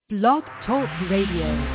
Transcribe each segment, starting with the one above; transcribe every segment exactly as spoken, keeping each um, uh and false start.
Blog Talk Radio.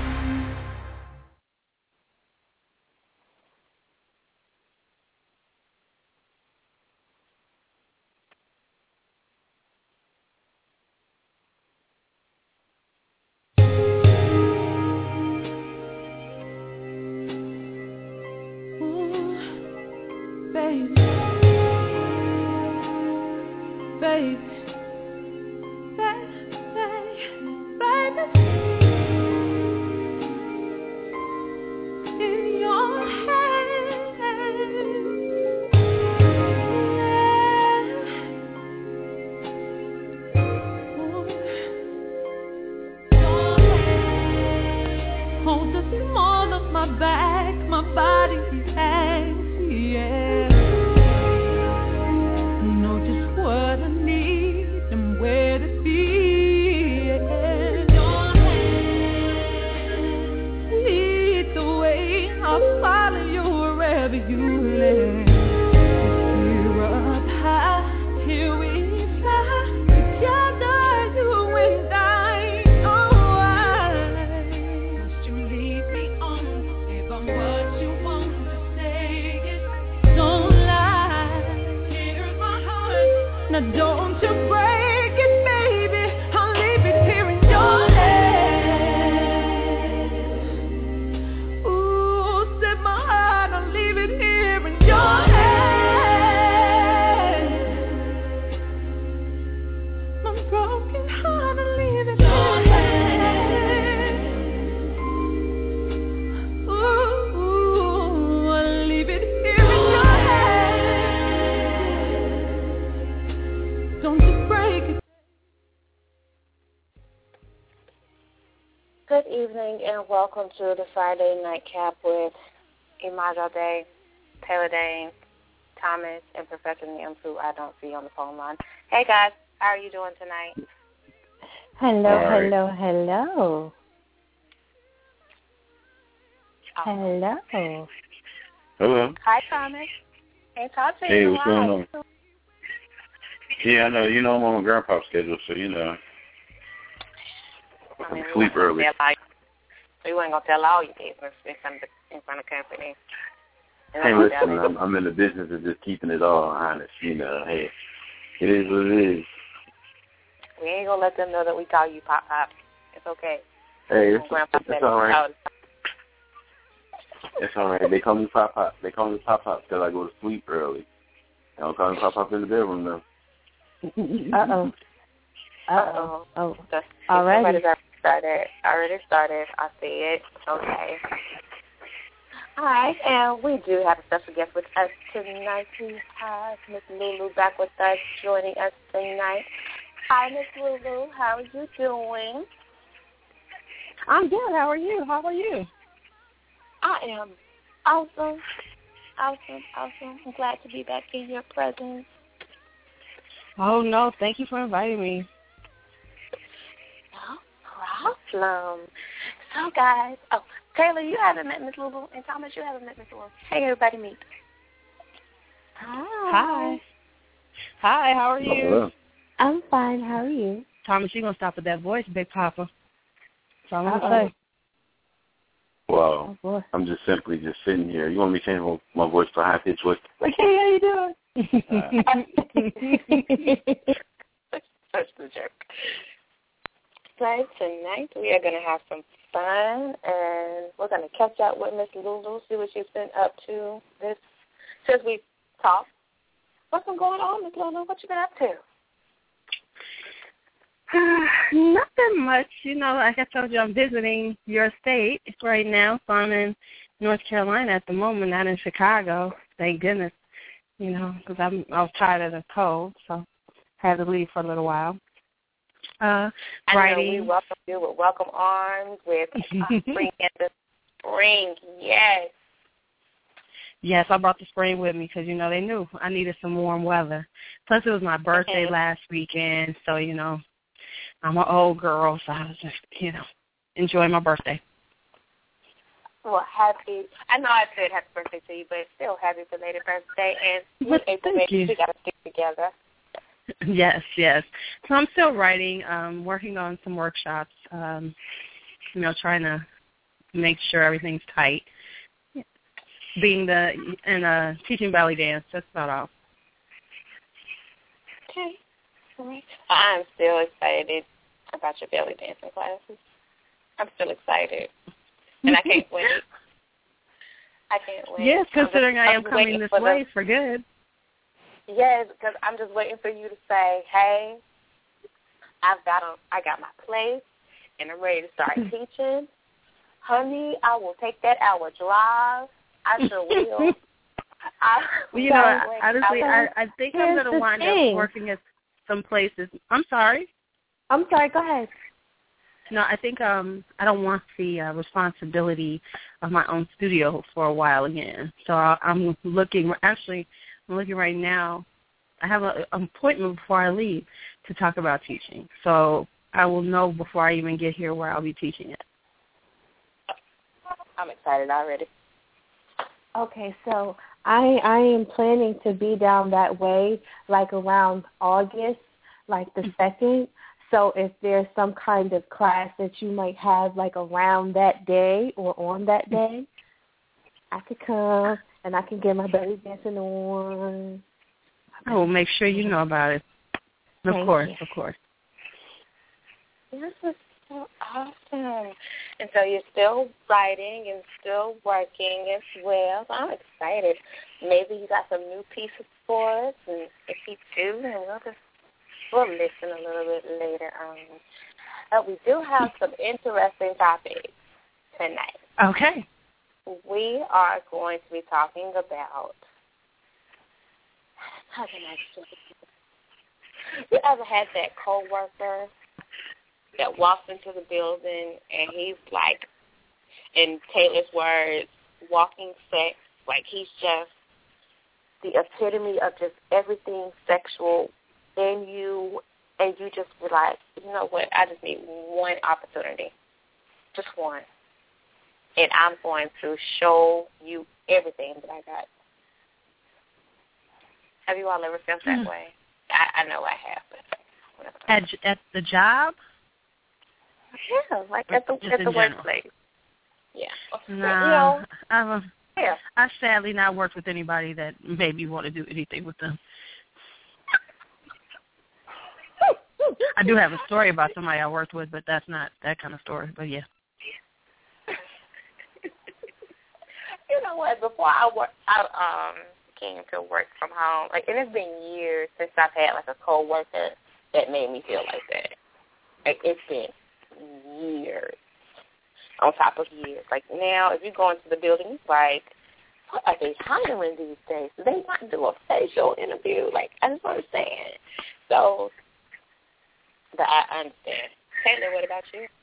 Good evening and welcome to the Friday Nightcap with Imaj Day, Taylor Dane, Thomas, and Professor Nims, who I don't see on the phone line. Hey guys, how are you doing tonight? Hello, right. hello, hello. Oh. Hello. Hello. Hi, Thomas. Hey, talk to Hey, you. what's going on? Yeah, I know. You know I'm on my grandpa's schedule, so you know. I mean, I sleep we early. All, we weren't going to tell all your business in front of, in front of company. Hey, listen, I'm, I'm in the business of just keeping it all honest. You know, hey, it is what it is. We ain't going to let them know that we call you Pop Pop. It's okay. Hey, it's, Grandpa it's, said it's all right. It. It's all right. They call me Pop Pop. They call me Pop Pop because I go to sleep early. They don't call me Pop Pop in the bedroom, though. Uh-oh. Uh-oh. Oh, The, already. Already started. Already started. I see it. Okay. All right, and we do have a special guest with us tonight. We have Miss Lulu back with us, joining us tonight. Hi, Miss Lulu. How are you doing? I'm good. How are you? How are you? I am awesome. Awesome. Awesome. I'm glad to be back in your presence. Oh, no. Thank you for inviting me. No problem. So, guys, oh, Taylor, you haven't met Miss Lulu, and Thomas, you haven't met Miss Lulu. Hey, everybody, meet. Hi. Hi. Hi, how are you? Hello. I'm fine. How are you? Thomas, you're going to stop with that voice, Big Papa. That's all I'm going to say. Well, Oh, I'm just simply just sitting here. You want me to change my, my voice to high pitch voice? Like, hey, how you doing? Such the jerk. So tonight we are going to have some fun, and we're going to catch up with Miss Lulu, see what she's been up to this since we talked. What's been going on, Miss Lulu? What you been up to? Uh, nothing much. You know, like I told you, I'm visiting your state right now. So I'm in North Carolina at the moment, not in Chicago. Thank goodness, you know, because I'm I was tired of the cold, so I had to leave for a little while. Uh, I writing. know we welcome you with welcome arms, with uh, spring in the spring. Yes. Yes, I brought the spring with me because, you know, they knew I needed some warm weather. Plus, it was my birthday Okay. last weekend, so, you know, I'm an old girl, so I was just, you know, enjoying my birthday. Well, happy. I know I said happy birthday to you, but still happy belated birthday. And we But April thank baby, you. we got to stick together. Yes, yes. So I'm still writing, um, working on some workshops, um, you know, trying to make sure everything's tight. Being the, and uh, teaching belly dance, that's about all. Okay. All right. I'm still excited about your belly dancing classes. I'm still excited. And I can't wait. I can't wait. Yes, considering just, I am coming this way the, for good. Yes, because I'm just waiting for you to say, hey, I've got a, I got my place, and I'm ready to start teaching. Honey, I will take that hour drive. I sure will. I, well, you know, honestly, I, I think I'm going to wind thing. up working at some places. I'm sorry. I'm sorry. Go ahead. No, I think um, I don't want the uh, responsibility of my own studio for a while again. So I, I'm looking, actually, I'm looking right now. I have a, an appointment before I leave to talk about teaching. So I will know before I even get here where I'll be teaching it. I'm excited already. Okay, so I I am planning to be down that way like around August, like the second. So if there's some kind of class that you might have like around that day or on that day, I could come and I can get my belly dancing on. I will make sure you know about it. Of Thank course, you. of course. This is so awesome. And so you're still writing and still working as well. So I'm excited. Maybe you got some new pieces for us, and if you do, then we'll just we'll listen a little bit later on. But we do have some interesting topics tonight. Okay. We are going to be talking about how can I say it? You ever had that coworker that walks into the building and he's like, in Taylor's words, walking sex, like he's just the epitome of just everything sexual in you, and you just be like, you know what, I just need one opportunity, just one, and I'm going to show you everything that I got. Have you all ever felt that mm. way? I, I know I have. At at the job? Yeah, like at the at the workplace. Yeah. No, you know, I've, yeah. I've sadly not worked with anybody that made me want to do anything with them. I do have a story about somebody I worked with, but that's not that kind of story. But yeah. You know what? Before I work, I um came to work from home. Like, and it's been years since I've had like a coworker that made me feel like that. Like, it's been years on top of years. Like, now, if you go into the building, it's like, what are they hiring these days? Do they not do a facial interview? Like, I just don't understand. So, but I understand. Taylor, what about you?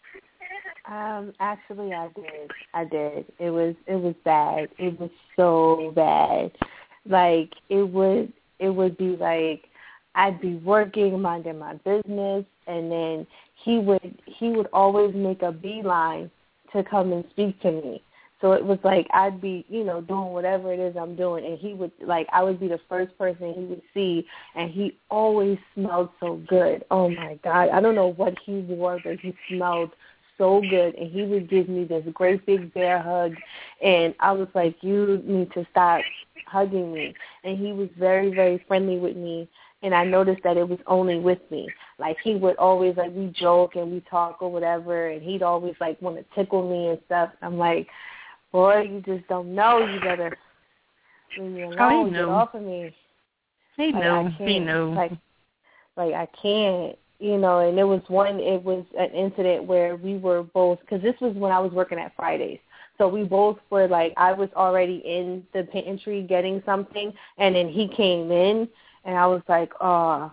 Um, actually, I did. I did. It was it was bad. It was so bad. Like, it would it would be like I'd be working, minding my business, and then he would he would always make a beeline to come and speak to me. So it was like I'd be, you know, doing whatever it is I'm doing, and he would, like, I would be the first person he would see, and he always smelled so good. Oh, my God. I don't know what he wore, but he smelled so good, and he would give me this great big bear hug, and I was like, you need to stop hugging me. And he was very, very friendly with me, and I noticed that it was only with me. Like, he would always, like, we joke and we talk or whatever, and he'd always, like, want to tickle me and stuff. I'm like, boy, you just don't know. You better leave me alone. Oh, he Get knew. off of me. He like, knew. He knew. Like, like, I can't, you know, and there was one, it was an incident where we were both, because this was when I was working at Fridays. So we both were, like, I was already in the pantry getting something, and then he came in, and I was like, oh,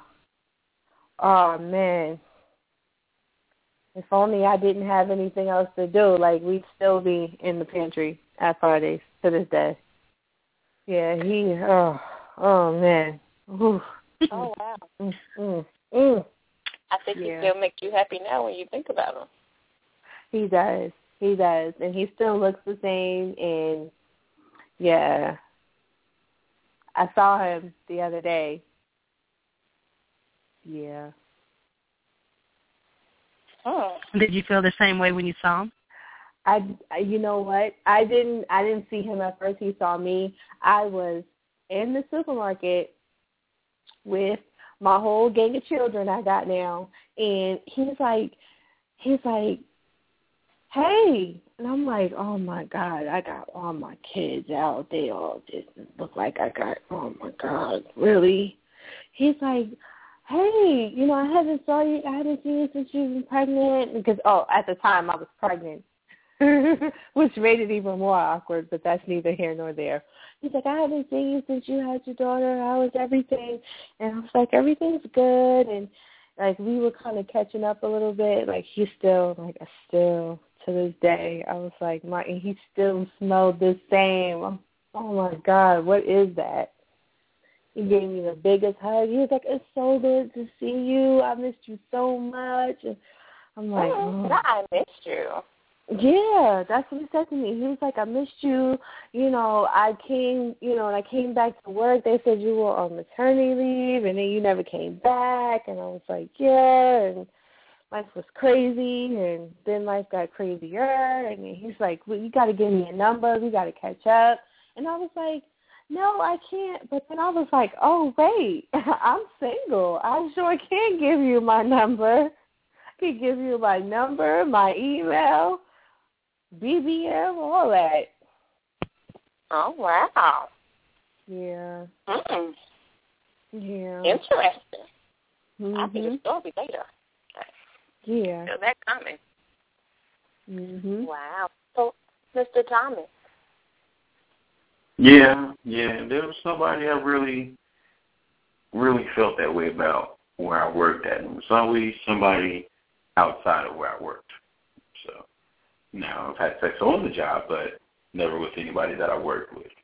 oh, man. If only I didn't have anything else to do, like, we'd still be in the pantry at Fridays to this day. Yeah, he, oh, oh, man. Ooh. Oh, wow. Mm, mm, mm. I think yeah. he still makes you happy now when you think about him. He does. He does. And he still looks the same, and, yeah. I saw him the other day, Yeah. Oh. Did you feel the same way when you saw him? I, you know what? I didn't. I didn't see him at first. He saw me. I was in the supermarket with my whole gang of children I got now, and he's like, he's like, hey, and I'm like, oh my God, I got all my kids out. They all just look like I got. Oh my God, really? He's like, hey, you know, I haven't saw you. I haven't seen you since you've been pregnant. Because oh, at the time I was pregnant. Which made it even more awkward, but that's neither here nor there. He's like, I haven't seen you since you had your daughter. How is everything? And I was like, everything's good. And, like, we were kind of catching up a little bit. Like, he still, like, I still, to this day, I was like, my, and he still smelled the same. I'm, oh, my God, what is that? He gave me the biggest hug. He was like, it's so good to see you. I missed you so much. And I'm like, oh, oh. I missed you. Yeah, that's what he said to me. He was like, I missed you. You know, I came, you know, and I came back to work. They said you were on maternity leave, and then you never came back. And I was like, yeah, and life was crazy, and then life got crazier. And he's like, well, you got to give me a number. We got to catch up. And I was like, no, I can't. But then I was like, oh, wait, I'm single. I sure can give you my number. I can give you my number, my email, B B M, all that. Oh, wow. Yeah. Mm. Yeah. Interesting. Mm-hmm. I'll be the story later. Yeah. Feel that coming. Mhm. Wow. So, Mister Thomas. Yeah, yeah. There was somebody I really, really felt that way about where I worked at. It was always somebody outside of where I worked. So now I've had sex on the job, but never with anybody that I worked with.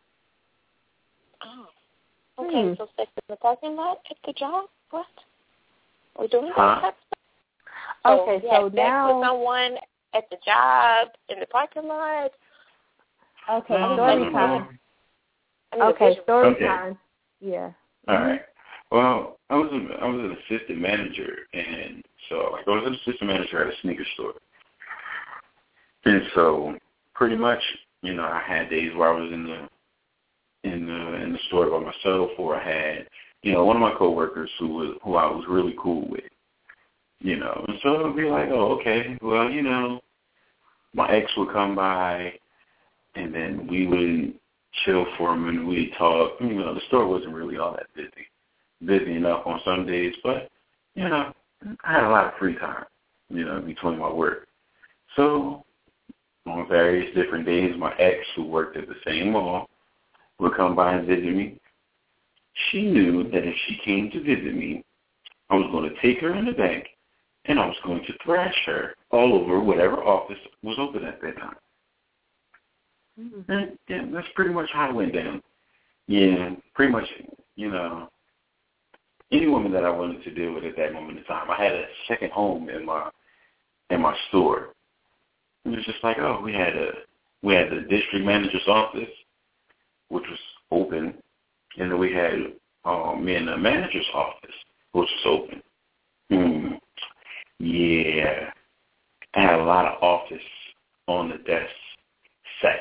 Oh. Okay, Hmm. so sex in the parking lot at the job? What? We're doing Huh? that? Okay, so, so sex now. with someone at the job, in the parking lot? Okay, No, story no, no, time. I mean, Okay, story Okay. time. Yeah. All right. Well, I was a, I was an assistant manager, and so like I was an assistant manager at a sneaker store, and so pretty much, you know, I had days where I was in the in the in the store by myself, or I had, you know, one of my coworkers who was who I was really cool with, you know, and so it'd be like, oh, okay, well, you know, my ex would come by, and then we would chill for a minute, we'd talk. You know, the store wasn't really all that busy. Busy enough on some days, but, you know, I had a lot of free time, you know, between my work. So on various different days, my ex, who worked at the same mall, would come by and visit me. She knew that if she came to visit me, I was going to take her in the back, and I was going to thrash her all over whatever office was open at that time. Mm-hmm. And, yeah, that's pretty much how it went down. Yeah, pretty much, you know, any woman that I wanted to deal with at that moment in time. I had a second home in my in my store. It was just like, oh, we had a we had the district manager's office, which was open, and then we had um, me and the manager's office, which was open. Hmm. Yeah, I had a lot of office on the desk, sex.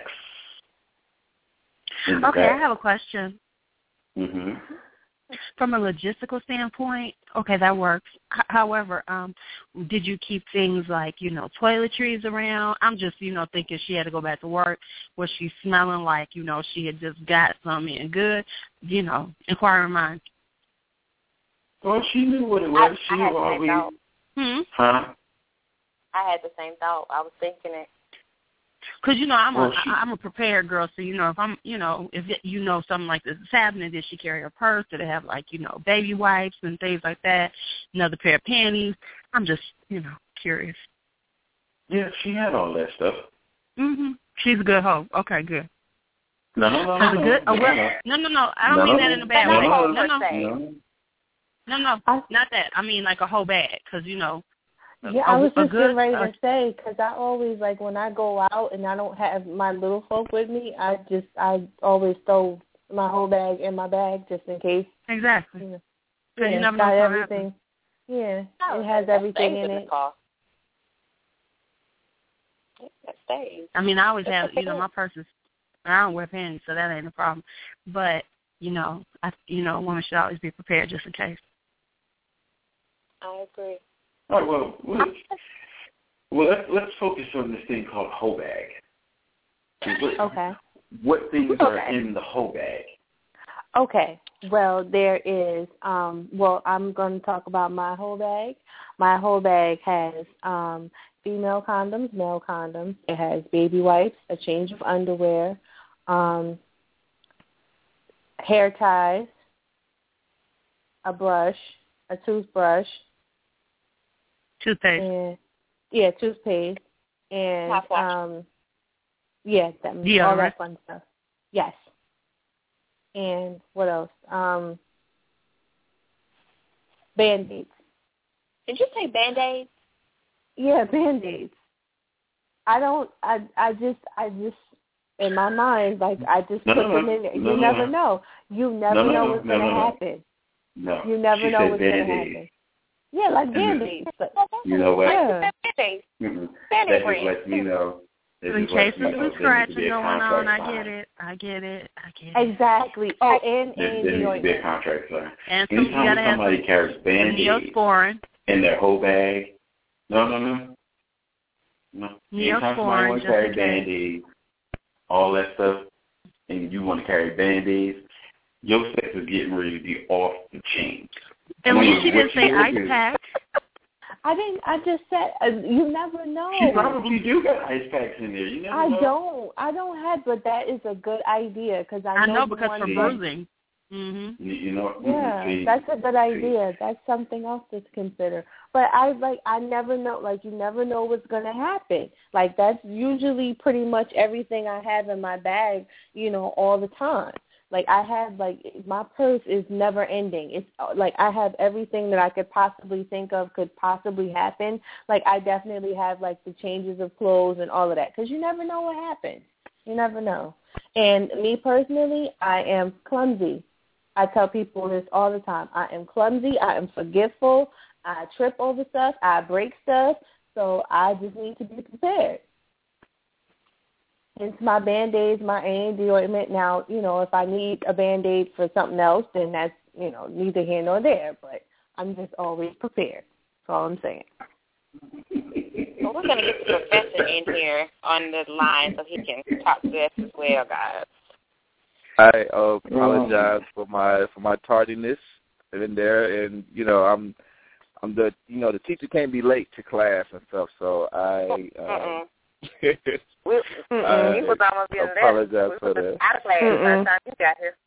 Okay, I have a question. Mm-hmm. From a logistical standpoint, okay, that works. H- however, um, did you keep things like, you know, toiletries around? I'm just, you know, thinking she had to go back to work. Was she smelling like, you know, she had just got something in good? You know, inquiring mind. Well, she knew what it was. I, she I had the always, same thought. Hmm? huh? I had the same thought. I was thinking it. Because, you know, I'm well, a, she, I'm a prepared girl, so, you know, if I'm, you know, if it, you know something like this is happening, did she carry a purse? Did it have, like, you know, baby wipes and things like that? Another pair of panties? I'm just, you know, curious. Yeah, she had all that stuff. Mm-hmm. She's a good hoe. Okay, good. No, no, no, She's no, a good, no, a well, no, no, no, no. I don't no, mean that in a bad no, way. no, No, no, no, no, no, no, I, not that. I mean like a whole bag, because, you know, yeah, a, I was a just good, getting ready uh, to say, because I always, like, when I go out and I don't have my little folk with me, I just, I always throw my whole bag in my bag just in case. exactly. You know. Because yeah, you never got know what's everything. Yeah, Oh, it has that everything stays in the it. car. That stays. I mean, I always have, Okay. you know, my purse is, I don't wear pennies, so that ain't a problem. But, you know, I, you know, a woman should always be prepared just in case. I agree. All right, well, let's, well let's, let's focus on this thing called hoe bag. What, Okay. what things Okay. are in the hoe bag? Okay. Well, there is, um, well, I'm going to talk about my whole bag. My whole bag has um, female condoms, male condoms. It has baby wipes, a change of underwear, um, hair ties, a brush, a toothbrush. Toothpaste. And, yeah, toothpaste. And, Mouthwash. um, yeah, that, Yeah, all right. that fun stuff. Yes. And what else? Um, Band-Aids. Did you say Band-Aids? Yeah, Band-Aids. I don't, I I just, I just, in my mind, like, I just No, put no, them no. in there. No, You no, never no. know. You never No, no, know no, what's no, going to no, no. happen. No. You never she know said what's going to Band-Aid. happen. Yeah, like Mhm. Band-Aids. But, You know what? yeah. Band-Aids. Mm-mm. Band-Aid That just brand. lets me know. That In just case lets me there's know some there needs to scratching be a going contract on, I signed. get it. I get it. I get it. Exactly. Oh, and, There, and there the needs to be a ointment. contract signed. And some, you Anytime gotta have somebody some, carries some Band-Aid Neosporin. in their whole bag, no, no, no. No. Anytime somebody Neosporin, wants to just carry in case. Band-Aid, all that stuff, and you want to carry Band-Aids, your sex is getting ready to be off the chain. At I mean, least you didn't what say you ice do- pack. I didn't, I just said, uh, you never know. She probably do got ice packs in there. You never I know. don't. I don't have, but that is a good idea because I know, I know you because want for to- bruising. Mhm. You, you know. Yeah, see, that's a good see. idea. That's something else to consider. But I like, I never know. Like, you never know what's gonna happen. Like, that's usually pretty much everything I have in my bag. You know, all the time. Like, I have, like, my purse is never ending. It's like I have everything that I could possibly think of could possibly happen. Like, I definitely have, like, the changes of clothes and all of that because you never know what happens. You never know. And me personally, I am clumsy. I tell people this all the time. I am clumsy. I am forgetful. I trip over stuff. I break stuff. So I just need to be prepared. Hence my Band-Aids, my A and D ointment. Now, you know, if I need a Band-Aid for something else, then that's, you know, neither here nor there. But I'm just always prepared. That's all I'm saying. Well, we're going to get the professor in here on the line so he can talk to us as well, guys. I uh, apologize for my for my tardiness in there, and you know I'm I'm the you know the teacher can't be late to class and stuff, so I. Uh, we, I we was almost getting there. apologize We for was that. out of class by the time you got here.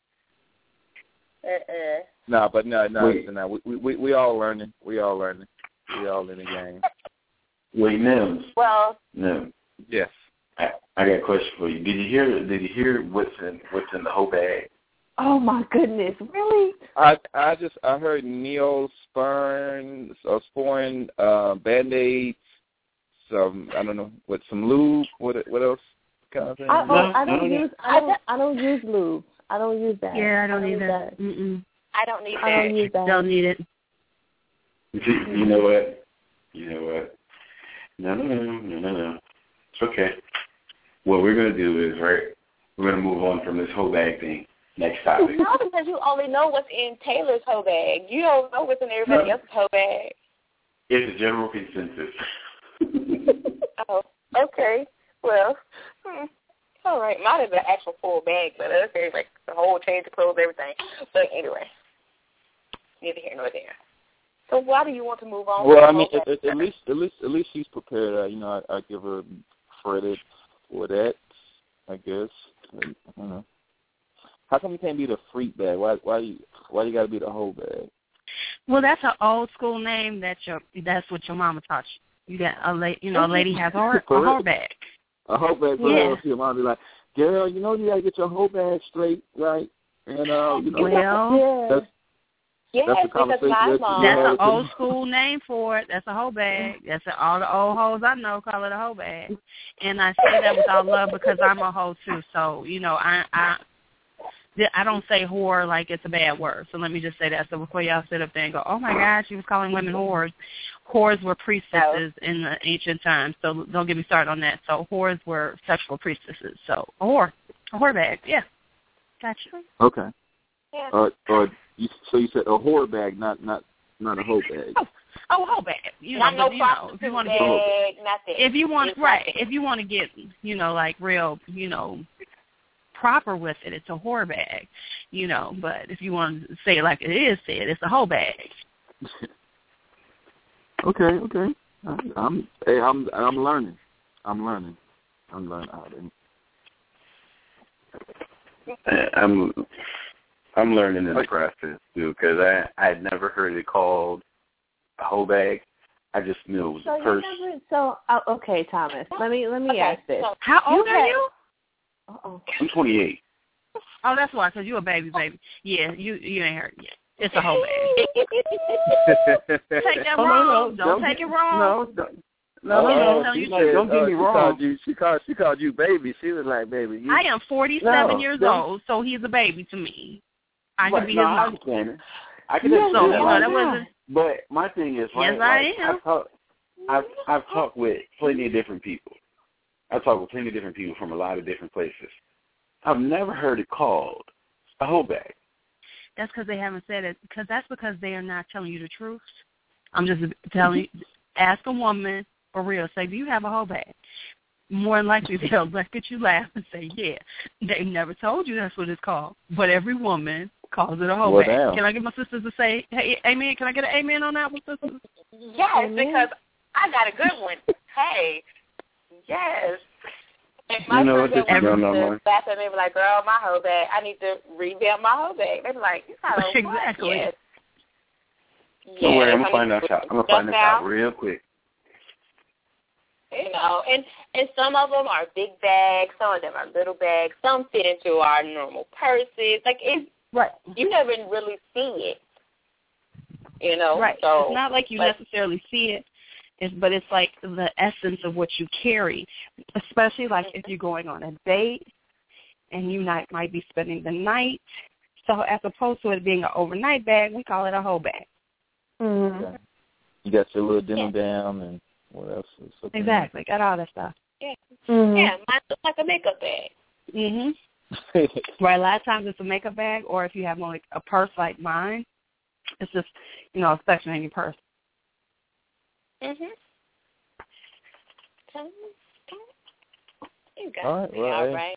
Uh-uh. No, but no, no, Wait. no. We, we we all learning. We all learning. We all in the game. Wait, Nims. Well, Nims. Yes. I, I got a question for you. Did you hear? Did you hear what's in what's in the whole bag? Oh, my goodness. Really? I I just I heard Neosporin, uh, Sporin, uh, Band-Aids, some I don't know what some lube. What what else? Kind of thing? I, oh, No, I don't no, no. use I don't I don't use lube. I don't use that. Yeah, I don't use either. that. Mm-mm. I don't need I don't that. use that. Don't need it. You, you know what? You know what? No, no, no, no, no, no. It's okay. What we're gonna do is right. We're gonna move on from this whole bag thing. Next topic. No, because you only know what's in Taylor's whole bag. You don't know what's in everybody No. else's whole bag. It's a general consensus. Oh, okay. Well, hmm. All right. Mine is an actual full bag, but okay, like the whole change of clothes, everything. But anyway, neither here nor there. So why do you want to move on? Well, to I mean, the at, at, at least at least at least she's prepared. Uh, you know, I, I give her credit for that. I guess. I don't know. How come you can't be the freak bag? Why why you why you got to be the whole bag? Well, that's an old school name. That your that's what your mama taught you. You got a la- you know a lady has a, a whole bag. A whole bag for Yeah. her. Your mom be like, girl, you know you got to get your whole bag straight, right? And uh, you know, Well, Yeah. that's Yes, That's the because conversation my that- mom. Yeah. that's an Yeah. old school name for it. That's a whole bag. That's a, all the old hoes I know call it a whole bag. And I say that with all love because I'm a hoe too. So you know, I I I don't say whore like it's a bad word. So let me just say that. So before y'all sit up there and go, oh, my God, she was calling women whores. Whores were priestesses no. in the ancient times. So don't get me started on that. So whores were sexual priestesses. So a whore. A whore bag. Yeah. Gotcha. Okay. Yeah. Uh, or you, so you said a whore bag, not not not a hoe bag. Oh, oh a hoe bag. You not know, no but, you know, if you want to get, bag, nothing. if you want, it's right, nothing. if you want to get, you know, like real, you know, proper with it, it's a whore bag, you know. But if you want to say it like it is said, it's a hoe bag. Okay, okay. I, I'm, hey, I'm, I'm learning. I'm learning. I'm learning how to. I'm, I'm learning in the process too, because I, I had never heard it called a hoe bag. I just knew it was so a purse. You never, so uh, okay, Thomas. Let me let me okay, ask this. So how old you are had, you? Uh-oh. I'm twenty-eight. Oh, that's why, because you a baby, baby. Yeah, you you ain't heard yet. It's a hoe bag. Take that oh, wrong. No, no, don't, don't take get, it wrong. No, don't, no, Oh, no, no. she She said, said, don't get uh, me she wrong. Called you, she called she called you baby. She was like, baby. You, I am forty-seven no, years don't. old, so he's a baby to me. I Right, can be no, his I mom. understand it. I can So, understand you that. know, Like, that wasn't... But my thing is, right, Yes, I like, am. I've talked, I've, I've talked with plenty of different people. I've talked with plenty of different people from a lot of different places. I've never heard it called a hoe bag. That's because they haven't said it. Because that's because they are not telling you the truth. I'm just telling you, ask a woman for real. Say, do you have a hoe bag? More than likely, they'll look at you, laugh, and say, yeah. They never told you that's what it's called. But every woman calls it a hoe Well, bag. damn. Can I get my sisters to say, hey, amen? Can I get an amen on that one, sisters? Yes, amen. Because I got a good one. Hey, yes. If my You know friends what this that is going on, want to laugh at me and be like, girl, my hoe bag, I need to revamp my hoe bag. They be like, you got a what? Exactly. Yes. Don't yes, worry, I'm gonna find out. I'm gonna find this out real quick. You know, and and some of them are big bags, some of them are little bags, some fit into our normal purses. Like it's right. You never really see it. You know, right. So it's not like you like, necessarily see it, it's, but it's like the essence of what you carry, especially like if you're going on a date and you might might be spending the night. So as opposed to it being an overnight bag, we call it a hoe bag. Mm-hmm. Okay. You got your little denim yeah. down and what else? Is Exactly. Got all that stuff. Yeah. Mm-hmm. Yeah, mine looks like a makeup bag. Mhm. Right. A lot of times it's a makeup bag, or if you have like a purse like mine, it's just you know a section in your purse. Mhm. You got all right. me Well, all hey. right.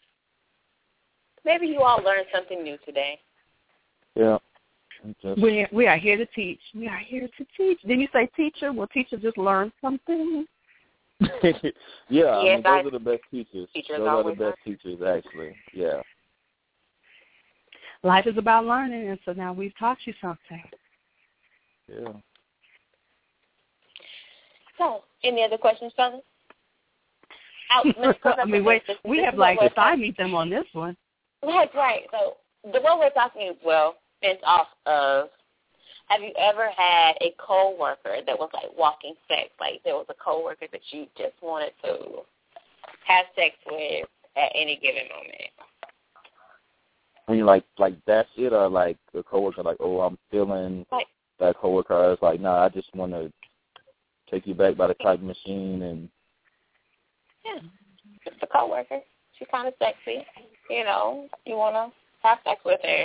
Maybe you all learned something new today. Yeah. Just, We we are here to teach. We are here to teach. Did you say teacher? Well, teacher just learned something. yeah, I yes, mean, those I, are the best teachers. teachers Those are the always best learn. teachers, actually. Yeah. Life is about learning, and so now we've taught you something. Yeah. So, any other questions, fellas? Out, I mean, wait, we have like assigned them on this one. That's right. So, the one we're talking well, it's off of. Have you ever had a coworker that was like walking sex? Like there was a coworker that you just wanted to have sex with at any given moment. I mean, like, like that's it, or like a coworker, like, oh, I'm feeling like, that coworker. It's like, nah, I just want to take you back by the type machine and. Yeah, just a coworker. She's kind of sexy. You know, you want to have sex with her.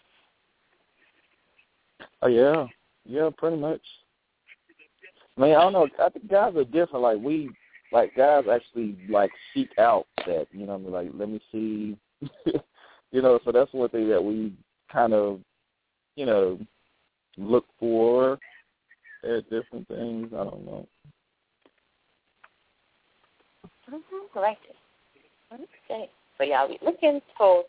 Oh yeah, yeah, pretty much. I mean, I don't know. I think guys are different. Like we, like guys actually like seek out that. You know, what I mean, like let me see. you know, so that's one thing that we kind of, you know, look for at different things. I don't know. Mm-hmm. Right. Okay. So y'all be looking for.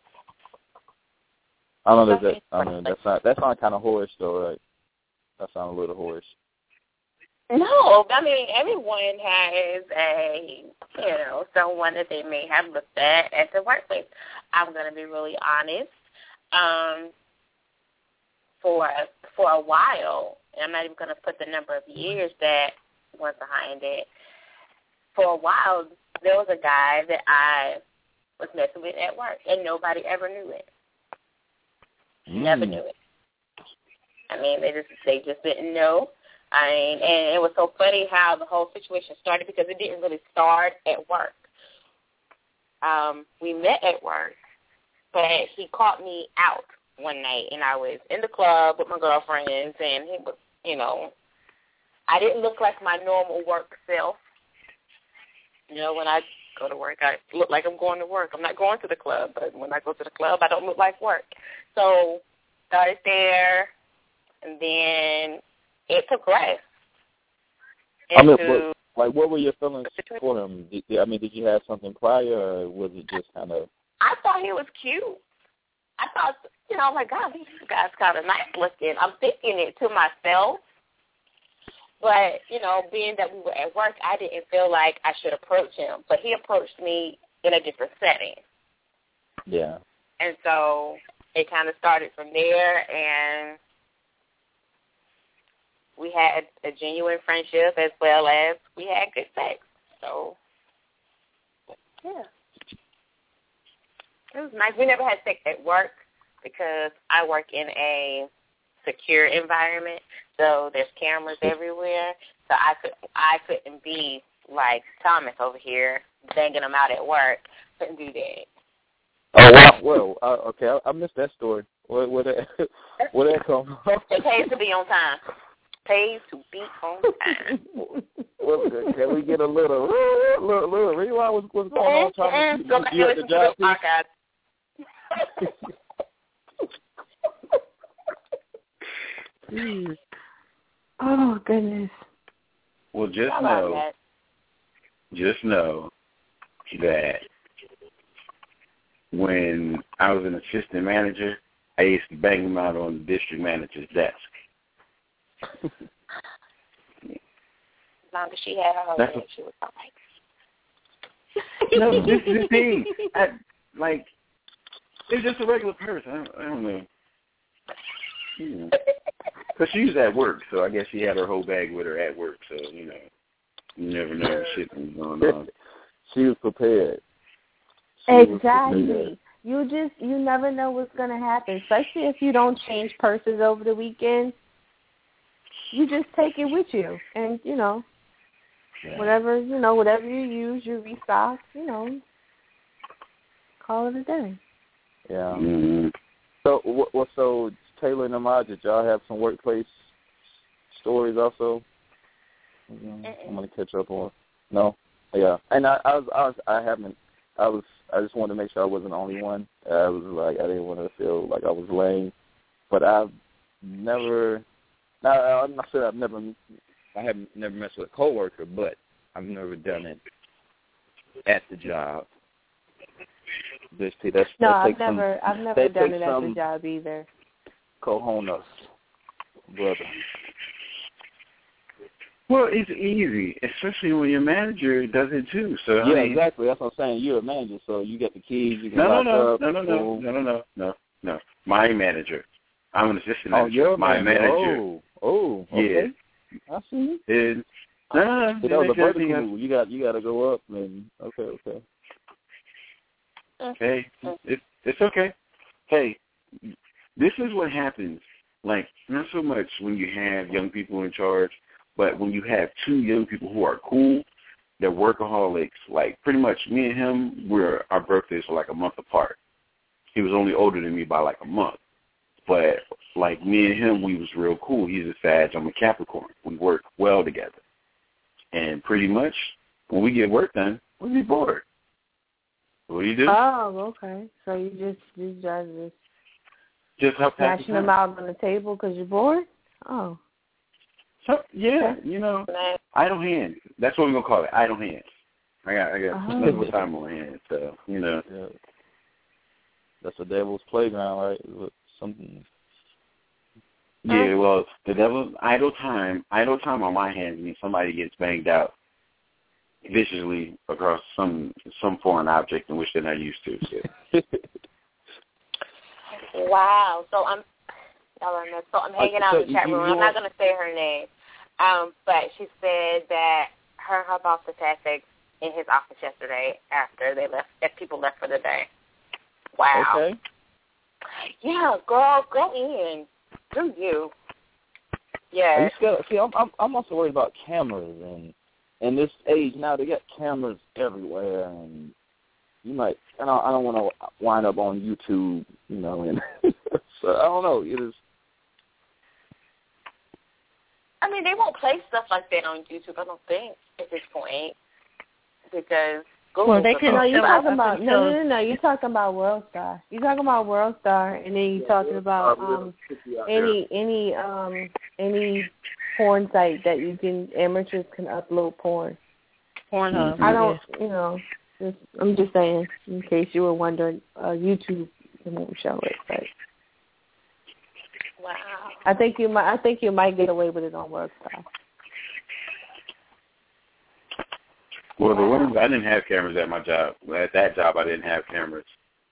I don't know that. I mean, that's not that sounds kind of whorish though, right? That sounds a little whorish. No, I mean everyone has a you know someone that they may have looked at at the workplace. I'm going to be really honest. Um, for for a while, and I'm not even going to put the number of years that went behind it. For a while, there was a guy that I was messing with at work, and nobody ever knew it. Mm. Never knew it. I mean, they just they just didn't know. I mean, and it was so funny how the whole situation started because it didn't really start at work. Um, we met at work, but he caught me out one night, and I was in the club with my girlfriends, and he was, you know, I didn't look like my normal work self. You know, when I go to work, I look like I'm going to work. I'm not going to the club, but when I go to the club, I don't look like work. So started there, and then it progressed. I mean, what, like, what were your feelings for him? Did, I mean, did you have something prior, or was it just kind of? I thought he was cute. I thought, you know, oh my God, this guy's kind of nice looking. I'm thinking it to myself. But, you know, being that we were at work, I didn't feel like I should approach him. But he approached me in a different setting. Yeah. And so it kind of started from there, and we had a genuine friendship as well as we had good sex. So, yeah. It was nice. We never had sex at work because I work in a secure environment, so there's cameras everywhere. So I could I couldn't be like Thomas over here banging them out at work. Couldn't do that. Oh wow! Well, uh, okay, I, I missed that story. Where where that where that come from? It pays to be on time. Pays to be on time. Well, can we get a little little, little rewind? What's, what's going on, Thomas? Mm-hmm. Go back and listen to the podcast. Oh, goodness. Well, just How know, about that? just know that when I was an assistant manager, I used to bang them out on the district manager's desk. As long as she had her That's own, a, she was all right. No, this is the thing. I, like, it's just a regular person. I don't, I don't know. Because she was at work, so I guess she had her whole bag with her at work. So, you know, you never know what shit was going on. She was prepared. She Exactly. Was prepared. You just, you never know what's going to happen, especially if you don't change purses over the weekend. You just take it with you, and, you know, Yeah. whatever, you know, whatever you use, you restock, you know, call it a day. Yeah. Mm-hmm. So, what, what, so Taylor and Ahmad, did y'all have some workplace stories also? Mm-hmm. I'm gonna catch up on. No, yeah, and I, I was, I was, I haven't, I was, I just wanted to make sure I wasn't the only one. I was like, I didn't want to feel like I was lame, but I've never. Now, I'm not sure I've never, I haven't never messed with a coworker, but I've never done it at the job. This, that's, No, that I've never, some, I've never that done takes it at some the job either. cojones, brother. Well, it's easy, especially when your manager does it too. So Yeah, I mean, exactly. That's what I'm saying. You're a manager, so you get the keys. You can no, no, lock no, up. no, no, no, Boom. no, no, no, no, no. My manager. I'm an assistant Oh, manager. you're a My manager. manager. Oh, oh, okay. Yeah. I see. And, no, no, no. So that was a vertical because- move. You got, you got to go up and okay, okay. Hey, it's it's okay. Hey, this is what happens. Like, not so much when you have young people in charge, but when you have two young people who are cool, they're workaholics. Like, pretty much me and him, we're our birthdays are like a month apart. He was only older than me by like a month. But, like, me and him, we was real cool. He's a Sag, I'm a Capricorn. We work well together. And pretty much, when we get work done, we be bored. What do you do? Oh, okay. So you just, you guys just Just help pass the smashing them time. out on the table because you're bored? Oh. So, yeah, you know, idle hands. That's what we're going to call it, idle hands. I got I got Uh-huh. little time on hand, so, you know. Yeah. That's a devil's playground, right? Something. Yeah, well, the devil, idle time, idle time on my hands means somebody gets banged out viciously across some some foreign object in which they're not used to. So. Wow. So I'm, so I'm hanging out in the chat room. I'm not going to say her name, um, but she said that her and her boss had sex in his office yesterday after they left, if people left for the day. Wow. Okay. Yeah, girl, go in. Do you? Yeah. Are you scared? See, I'm, I'm I'm also worried about cameras, and in this age now they got cameras everywhere, and you might. I don't I don't want to wind up on YouTube, you know, and so I don't know. It is. I mean, they won't play stuff like that on YouTube, I don't think, at this point, because Google. Well, they can. No, you're still talking up about until- no, no, no, no. You're talking about WorldStar. You're talking about WorldStar, and then you're talking about um any any um any porn site that you can amateurs can upload porn. Pornhub. I don't, you know. Just, I'm just saying, in case you were wondering, uh, YouTube won't show it, but. Wow. I think you might. I think you might get away with it on WorldStar. Well, the ones I didn't have cameras at my job. At that job, I didn't have cameras,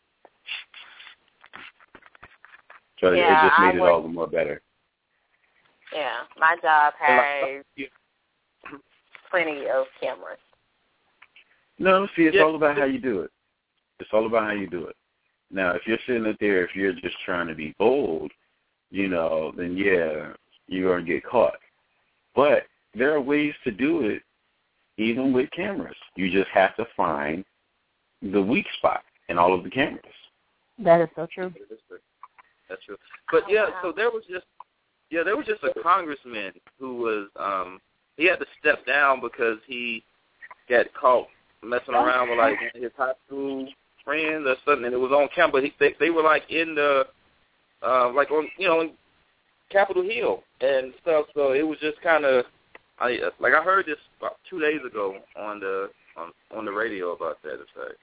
so Yeah, it just made I it would- all the more better. Yeah, my job has plenty of cameras. No, see, it's Yeah. all about how you do it. It's all about how you do it. Now, if you're sitting up there, if you're just trying to be bold, you know, then yeah, you're going to get caught. But there are ways to do it, even with cameras. You just have to find the weak spot in all of the cameras. That is so true. That's true. But yeah, so there was just yeah, there was just a congressman who was um he had to step down because he got caught messing around with like his high school friends or something, and it was on camera. But he, they they were like in the uh, like on you know in Capitol Hill and stuff. So it was just kind of I like I heard this about two days ago on the on on the radio about that. It's like,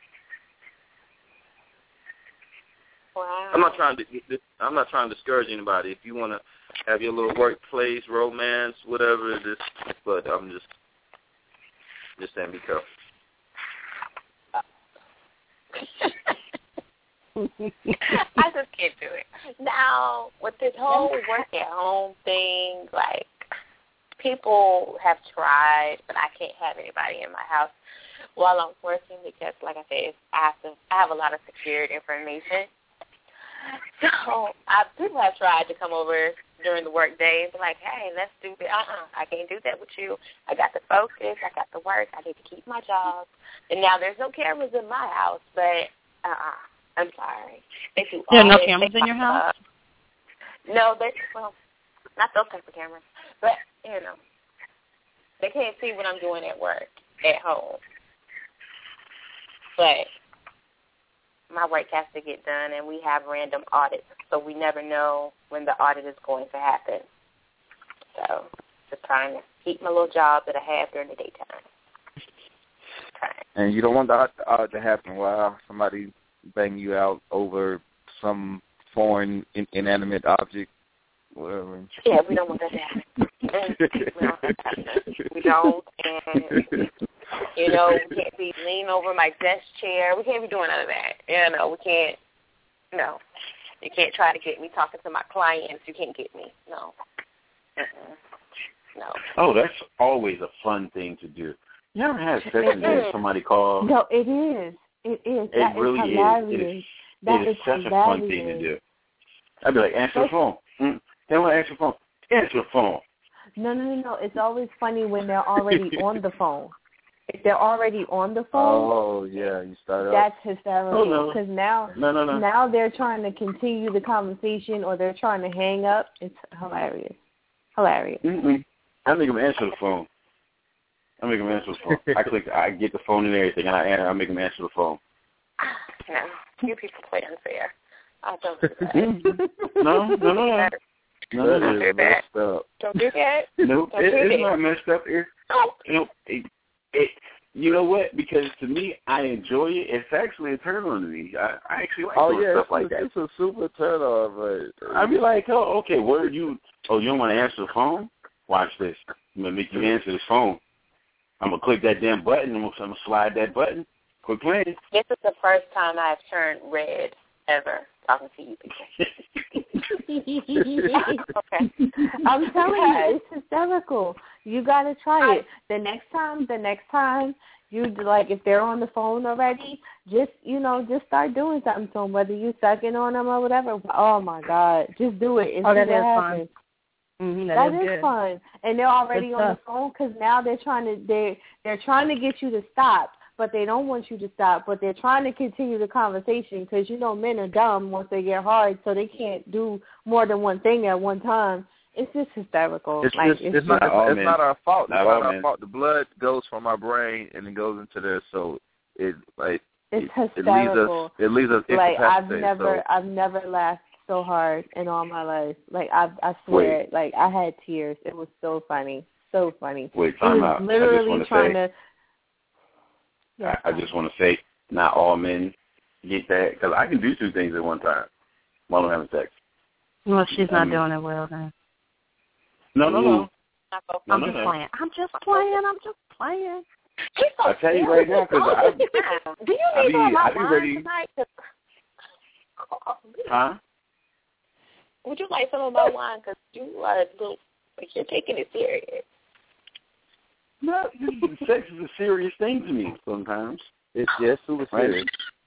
Wow. I'm not trying to. I'm not trying to discourage anybody. If you want to have your little workplace romance, whatever it is, but I'm just just saying, be careful. I just can't do it. Now, with this whole work at home thing, like, people have tried, but I can't have anybody in my house while I'm working because, like I said, I have to. I have a lot of secured information. So I, people have tried to come over during the work day and be like, hey, let's do it. Uh-uh, I can't do that with you. I got the focus. I got the work. I need to keep my job. And now there's no cameras in my house, but uh-uh, I'm sorry. They do There are no all cameras this in your house? stuff. No, they, well, not those type of cameras. But, you know, they can't see what I'm doing at work, at home. But my work has to get done, and we have random audits, so we never know when the audit is going to happen. So just trying to keep my little job that I have during the daytime. And you don't want the audit to happen while somebody bang you out over some foreign in, inanimate object, whatever. Yeah, we don't want that to happen. we don't want that to happen. We don't, and, you know, we can't be leaning over my desk chair. We can't be doing none of that. You know, we can't, no. You can't try to get me talking to my clients. You can't get me. No. Mm-mm. No. Oh, that's always a fun thing to do. You ever had sex and then somebody calls? No, it is. It is. It that really is is. hilarious. It is, that it is is such hilarious. a fun thing to do. I'd be like, answer the phone. Mm, they want to answer the phone. Answer the phone. No, no, no, no. It's always funny when they're already on the phone. If they're already on the phone, oh yeah, you start that's out. hysterical because oh, no. now, no, no, no. now they're trying to continue the conversation or they're trying to hang up. It's hilarious, hilarious. Mm-mm. I make them answer the phone. I make them answer the phone. I click, I get the phone and everything, and I, I make them answer the phone. No, you people play unfair. I don't do that. no, no, no, no. No, no, Don't no. do that. Up. Don't do that. No, Don't it, do it's that. not messed up. It, you know, it, it, you know what? Because to me, I enjoy it. It's actually a turn on to me. I, I actually like Oh doing yeah, stuff it's, like a, that. it's a super turn on, but I'd be like, oh, okay, where you? Oh, you don't want to answer the phone? Watch this. I'm gonna make you answer this phone. I'm gonna click that damn button. I'm gonna, I'm gonna slide that button. Quit playing. This is the first time I've turned red ever talking to you people. Okay. I'm telling you, it's hysterical. You got to try it. The next time, the next time You like if they're on the phone already, just you know, just start doing something to them, whether you sucking on them or whatever. Oh my God, just do it. And oh, see that what is happens. fun. Mm-hmm, that, that is, is good. fun, and they're already Good on stuff. the phone because now they're trying to they they're trying to get you to stop, but they don't want you to stop. But they're trying to continue the conversation because you know men are dumb once they get hard, so they can't do more than one thing at one time. It's just hysterical. It's, like, it's, it's, it's, not, not all it's men. not our fault. It's Not not all our men. fault. The blood goes from our brain and it goes into there, so it like it's it, hysterical. it leaves us. It leaves us like I've incapacitated. never, So. I've never laughed so hard in all my life. Like I, I swear, Wait. like I had tears. It was so funny, so funny. Wait, He time was out. I just literally want to trying say, to. Yes, I, I just want to say, not all men get that because I can do two things at one time while I'm having sex. Well, she's not Um, doing it well then. No, no, no. Not so No, I'm no, just no. playing. I'm just playing. I'm just playing. He's so I tell you right now, 'cause I- do you I need be- more of my I be wine ready- tonight? 'Cause- oh, Huh? would you like some of my wine? Because you are a little, like you're taking it serious. No, sex is a serious thing to me sometimes. It's just super Right? serious.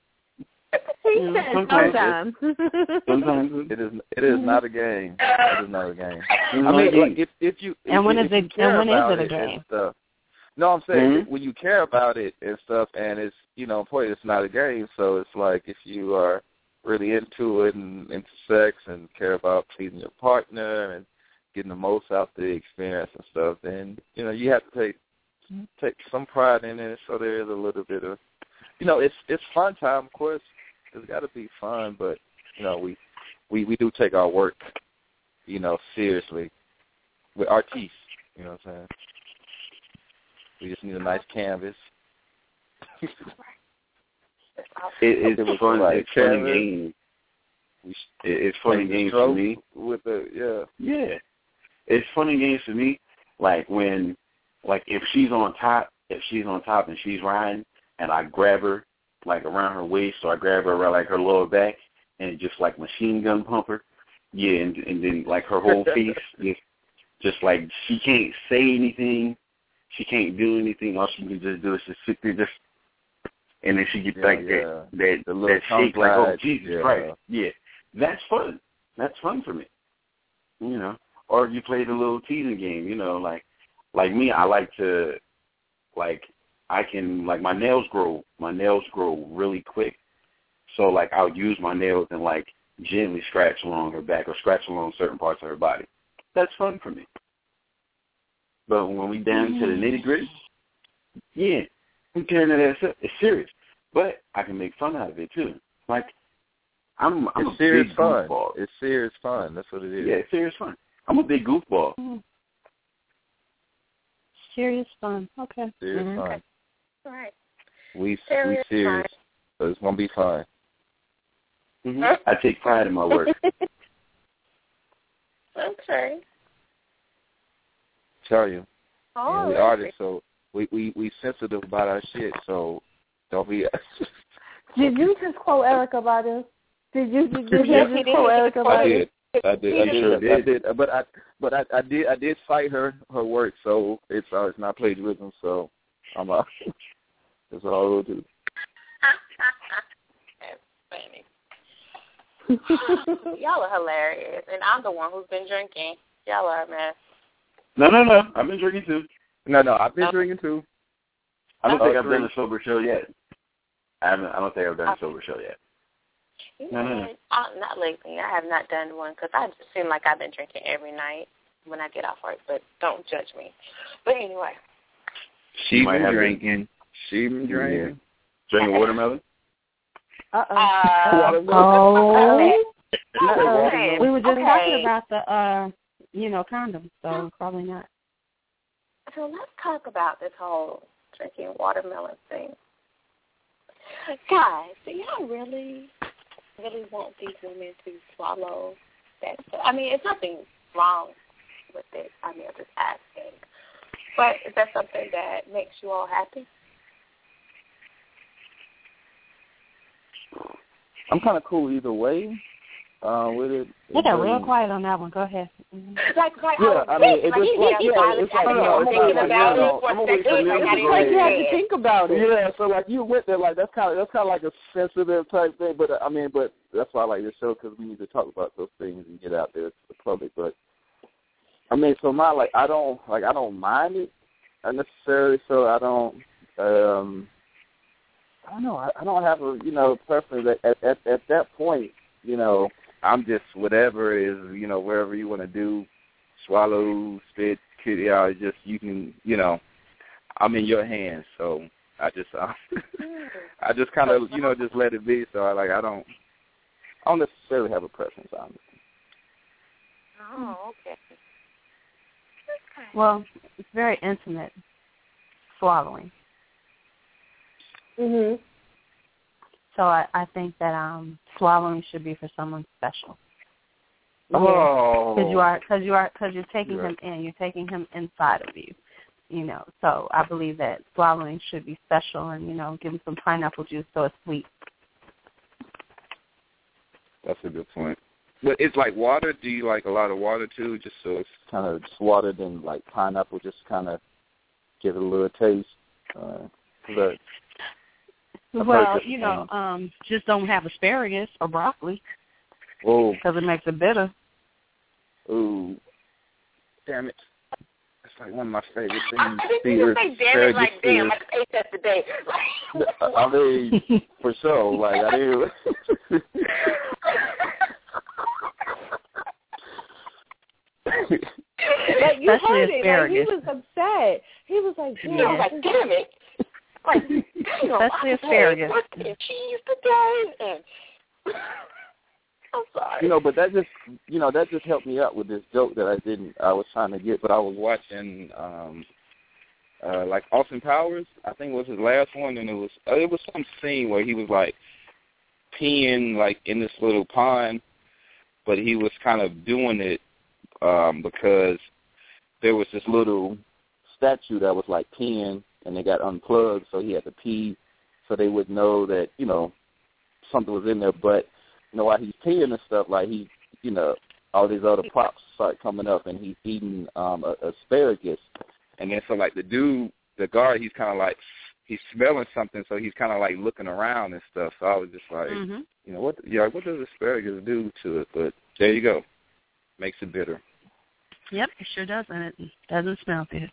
He Yeah, said sometimes sometimes. Sometimes It is. It is not a game. It is not a game. I I mean, like, if if you if And when you, is if you it- care and when is about it a and game? Stuff, no, I'm saying Mhm. when you care about it and stuff, and it's you know, point it's not a game. So it's like if you are really into it and into sex and care about pleasing your partner and getting the most out the experience and stuff, then you know you have to take take some pride in it. So there is a little bit of, you know, it's it's fun time, of course. It's got to be fun, but you know we, we we do take our work, you know, seriously. We're artistes, you know what I'm saying? We just need a nice canvas. it, it's It was fun. like It's fun and canvas. games. We It, it's fun and paint the games for stroke me. with the yeah. Yeah, it's fun and games for me. Like when, like if she's on top, if she's on top and she's riding, and I grab her like around her waist, so I grab her around like her lower back, and just like machine gun pump her. Yeah, and, and then like her whole face, just just like she can't say anything, she can't do anything. All she can just do is just sit there, just, and then she gets Yeah, like yeah. that that The little that shake, like oh tongue-tied, Jesus yeah. Christ, yeah, that's fun. That's fun for me, you know. Or you play the little teasing game, you know, like like me, I like to like. I can, like, my nails grow, my nails grow really quick. So, like, I'll use my nails and, like, gently scratch along her back or scratch along certain parts of her body. That's fun for me. But when we down to the nitty-gritty, yeah, I'm carrying that ass up. It's serious. But I can make fun out of it, too. Like, I'm, I'm It's a serious big fun. goofball. It's serious fun. That's what it is. Yeah, it's serious fun. I'm a big goofball. Serious fun. Okay. Serious Mhm. fun. All right. We Serious we serious. So it's gonna be fun. Mm-hmm. I take pride in my work. Okay. Tell you. Oh, And we artists, so we, we, we sensitive about our shit, so don't be Did you just quote Erica Badu? Did you did you Yeah. just quote Erica I Badu? did. I did. I You sure did. I did. did. But I but I, I did I did cite her her work, so it's uh, it's not plagiarism, so I'm uh that's all we'll do. That's funny. Y'all are hilarious, and I'm the one who's been drinking. Y'all are a mess. No, no, no. I've been drinking, too. No, no, I've been No. drinking too. I don't Oh, think I've three. done a sober show yet. I haven't. I don't think I've done a sober show yet. You No, know, no, no. I, not lately. I have not done one because I just seem like I've been drinking every night when I get off work. But don't judge me. But anyway, She might been have drinking. She been drinking. Drinking watermelon. Uh-oh. uh, Oh. okay. Uh-oh. Okay. We were just okay. talking about the, uh, you know, condoms, so probably not. So let's talk about this whole drinking watermelon thing. Guys, do y'all really, really want these women to swallow that stuff? I mean, it's nothing wrong with it. I mean, I'm just asking. But is that something that makes you all happy? I'm kind of cool either way uh, with it. They got real doesn't- quiet on that one. Go ahead. Like, like, Yeah, I, I mean, it like, just he, like, he yeah, probably it's had like, to no, go I'm thinking gonna about wait, it no, for I'm a gonna wait second. till He the had end to of the Like you had to think. think about it. Yeah, so like you went there, like that's kind of that's kind of like a sensitive type thing. But I mean, but that's why I like this show because we need to talk about those things and get out there to the public. But I mean, so my like I don't like I don't mind it necessarily. So I don't. um I don't know. I, I don't have a you know preference at, at at at that point. You know, I'm just whatever is you know wherever you want to do, swallow, spit, kitty out. Just you can you know, I'm in your hands. So I just uh, I just kind of you know just let it be. So I like I don't I don't necessarily have a preference on it. Oh, okay. Well, it's very intimate, swallowing. Mhm. So I, I think that um, swallowing should be for someone special. Oh, Because you are, because you are, because you're taking You're him in, you're taking him inside of you. You know, so I believe that swallowing should be special, and you know, give him some pineapple juice so it's sweet. That's a good point. But it's like water. Do you like a lot of water too? Just so it's kind of just watered and like pineapple, just kind of give it a little taste. Uh, but Well, you know, um, just don't have asparagus or broccoli. Oh, because it makes it bitter. Ooh, damn it! That's like one of my favorite things. I didn't even say damn it like damn. I just ate that today. I mean, for sure. Like I didn't. Like you Especially heard it. Like he asparagus. was upset. He was like, I was like, damn it. Like, you know, Especially I asparagus. had and cheese today, and I'm sorry. You know, but that just, you know, that just helped me out with this joke that I didn't, I was trying to get, but I was watching, um, uh, like Austin Powers, I think was his last one, and it was, uh, it was some scene where he was like peeing like in this little pond, but he was kind of doing it um, because there was this little statue that was like peeing, and they got unplugged, so he had to pee, so they would know that you know something was in there. But you know, while he's peeing and stuff, like he, you know, all these other props start coming up, and he's eating um, a, asparagus, and then so like the dude, the guard, he's kind of like he's smelling something, so he's kind of like looking around and stuff. So I was just like, Mm-hmm. you know, what, yeah, what does asparagus do to it? But there you go, makes it bitter. Yep, it sure does, and it doesn't smell good.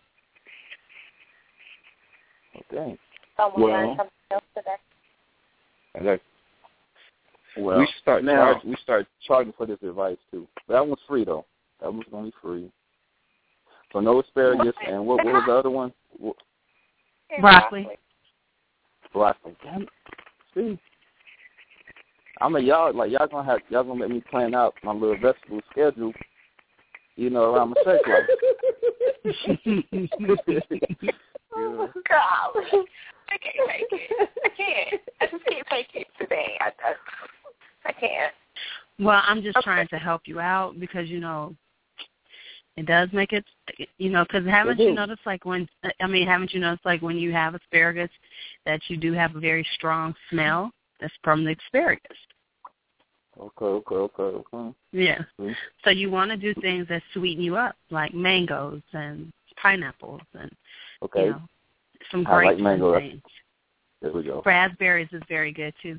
Okay. Someone Well- learned something else today. Okay. Well, we start now, charge, we start charging for this advice too. But that one's free though. That one's gonna be free. So no asparagus, and what, what was the other one? What, Broccoli. broccoli. Damn it. See, I'm a y'all like y'all gonna have y'all gonna make me plan out my little vegetable schedule. You know, around my sex life. Oh, my God. I can't take it. I can't. I just can't take it today. I, I, I can't. Well, I'm just trying to help you out because, you know, it does make it, you know, because haven't you noticed, like, when, I mean, haven't you noticed, like, when you have asparagus that you do have a very strong smell that's from the asparagus? Okay, okay, okay, okay. Yeah. Mm-hmm. So you want to do things that sweeten you up, like mangoes and pineapples and, Okay. you know, some I like grapes mango. and things. There we go. Raspberries is very good, too.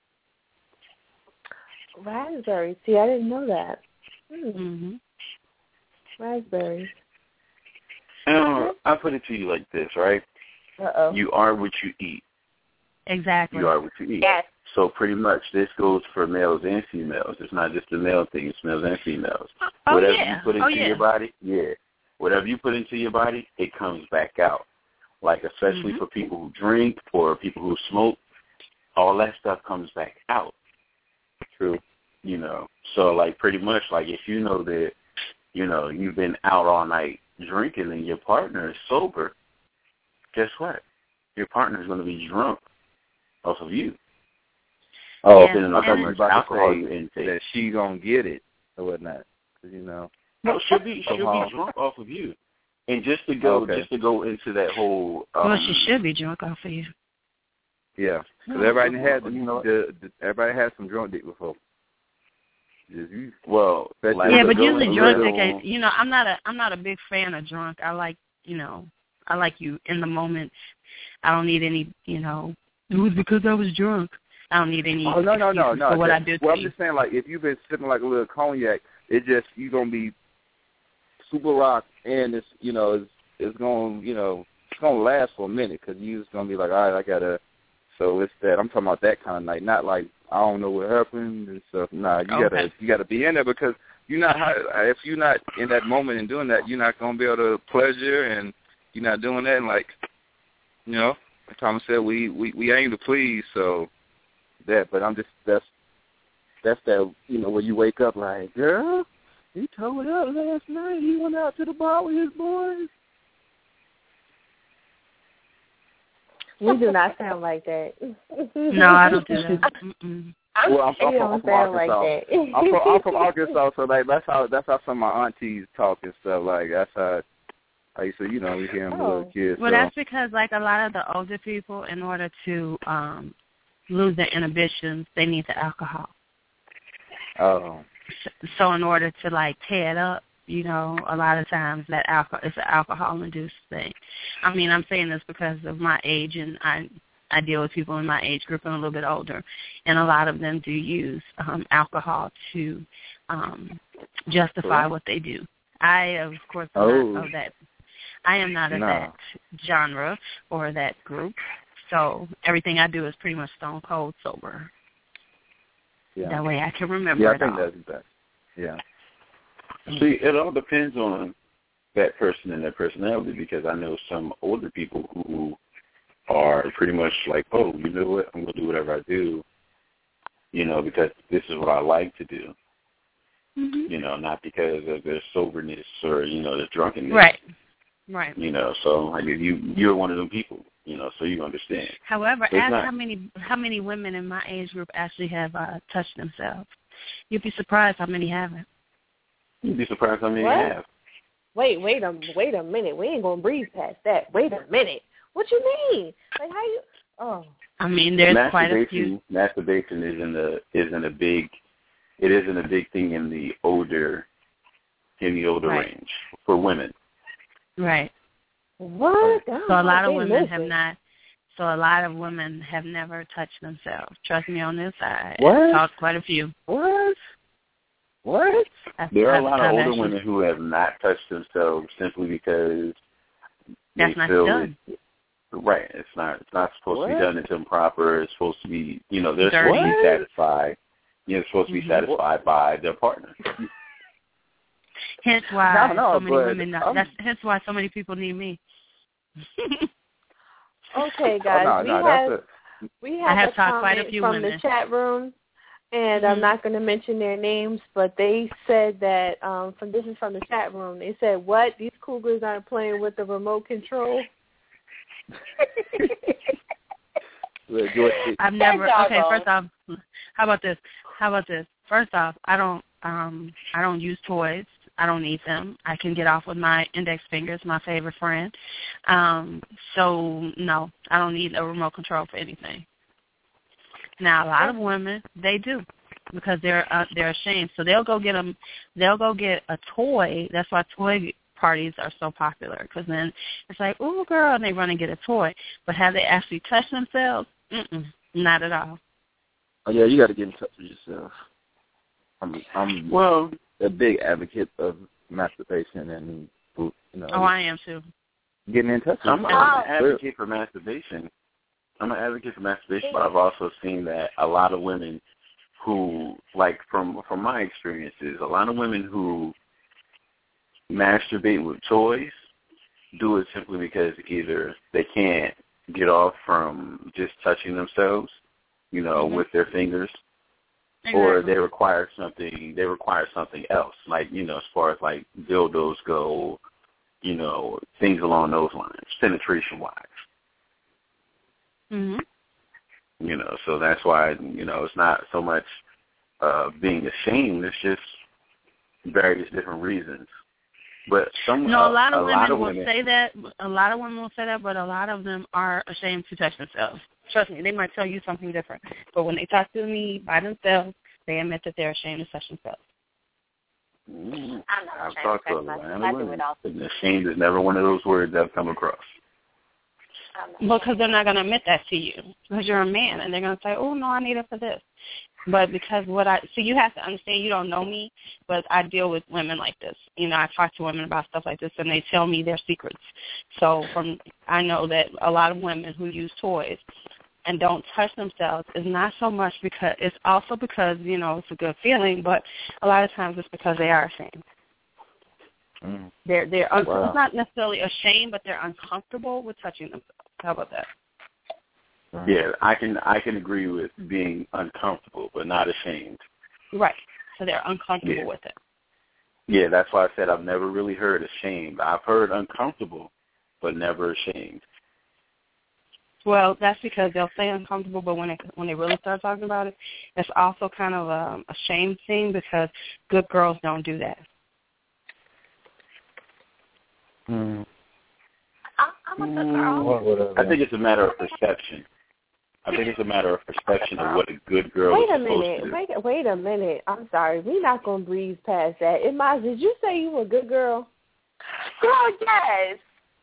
Raspberries. See, I didn't know that. Hmm. Mm-hmm. Raspberries. uh, I put it to you like this, right? Uh-oh. You are what you eat. Exactly. You are what you eat. Yes. So pretty much this goes for males and females. It's not just the male thing. It's males and females. Oh, Whatever yeah. you put into oh, yeah. your body, yeah. Whatever you put into your body, it comes back out. Like especially Mm-hmm. for people who drink or people who smoke, all that stuff comes back out. True. You know. So like pretty much like if you know that, you know, you've been out all night drinking and your partner is sober, guess what? Your partner is going to be drunk off of you. Oh, Yeah. Depending on how And- much about alcohol to you say intake. that she gonna get it or whatnot, 'cause, you know. No, she'll be she'll Uh-huh. be drunk off of you. And just to go Okay. just to go into that whole um, well, she should be drunk off of you. Yeah, because No, everybody no, had you know- the, the everybody had some drunk dick before. If you, well, like yeah, but go usually a drunk little- take a, you know, I'm not a I'm not a big fan of drunk. I like, you know, I like you in the moment. I don't need any, you know, it was because I was drunk. I don't need any oh no no no no. for what that, I did well, to I'm you. just saying, like, if you've been sipping like a little cognac, it just you gonna be super rock, and it's you know it's it's gonna you know it's gonna last for a minute because you're just gonna be like, all right, I gotta. So it's that I'm talking about that kind of night, not like I don't know what happened and stuff. Nah, you Okay. gotta you gotta be in there because you're not if you're not in that moment and doing that, you're not gonna be able to pleasure, and you're not doing that. And like you know, like Thomas said, we we we aim to please, so that. But I'm just that's that's that you know when you wake up like, girl, he towed up last night. He went out to the bar with his boys. We do not sound like that. No, I don't do that. Mm-mm. Well, I'm, I'm, You from, I'm don't from sound like Arkansas. that. I'm from I'm from Arkansas, so like that's how that's how some of my aunties talk and stuff. Like that's how I used to, you know, we hear them Oh. little kids. Well, so. that's because like a lot of the older people, in order to um lose their inhibitions, they need the alcohol. Oh. So in order to like tear it up, you know, a lot of times that alcohol it's an alcohol-induced thing. I mean, I'm saying this because of my age, and I I deal with people in my age group and a little bit older, and a lot of them do use um, alcohol to um, justify Sure. what they do. I, of course, am Oh. not of that. I am not of No. that genre or that group. So everything I do is pretty much stone cold sober. Yeah. That way I can remember Yeah, I it think all. that's best. Yeah. See, it all depends on that person and their personality, because I know some older people who are pretty much like, oh, you know what, I'm going to do whatever I do, you know, because this is what I like to do, Mm-hmm. you know, not because of their soberness or, you know, their drunkenness. Right. Right. You know, so like, you, you're one of them people, you know, so you understand. However, So it's ask not- how many how many women in my age group actually have uh, touched themselves. You'd be surprised how many haven't. You'd be surprised how many What? you have. Wait, wait a wait a minute. We ain't gonna breeze past that. Wait a minute. What you mean? Like how you? Oh. I mean, there's quite a few. Masturbation, masturbation isn't a isn't a big, it isn't a big thing in the older, in the older Right. range for women. Right. What? So a lot of They women listen. have not. So a lot of women have never touched themselves. Trust me on this side. What? I've talked quite a few. What? What? I've, There are I've, a lot of I've older actually, women who have not touched themselves simply because That's they not feel done. it, right. It's not. It's not supposed What? to be done until proper. It's supposed to be. You know, they're Dirty. supposed to be What? satisfied. You know, they're supposed to be Mhm. satisfied by their partner. Hence why I don't know, so many but women. I'm- That's hence why so many people need me. Okay, Oh, guys. no, we no, have that's we I have, have a taught quite a comment few from women. the chat room, and Mhm. I'm not going to mention their names, but they said that um, from this is from the chat room. They said, "What? These cougars aren't playing with the remote control." Look, George, I've never. That Okay, doggone. first off, how about this? How about this? First off, I don't. Um, I don't use toys. I don't need them. I can get off with my index fingers, my favorite friend. Um, so no, I don't need a remote control for anything. Now, a lot of women, they do, because they're uh, they're ashamed. So they'll go get them. They'll go get a toy. That's why toy parties are so popular, because then it's like, ooh, girl, and they run and get a toy. But have they actually touched themselves? Mm-mm, not at all. oh yeah, you got to get in touch with yourself. I'm I'm Well, a big advocate of masturbation and you know Oh, I am too. getting in touch with I'm, yourself. I'm an advocate for masturbation. I'm an advocate for masturbation, but I've also seen that a lot of women who, like from from my experiences, a lot of women who masturbate with toys do it simply because either they can't get off from just touching themselves, you know, Mhm. with their fingers, Exactly. or they require something. They require something else, like you know, as far as like dildos go, you know, things along those lines, penetration wise. Mhm. You know, so that's why, you know, it's not so much uh, being ashamed. It's just various different reasons. But some, No, uh, a lot of a women lot of will women, say that. A lot of women will say that, but a lot of them are ashamed to touch themselves. Trust me, they might tell you something different. But when they talk to me by themselves, They admit that they're ashamed to touch themselves. Mm, I'm not I've ashamed talked to to touch myself. Atlanta I do women, it all. and ashamed is never one of those words I've come across. Well, because they're not going to admit that to you because you're a man, and they're going to say, oh, no, I need it for this. But because what I – so you have to understand you don't know me, but I deal with women like this. You know, I talk to women about stuff like this, and they tell me their secrets. So from I know that a lot of women who use toys and don't touch themselves is not so much because – it's also because, you know, it's a good feeling, but a lot of times it's because they are ashamed. Mm. They're they're un- Wow. It's not necessarily ashamed, but they're uncomfortable with touching themselves. How about that? Yeah, I can I can agree with being uncomfortable, but not ashamed. Right. So they're uncomfortable Yeah. with it. Yeah, that's why I said I've never really heard ashamed. I've heard uncomfortable, but never ashamed. Well, that's because they'll say uncomfortable, but when they when they really start talking about it, it's also kind of a, a shame thing because good girls don't do that. Mm. I'm a good girl. What, whatever. I think it's a matter of perception. I think it's a matter of perception of what a good girl Wait is a supposed minute. to do. Wait, wait a minute. I'm sorry. We're not going to breeze past that. Imaz, did you say you were a good girl? Girl, yes.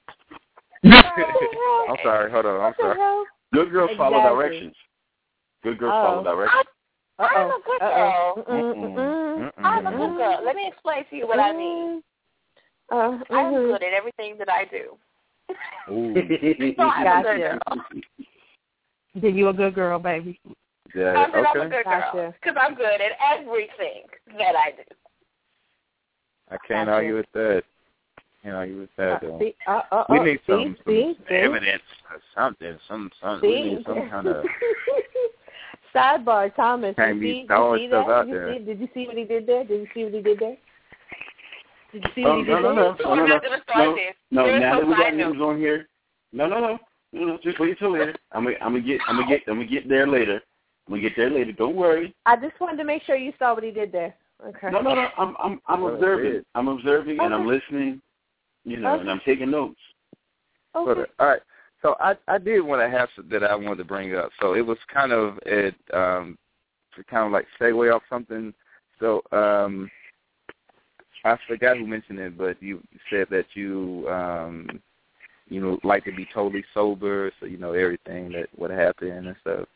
I'm sorry. Hold on. I'm What the sorry. hell? Good girls follow Exactly. directions. Good girls Oh. follow directions. Uh-oh. I'm a good girl. Uh-oh. Mm-mm. Mm-mm. I'm a good girl. Let me explain to you what I mean. Uh, I'm mm-hmm. good at everything that I do. Ooh. So I'm a good Gotcha. girl. Then you a good girl, baby. Yeah, I said I'm a okay. good girl Gotcha. because I'm good at everything that I do. I can't Gotcha. argue with that. Can't argue with that, Uh, though. see, uh, uh, We uh, need see, some, some see, see? evidence or something. Some, some, we See? need some kind of... Sidebar, Thomas. Can't You be see, you throwing see stuff that? out You there. see, did you see what he did there? Did you see what he did there? Did you see Oh, what he no, did no, there? no, So no, we're no, not going to no, start no, this. no. There's Now no that we got side note. news on here, no, no, no, no, no. Just wait till later. I'm gonna, I'm gonna get, I'm gonna get, I'm gonna get there later. I'm gonna get there later. Don't worry. I just wanted to make sure you saw what he did there. Okay. No, no, no. I'm, I'm, I'm Well, observing. it is. I'm observing and I'm Okay. listening. You know, Okay. and I'm taking notes. Okay. All right. So I I did want to have some that I wanted to bring up. So it was kind of it um to kind of like segue off something. So um I forgot who mentioned it, but you said that you um you know like to be totally sober, so you know everything that would happen and stuff.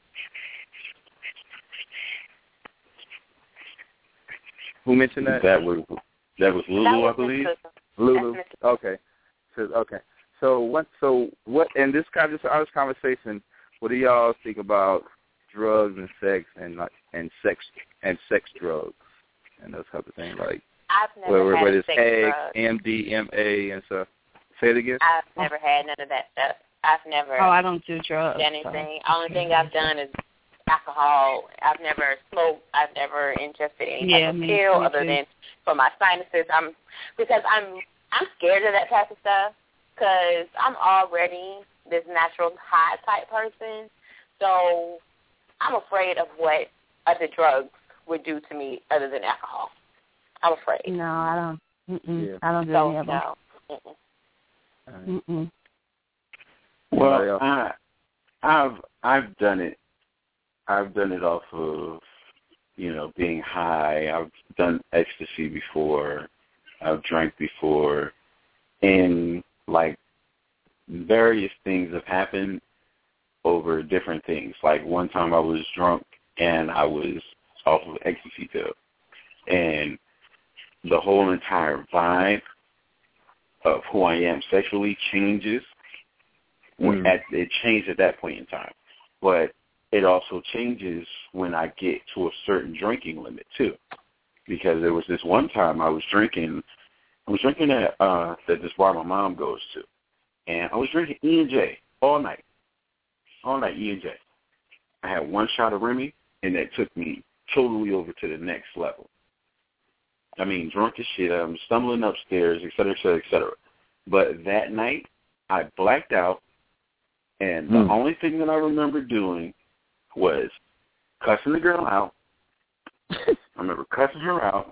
Who mentioned that? That was that was Lulu, That I was believe. Miss Lulu. That's Okay. So okay. So what? So what? In this kind of honest conversation, what do y'all think about drugs and sex and like and sex and sex drugs and those type of things? Like I've never where, had where a there's sex eggs, drug. M D M A, and stuff. Say it again. I've never had none of that stuff. I've never Oh, I don't do drugs. done anything. Only thing I've done is alcohol. I've never smoked. I've never ingested any Yeah, type of me- pill me other too. than for my sinuses. I'm because I'm I'm scared of that type of stuff because I'm already this natural high type person. So I'm afraid of what other drugs would do to me other than alcohol. I'm afraid. No, I don't. Mm-mm. Yeah. I don't do So any of them. no. Mm-mm. Mm-mm. Anybody Well, else? I, I've I've done it. I've done it off of, you know, being high. I've done ecstasy before. I've drank before, and like various things have happened over different things. Like one time I was drunk and I was off of ecstasy pill, and the whole entire vibe of who I am sexually changes. When Mm. at, it changed at that point in time, but it also changes when I get to a certain drinking limit too. Because there was this one time I was drinking, I was drinking at uh, at this bar my mom goes to, and I was drinking E and J all night, all night E and J. I had one shot of Remy, and that took me totally over to the next level. I mean, drunk as shit. I'm stumbling upstairs, et cetera, et cetera, et cetera. But that night, I blacked out, and the Mm. only thing that I remember doing was cussing the girl out. I remember cussing her out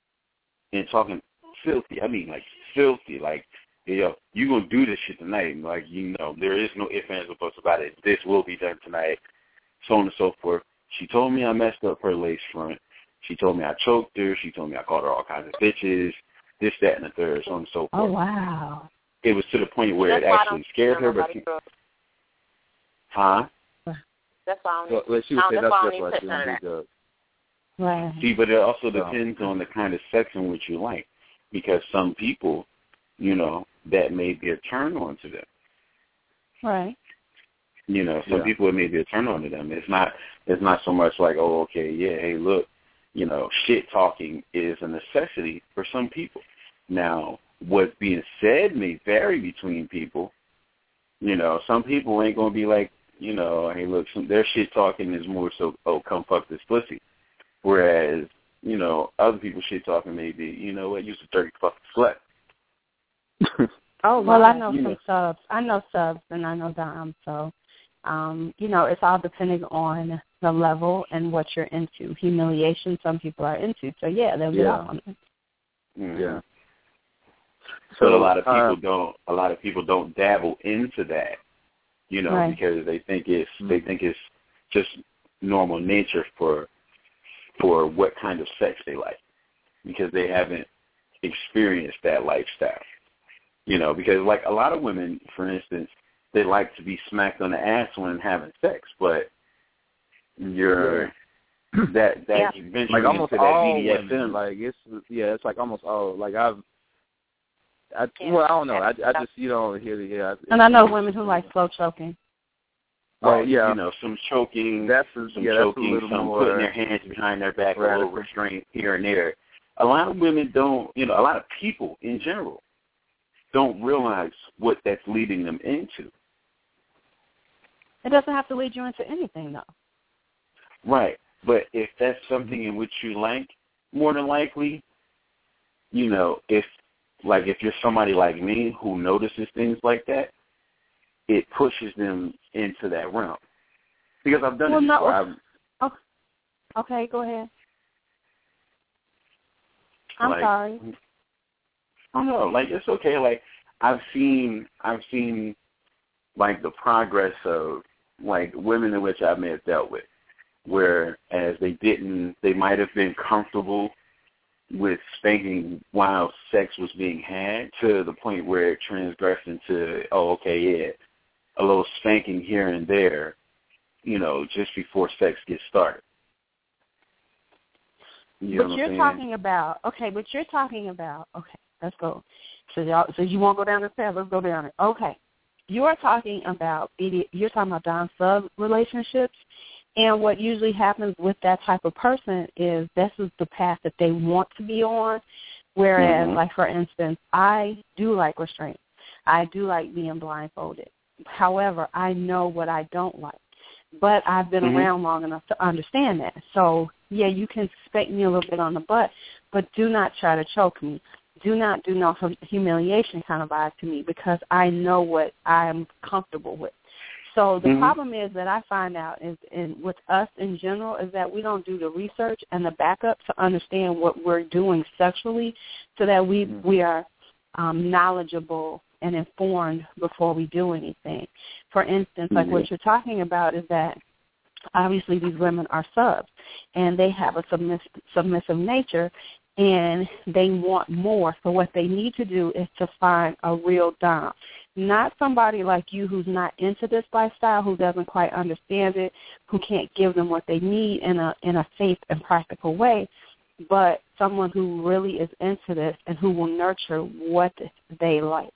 and talking filthy. I mean, like, filthy. Like, yo, you going to do this shit tonight. And like, you know, there is no ifs, ands, or buts about it. This will be done tonight, so on and so forth. She told me I messed up her lace front. She told me I choked her. She told me I called her all kinds of bitches, this, that, and the third, so on and so forth. Oh, wow. It was to the point where That's it actually scared her. But she, huh? That's why I Well, don't she was saying that's that's why I just don't why need she none of don't that. do drugs. Right. See, but it also depends on the kind of sex in which you like, because some people, you know, that may be a turn on to them. Right. You know, some Yeah. people it may be a turn on to them. It's not. It's not so much like, oh, okay, yeah, hey, look, you know, shit talking is a necessity for some people. Now, what's being said may vary between people. You know, some people ain't gonna be like, you know, hey, look, some, their shit talking is more so, oh, come fuck this pussy. Whereas, you know, other people's shit talking may be, you know what, you's a dirty fucking slut. Oh, well, I know you some know. subs. I know subs and I know doms. So, um, you know, it's all depending on the level and what you're into. Humiliation, some people are into. So, yeah, they'll get Yeah. off on it. Mm-hmm. Yeah. So but a lot of people uh, don't. A lot of people don't dabble into that, you know, Right. because they think it's Mm-hmm. they think it's just normal nature for for what kind of sex they like, because they haven't experienced that lifestyle. You know, because like a lot of women, for instance, they like to be smacked on the ass when having sex, but you're Yeah. that that Yeah. you venture like almost into that all B D S women, M. like it's yeah, it's like almost all. Like I've, I Yeah. well, I don't know. I, I just you know hear the yeah. And I know women who like slow choking. Oh Right, yeah, you know, some choking, that's a, some yeah, that's a choking, little some more putting their hands behind their back, a little radical. restraint here and there. A lot of women don't, you know, a lot of people in general don't realize what that's leading them into. It doesn't have to lead you into anything, though. Right, but if that's something in which you like, more than likely, you know, if, like, if you're somebody like me who notices things like that, it pushes them into that realm. Because I've done well, it before. No. I've, Oh, okay, go ahead. I'm like, sorry. I don't know, like, it's okay. Like, I've seen, I've seen, like, the progress of, like, women in which I may have dealt with, whereas they didn't, they might have been comfortable with spanking while sex was being had, to the point where it transgressed into, oh, okay, yeah, a little spanking here and there, you know, just before sex gets started. You know but what you're I'm saying? talking about, okay, but you're talking about, okay, let's go. So y'all, so you won't go down this path, let's go down it. Okay. You're talking about, you're talking about dom-sub relationships, and what usually happens with that type of person is this is the path that they want to be on, whereas, mm-hmm. like, for instance, I do like restraint. I do like being blindfolded. However, I know what I don't like. But I've been mm-hmm. around long enough to understand that. So, yeah, you can spank me a little bit on the butt, but do not try to choke me. Do not do no humiliation kind of vibe to me, because I know what I'm comfortable with. So the mm-hmm. problem is that I find out is in, with us in general is that we don't do the research and the backup to understand what we're doing sexually, so that we, mm-hmm. we are um, knowledgeable and informed before we do anything. For instance, like mm-hmm. what you're talking about is that obviously these women are subs, and they have a submiss- submissive nature, and they want more. So what they need to do is to find a real dom, not somebody like you who's not into this lifestyle, who doesn't quite understand it, who can't give them what they need in a in a safe and practical way, but someone who really is into this and who will nurture what they like,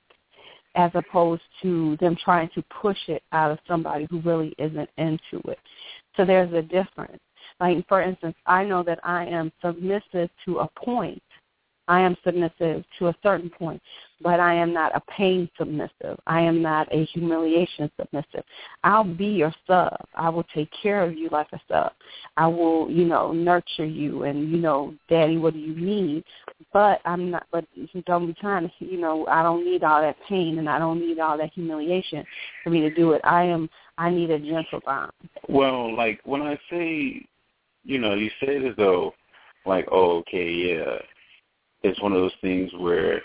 as opposed to them trying to push it out of somebody who really isn't into it. So there's a difference. Like, for instance, I know that I am submissive to a point. I am submissive to a certain point, but I am not a pain submissive. I am not a humiliation submissive. I'll be your sub. I will take care of you like a sub. I will, you know, nurture you and, you know, Daddy, what do you need? But I'm not, but don't be trying to, you know, I don't need all that pain and I don't need all that humiliation for me to do it. I am, I need a gentle bond. Well, like, when I say, you know, you say it as though, like, oh, okay, yeah, it's one of those things where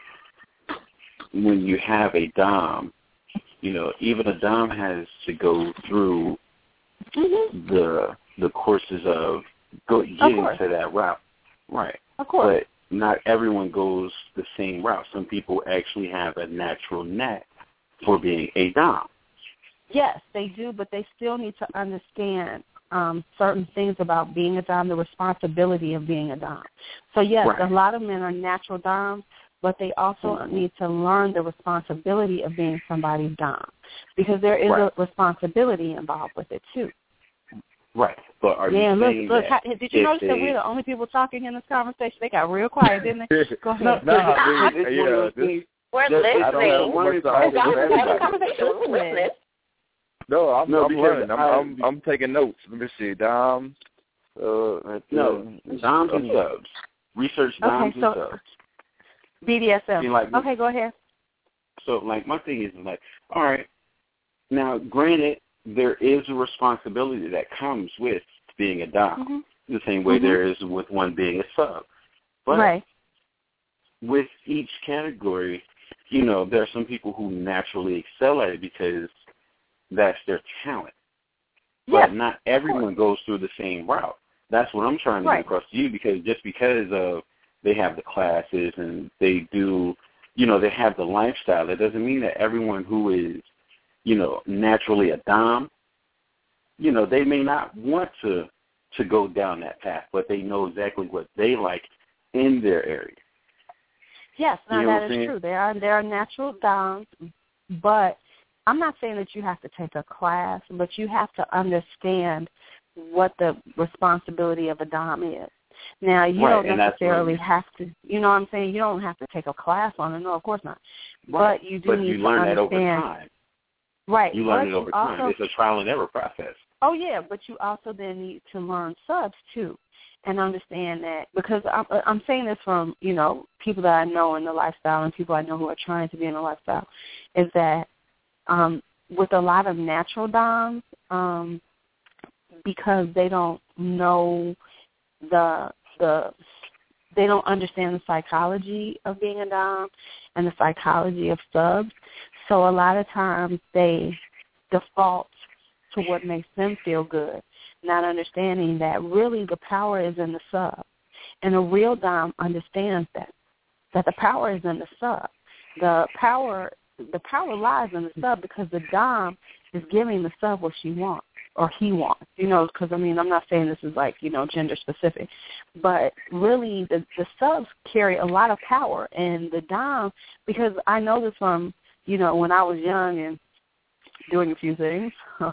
when you have a dom, you know, even a dom has to go through mm-hmm. the the courses of go, getting of to that route. Right. Of course. But not everyone goes the same route. Some people actually have a natural knack for being a dom. Yes, they do, but they still need to understand um, certain things about being a dom, the responsibility of being a dom. So, yes, right. a lot of men are natural doms, but they also mm-hmm. need to learn the responsibility of being somebody's dom, because there is right. a responsibility involved with it, too. Right. But are yeah, you look, saying look, that how, did you notice they, that we're the only people talking in this conversation? They got real quiet, didn't they? Go ahead. no, no, I mean, it's yeah, one of those this, things. We're just, listening. I don't have much time We're for conversation. We're listening. No, I'm, no, I'm learning. I'm, I'm, I'm taking notes. Let me see. Dom. Uh, no, doms and subs. Research doms okay, so, and subs. B D S M. See, like, okay, go ahead. So, like, my thing is, like, all right, now, granted, there is a responsibility that comes with being a dom, mm-hmm. the same way mm-hmm. there is with one being a sub. But right. with each category, you know, there are some people who naturally excel at it because that's their talent. Yes, but not everyone goes through the same route. That's what I'm trying to right. get across to you, because just because of they have the classes and they do, you know, they have the lifestyle, that doesn't mean that everyone who is, you know, naturally a dom, you know, they may not want to to go down that path, but they know exactly what they like in their area. Yes, now you know that is true. There are there are natural doms, but I'm not saying that you have to take a class, but you have to understand what the responsibility of a dom is. Now, you right, don't necessarily have to, you know what I'm saying? You don't have to take a class on it. No, of course not. Right. But you do but need you to learn understand. that over time. Right. You learn but it over also, time. It's a trial and error process. Oh, yeah, but you also then need to learn subs, too, and understand that, because I'm, I'm saying this from, you know, people that I know in the lifestyle and people I know who are trying to be in the lifestyle, is that um, with a lot of natural doms, um, because they don't know the the they don't understand the psychology of being a dom and the psychology of subs, so a lot of times they default to what makes them feel good, not understanding that really the power is in the sub. And a real dom understands that, that the power is in the sub. The power the power lies in the sub, because the dom is giving the sub what she wants, or he wants, you know, because, I mean, I'm not saying this is like, you know, gender specific, but really the, the subs carry a lot of power, and the dom, because I know this from, you know, when I was young and doing a few things,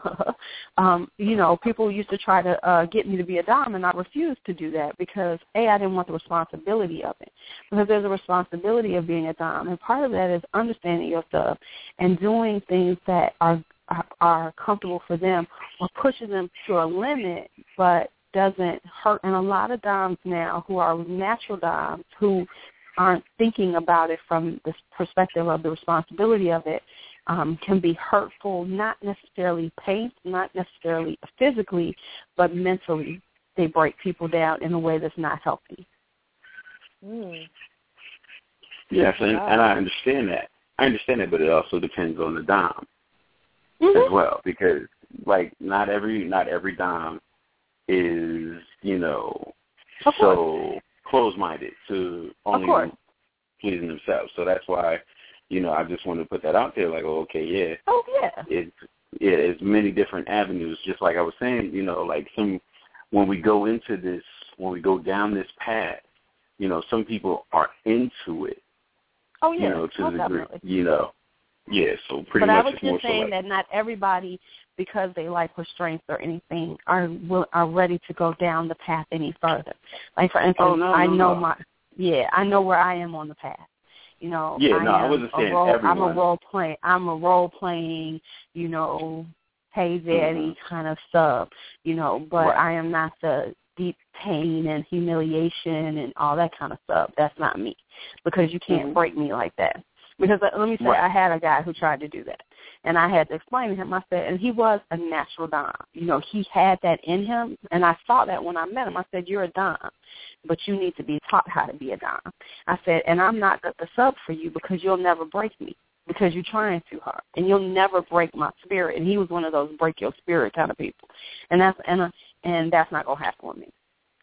um, you know, people used to try to uh, get me to be a dom, and I refused to do that because, A, I didn't want the responsibility of it, because there's a responsibility of being a dom, and part of that is understanding your sub and doing things that are, are, are comfortable for them or pushes them to a limit but doesn't hurt. And a lot of doms now who are natural doms who aren't thinking about it from the perspective of the responsibility of it, Um, can be hurtful, not necessarily painful, not necessarily physically, but mentally. They break people down in a way that's not healthy. Mm. Yes, and, and I understand that. I understand that, but it also depends on the dom mm-hmm. as well, because like not every not every dom is, you know, so close-minded to only pleasing themselves. So that's why, you know, I just wanted to put that out there, like, oh, okay, yeah. Oh, yeah. It's, yeah, it's many different avenues. Just like I was saying, you know, like some, when we go into this, when we go down this path, you know, some people are into it. Oh, yeah. You know, to oh, the definitely. degree, you know. Yeah, so pretty but much I was it's more just saying so like, that not everybody, because they like restraints or anything, are will, are ready to go down the path any further. Like, for instance, oh, no, I no, know no. my, yeah, I know where I am on the path. You know, yeah, I no, am I wasn't saying a role, everyone. I'm a role playing. I'm a role playing. You know, hey daddy mm-hmm. kind of sub. You know, but right. I am not the deep pain and humiliation and all that kind of stuff. That's not me, because you can't mm-hmm. break me like that. Because uh, let me say, right. I had a guy who tried to do that, and I had to explain to him. I said, and he was a natural dom. You know, he had that in him, and I saw that when I met him. I said, you're a dom, but you need to be taught how to be a dom. I said, and I'm not the, the sub for you, because you'll never break me, because you're trying too hard, and you'll never break my spirit. And he was one of those break your spirit kind of people, and that's and uh, and that's not gonna happen with me.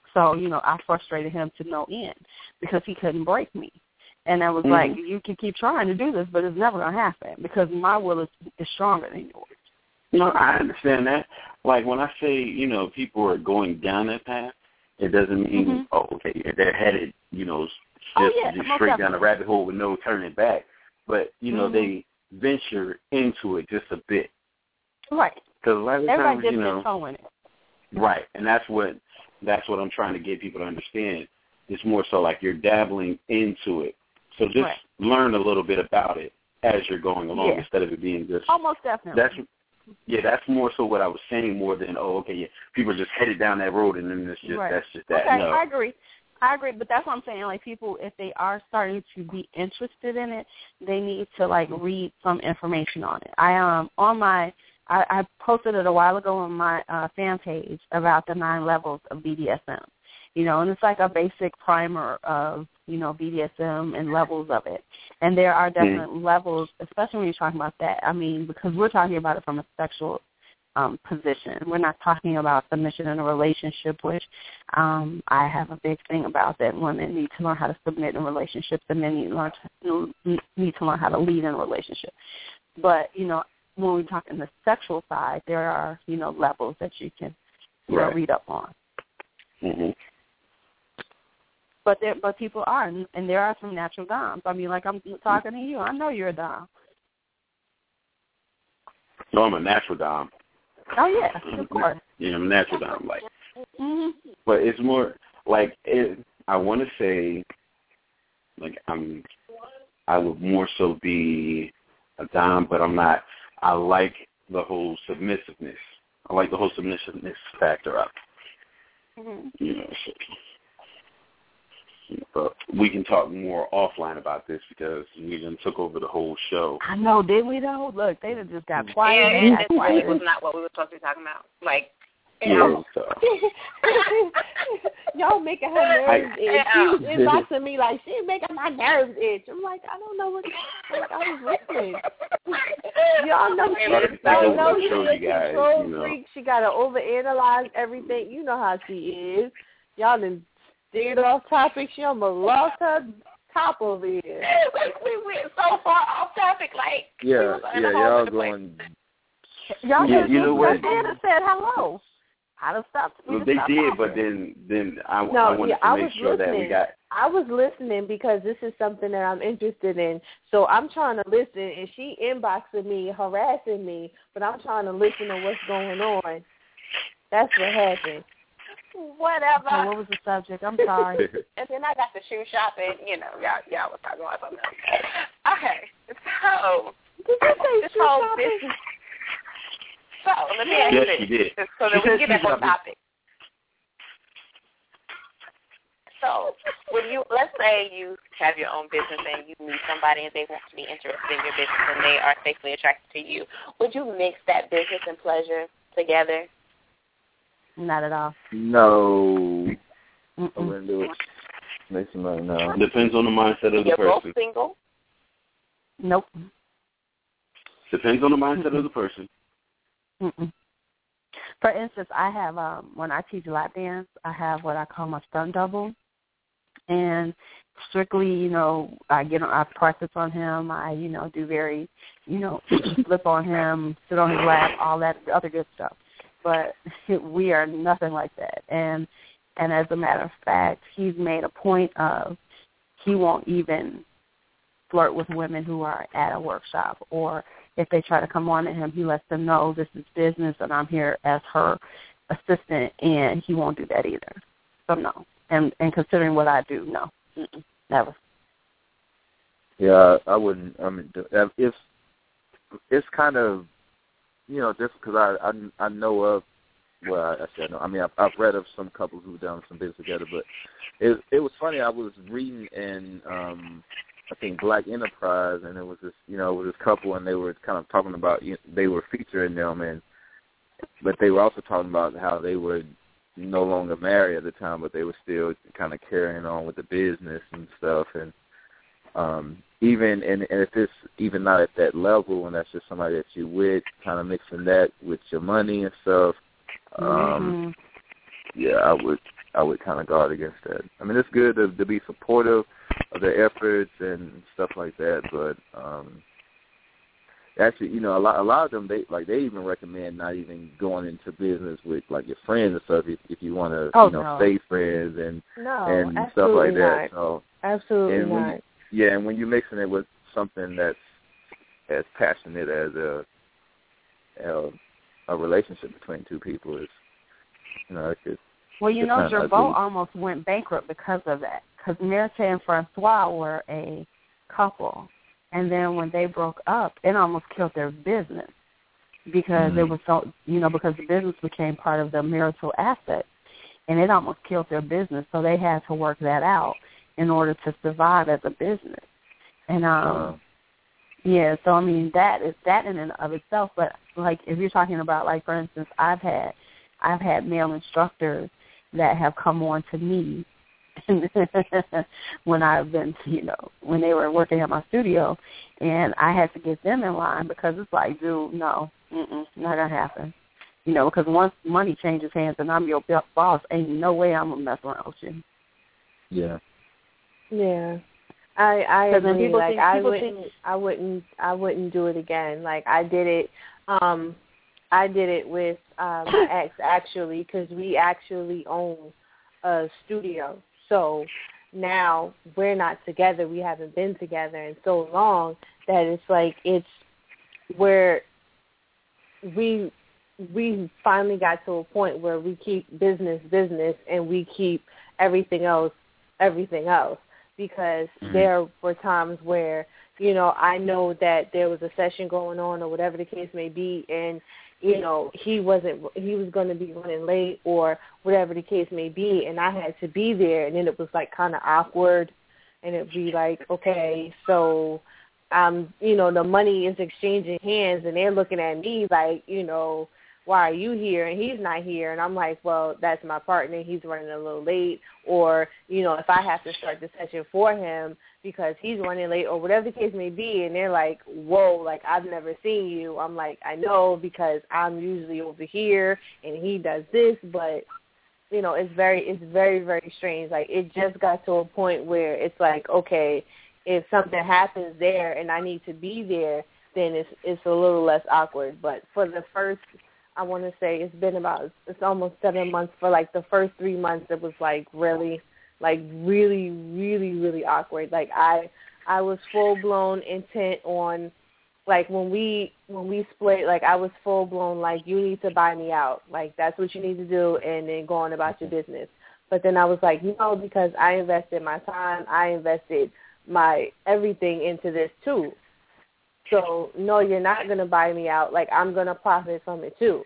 So, you know, I frustrated him to no end because he couldn't break me. And I was mm-hmm. like, you can keep trying to do this, but it's never going to happen because my will is, is stronger than yours. No, I understand that. Like when I say, you know, people are going down that path, it doesn't mean, mm-hmm. oh, okay, they're headed, you know, just, oh, yeah, just straight down the rabbit hole with no turning back. But, you know, mm-hmm. they venture into it just a bit. Right. Because a lot of Everybody times, dips you know, their toe in it. Right, and that's what that's what I'm trying to get people to understand. It's more so like you're dabbling into it. So just right. learn a little bit about it as you're going along yeah. instead of it being just almost definitely. That's yeah, that's more so what I was saying more than oh okay yeah people are just headed down that road and then it's just right. that's just that. Okay, no. I agree. I agree, but that's what I'm saying. Like people, if they are starting to be interested in it, they need to like read some information on it. I um on my I, I posted it a while ago on my uh, fan page about the nine levels of B D S M. You know, and it's like a basic primer of, you know, B D S M and levels of it. And there are definite mm. levels, especially when you're talking about that. I mean, because we're talking about it from a sexual um, position. We're not talking about submission in a relationship, which um, I have a big thing about that women need to learn how to submit in relationships and men need to learn to, need to learn how to lead in a relationship. But, you know, when we're talking the sexual side, there are, you know, levels that you can you right. know, read up on. Mm-hmm. But there, but people are, and there are some natural doms. I mean, like I'm talking to you, I know you're a dom. No, I'm a natural dom. Oh yeah, of course. Yeah, I'm a natural dom, like. Mm-hmm. But it's more like it, I want to say, like I'm, I would more so be a dom, but I'm not. I like the whole submissiveness. I like the whole submissiveness factor up. Mm-hmm. You know, so, but we can talk more offline about this because we done took over the whole show. I know, did we though? Look, they just got quiet. Yeah, and this really was not what we were supposed to be talking about. Like, yeah, so. Y'all making her nerves itch. She was inboxing me like, she making my nerves itch. I'm like, I don't know what, like, I was listening. Y'all know she, y'all know she a control you know. freak. She got to overanalyze everything. You know how she is. Y'all done steered off topic. She almost lost her top over here. We went so far off topic, like. Yeah, yeah, y'all going. Y'all yeah, you know what? Anna said hello. I done stopped. Well, they did, but then then I, no, I wanted yeah, to I make was sure listening. that we got. I was listening because this is something that I'm interested in. So I'm trying to listen, and she inboxing me, harassing me, but I'm trying to listen to what's going on. That's what happened. Whatever. Okay, what was the subject? I'm sorry. And then I got the shoe shopping. You know, y'all, y'all was talking about something else. Okay, so did you say this shoe whole shopping? business. So let me ask yes, you she this, did. so that we can get back on topic. So, when you let's say you have your own business and you meet somebody and they want to be interested in your business and they are sexually attracted to you, would you mix that business and pleasure together? Not at all. No, Mm-mm. I wouldn't do it. Makes them right now. Depends on the mindset of the You're person. both single? Nope. Depends on the mindset Mm-mm. of the person. Mm-mm. For instance, I have um, when I teach lap dance, I have what I call my stunt double, and strictly, you know, I get on, I practice on him. I, you know, do very, you know, flip on him, sit on his lap, all that other good stuff. But we are nothing like that, and and as a matter of fact, he's made a point of he won't even flirt with women who are at a workshop, or if they try to come on to him, he lets them know this is business and I'm here as her assistant, and he won't do that either. So no. And and considering what I do, no. Mm-mm, never. Yeah, I wouldn't. I mean, if it's kind of, you know, just because I, I I know of, well, I, I said no. I mean, I've, I've read of some couples who've done some business together, but it it was funny. I was reading in um, I think Black Enterprise, and it was this, you know, it was this couple, and they were kind of talking about, you know, they were featuring them, and but they were also talking about how they were no longer married at the time, but they were still kind of carrying on with the business and stuff, and um, even and, and if it's even not at that level, and that's just somebody that you with, kind of mixing that with your money and stuff. Um, mm-hmm. Yeah, I would. I I would kind of guard against that. I mean, it's good to, to be supportive of their efforts and stuff like that, but um, actually, you know, a lot, a lot of them, they like they even recommend not even going into business with like your friends and stuff if, if you want to, oh, you know, no. stay friends and no, and absolutely stuff like not. that. So absolutely and when not. You, yeah, and when you're mixing it with something that's as passionate as a a, a relationship between two people, is, you know, it's just. Well, you know, Gervaux almost went bankrupt because of that. Because Merite and Francois were a couple, and then when they broke up, it almost killed their business because mm-hmm. it was so, you know, because the business became part of the marital asset, and it almost killed their business. So they had to work that out in order to survive as a business. And um, uh-huh. yeah, so I mean that is that in and of itself. But like if you're talking about, like for instance, I've had I've had male instructors that have come on to me when I've been, you know, when they were working at my studio, and I had to get them in line because it's like, dude, no, mm-mm, not gonna happen. You know, because once money changes hands and I'm your boss, ain't no way I'm gonna mess around with you. Yeah. Yeah. I I agree. People like think, I people wouldn't think, I wouldn't I wouldn't do it again. Like I did it um I did it with uh, my ex actually because we actually own a studio. So now we're not together. We haven't been together in so long that it's like it's where we we finally got to a point where we keep business business and we keep everything else everything else because mm-hmm. there were times where, you know, I know that there was a session going on or whatever the case may be, and you know, he wasn't, he was going to be running late or whatever the case may be, and I had to be there, and then it was, like, kind of awkward, and it would be like, okay, so, um, you know, the money is exchanging hands, and they're looking at me like, you know, why are you here? And he's not here, and I'm like, well, that's my partner. He's running a little late, or, you know, if I have to start the session for him because he's running late or whatever the case may be, and they're like, whoa, like, I've never seen you. I'm like, I know because I'm usually over here, and he does this, but, you know, it's very, it's very, very strange. Like, it just got to a point where it's like, okay, if something happens there and I need to be there, then it's it's a little less awkward. But for the first, I want to say it's been about, it's almost seven months. For like the first three months, it was like really, like really, really, really awkward. Like I, I was full blown intent on, like when we when we split, like I was full blown like you need to buy me out. Like that's what you need to do, and then go on about your business. But then I was like, no, because I invested my time, I invested my everything into this too. So, no, you're not going to buy me out. Like, I'm going to profit from it, too.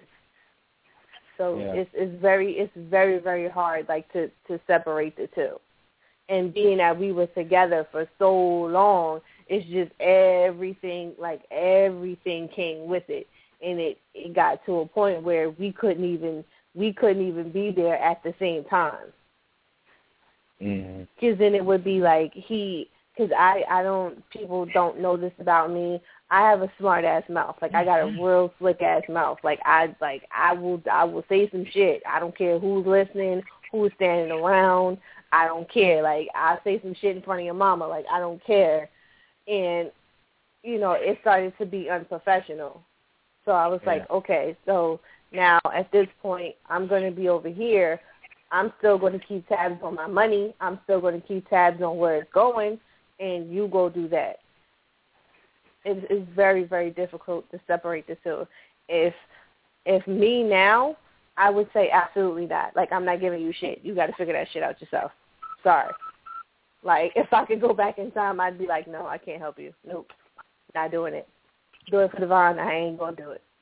So, yeah. it's it's very, it's very, very hard, like, to, to separate the two. And being that we were together for so long, it's just everything, like, everything came with it. And it, it got to a point where we couldn't even, we couldn't even be there at the same time. Because mm-hmm. then it would be like he... Because I, I don't, people don't know this about me. I have a smart ass mouth. Like I got a real slick ass mouth. Like I, like I will, I will say some shit. I don't care who's listening, who's standing around. I don't care. Like I say some shit in front of your mama. Like I don't care. And you know, it started to be unprofessional. So I was yeah. like, okay, so now at this point, I'm going to be over here. I'm still going to keep tabs on my money. I'm still going to keep tabs on where it's going. And you go do that. It's, it's very, very difficult to separate the two. If if me now, I would say absolutely not. Like, I'm not giving you shit. You got to figure that shit out yourself. Sorry. Like, if I could go back in time, I'd be like, no, I can't help you. Nope. Not doing it. Do it for Devon. I ain't going to do it.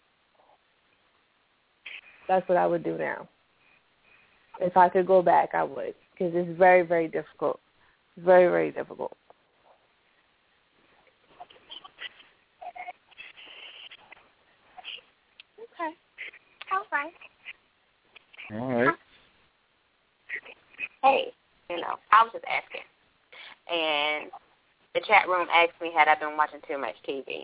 That's what I would do now. If I could go back, I would. Because it's very, very difficult. Very, very difficult. All right. All right. Hey, you know, I was just asking. And the chat room asked me had I been watching too much T V.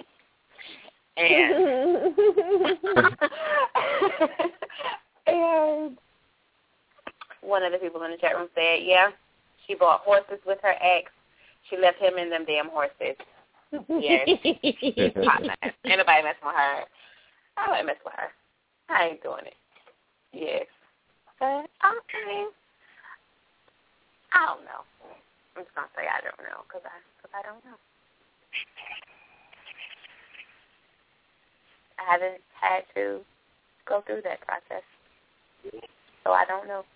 And, and one of the people in the chat room said, yeah, she bought horses with her ex. She left him in them damn horses. Yes. Hot mess. Ain't nobody messing with her. I ain't messing with her. I ain't doing it. Yes. But, okay. I don't know. I'm just going to say I don't know because I, cause I don't know. I haven't had to go through that process. So I don't know.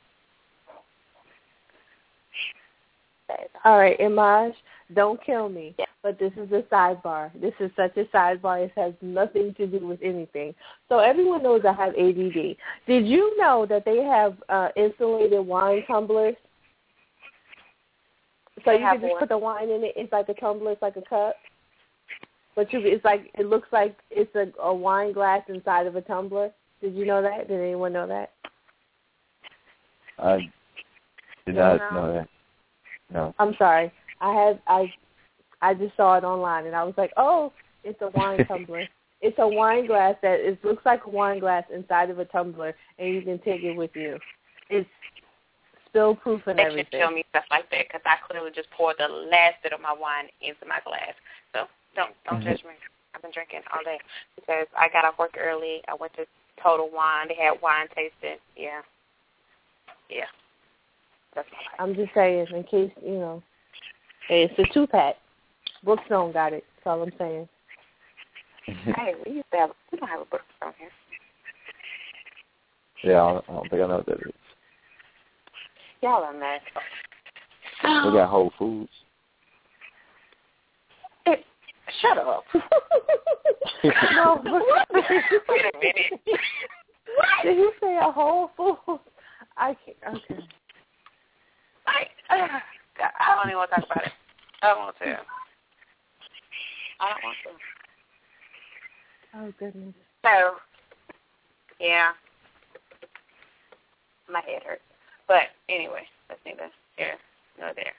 All right, Imaj, don't kill me. Yeah. But this is a sidebar. This is such a sidebar. It has nothing to do with anything. So everyone knows I have A D D. Did you know that they have uh, insulated wine tumblers? So you can just put the wine in it. It's like a tumbler. It's like a cup. But you, it's like it looks like it's a, a wine glass inside of a tumbler. Did you know that? Did anyone know that? I did not know that. No. I'm sorry. I had I I just saw it online and I was like, oh, it's a wine tumbler. It's a wine glass that it looks like a wine glass inside of a tumbler, and you can take it with you. It's spill proof and they everything. They should tell me stuff like that because I clearly just poured the last bit of my wine into my glass. So don't don't mm-hmm. judge me. I've been drinking all day because I got off work early. I went to Total Wine. They had wine tasting. Yeah. Yeah. That's my I'm just saying, in case, you know, hey, it's a two-pack. Brookstone got it. That's all I'm saying. Hey, we used to have, we don't have a Brookstone here. Yeah, I don't, I don't think I know what that is. Y'all are mad. We got Whole Foods. It, shut up. No, wait a minute. What? Did you say a Whole Foods? I can't. Okay. I, uh, God, I don't even want to talk about it. I don't want to. I don't want to. Oh, goodness. So, yeah. My head hurts. But anyway, that's neither here nor there.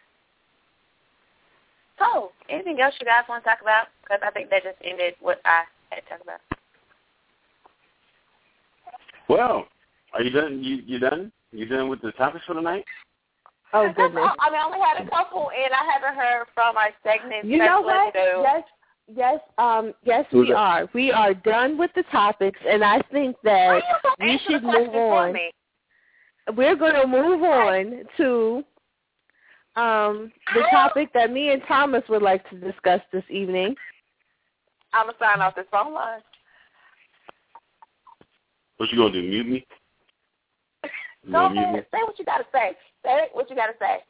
So, anything else you guys want to talk about? Because I think that just ended what I had to talk about. Well, are you done? You you done? You done with the topics for tonight? Oh, goodness. I mean, I only had a couple, and I haven't heard from our segment. You know what? So. Yes, yes, um, yes, Who's we that? are. We are done with the topics, and I think that we should move on. We're going to move on to um, the topic that me and Thomas would like to discuss this evening. I'm going to sign off this phone line. What you going to do, mute me? Go ahead. Say what you got to say. Say what you got to say.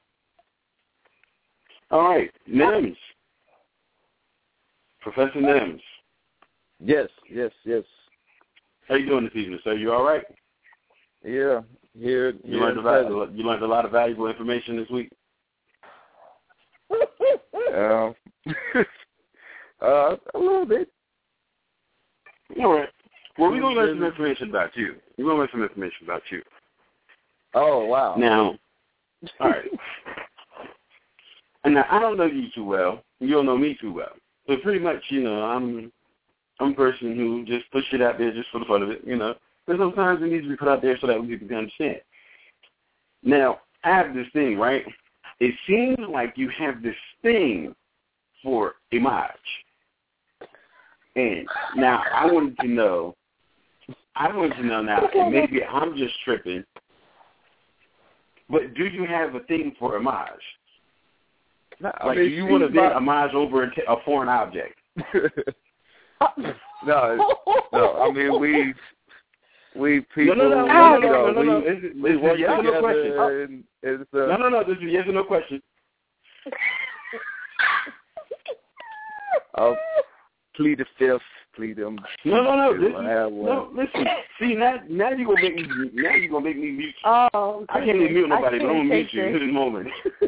All right. Nims. Professor Nims. Yes, yes, yes. How you doing this evening, sir? You all right? Yeah. Here, you, learned about, you learned a lot of valuable information this week? um, uh, a little bit. All right. Well, we're going to learn some information about you. We're going to learn some information about you. Oh, wow. Now, all right. And now, I don't know you too well. You don't know me too well. So pretty much, you know, I'm I'm a person who just push it out there just for the fun of it, you know. But sometimes it needs to be put out there so that people can understand. Now, I have this thing, right? It seems like you have this thing for Imaj. And now I wanted to know, I wanted to know now, and maybe I'm just tripping, but do you have a thing for Imaj? No, like, I mean, do you want to bend Imaj over a foreign object? no, no, I mean, we... We people, no, no, no, no, you know, no, no, no, we, no. This, we this work yes together. No, question. And, and uh, no, no, no. This is yes or no question. I'll plead the fifth. Plead them. No, no, no. This is, no, listen. See, now, now you're gonna make me. Now you're gonna make me mute you. Oh, I can't even mute nobody, but I'm gonna mute this. you in this moment.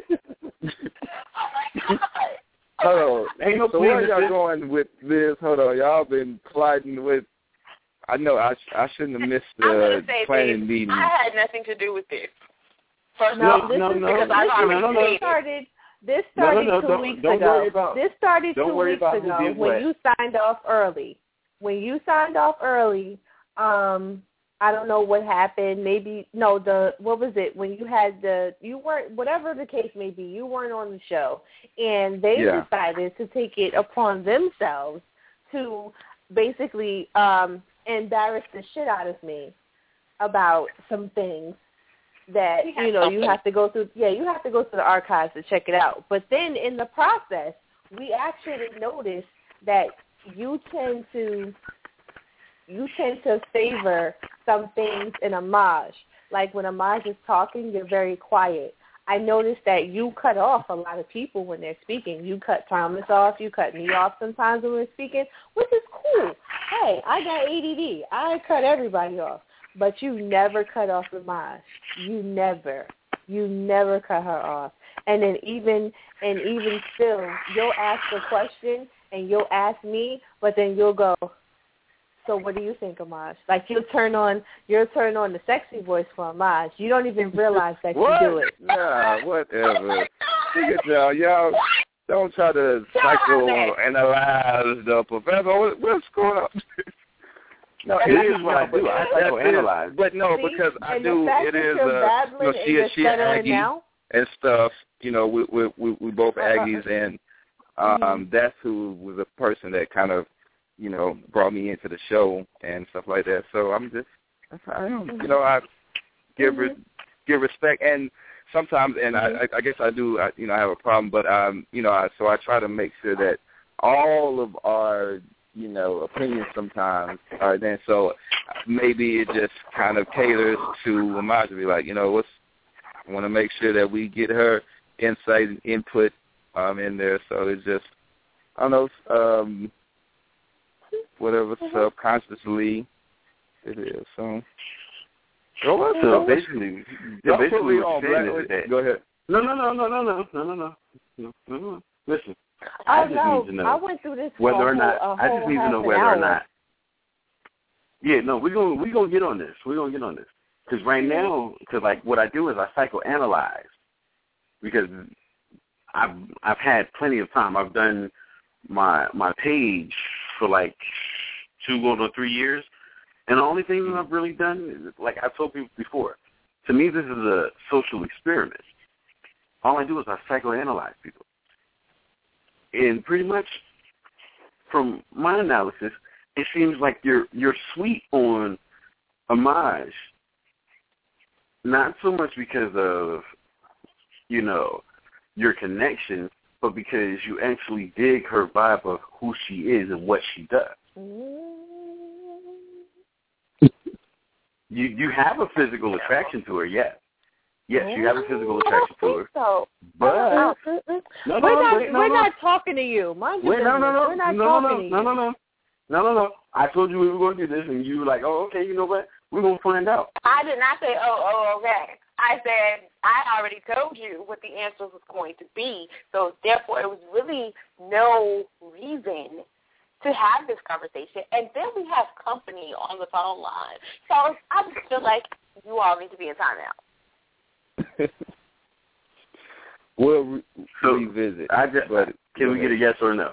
Hold on. Ain't no so where y'all going with this? Hold on. Y'all been plotting with. I know I I shouldn't have missed the planning meeting. I had nothing to do with this. First no, off, this no, is no, because no, I no, no, no, this started. This started no, no, no, two don't, weeks don't ago. Worry about, this started don't two worry weeks about ago when what. you signed off early. When you signed off early, um, I don't know what happened. Maybe no, the what was it when you had the you weren't whatever the case may be, you weren't on the show, and they Yeah. decided to take it upon themselves to basically um, embarrass the shit out of me about some things that you know you have to go through. Yeah, you have to go through the archives to check it out. But then in the process, we actually noticed that you tend to. You tend to favor some things in Amaj. Like when Amaj is talking, you're very quiet. I noticed that you cut off a lot of people when they're speaking. You cut Thomas off. You cut me off sometimes when we're speaking, which is cool. Hey, I got A D D. I cut everybody off. But you never cut off Amaj. You never. You never cut her off. And then even and even still, you'll ask a question and you'll ask me, but then you'll go, so what do you think, Amaj? Like you'll turn on, you'll turn on the sexy voice for Amaj. You don't even realize that what? you do it. Nah, whatever. Look at y'all. Y'all don't try to psychoanalyze the professor. What, what's going on? No, it is what I do. I psychoanalyze. But no, See? because I and do. It is. Uh, you know, she, she Aggie now? and stuff. You know, we we we, we both Aggies, and um, mm-hmm. that's who was a person that kind of, you know, brought me into the show and stuff like that. So I'm just, that's how I am. You know, I give re- give respect, and sometimes, and I, I guess I do, I, you know, I have a problem, but um, you know, I, so I try to make sure that all of our, you know, opinions sometimes are then. So maybe it just kind of caters to Amaj to be like, you know, what's, I want to make sure that we get her insight and input um in there. So it's just, I don't know. Um, whatever subconsciously it is. So, so, so basically, yeah, basically what you're saying is that. Go ahead. No, no, no, no, no, no, no, no, no, no, no, no. Listen, I, I just know. need to know I went through this whether or not. Whole, I just need to know whether hour. or not. Yeah, no, we're gonna we're gonna get on this. We're gonna get on this because right now, because like what I do is I psychoanalyze because I've I've had plenty of time. I've done my my page for like two going on three years, and the only thing that I've really done is, like I told people before, to me this is a social experiment. All I do is I psychoanalyze people, and pretty much from my analysis, it seems like you're you're sweet on Amaj, not so much because of, you know, your connection, but because you actually dig her vibe of who she is and what she does. you you have a physical attraction to her, yes. Yes, you have a physical attraction to her. So. But no, no, we're not, wait, no, we're no. not talking to you. Mind your wait, no, no, no, we're not no, talking no, to you. no, no, no, no, no, no. I told you we were going to do this, and you were like, oh, okay, you know what? We're going to find out. I did not say, oh, oh, okay. I said I already told you what the answer was going to be, so therefore it was really no reason to have this conversation. And then we have company on the phone line. So I just feel like you all need to be in timeout. We'll re- so revisit. I just, but can we get a yes or a no?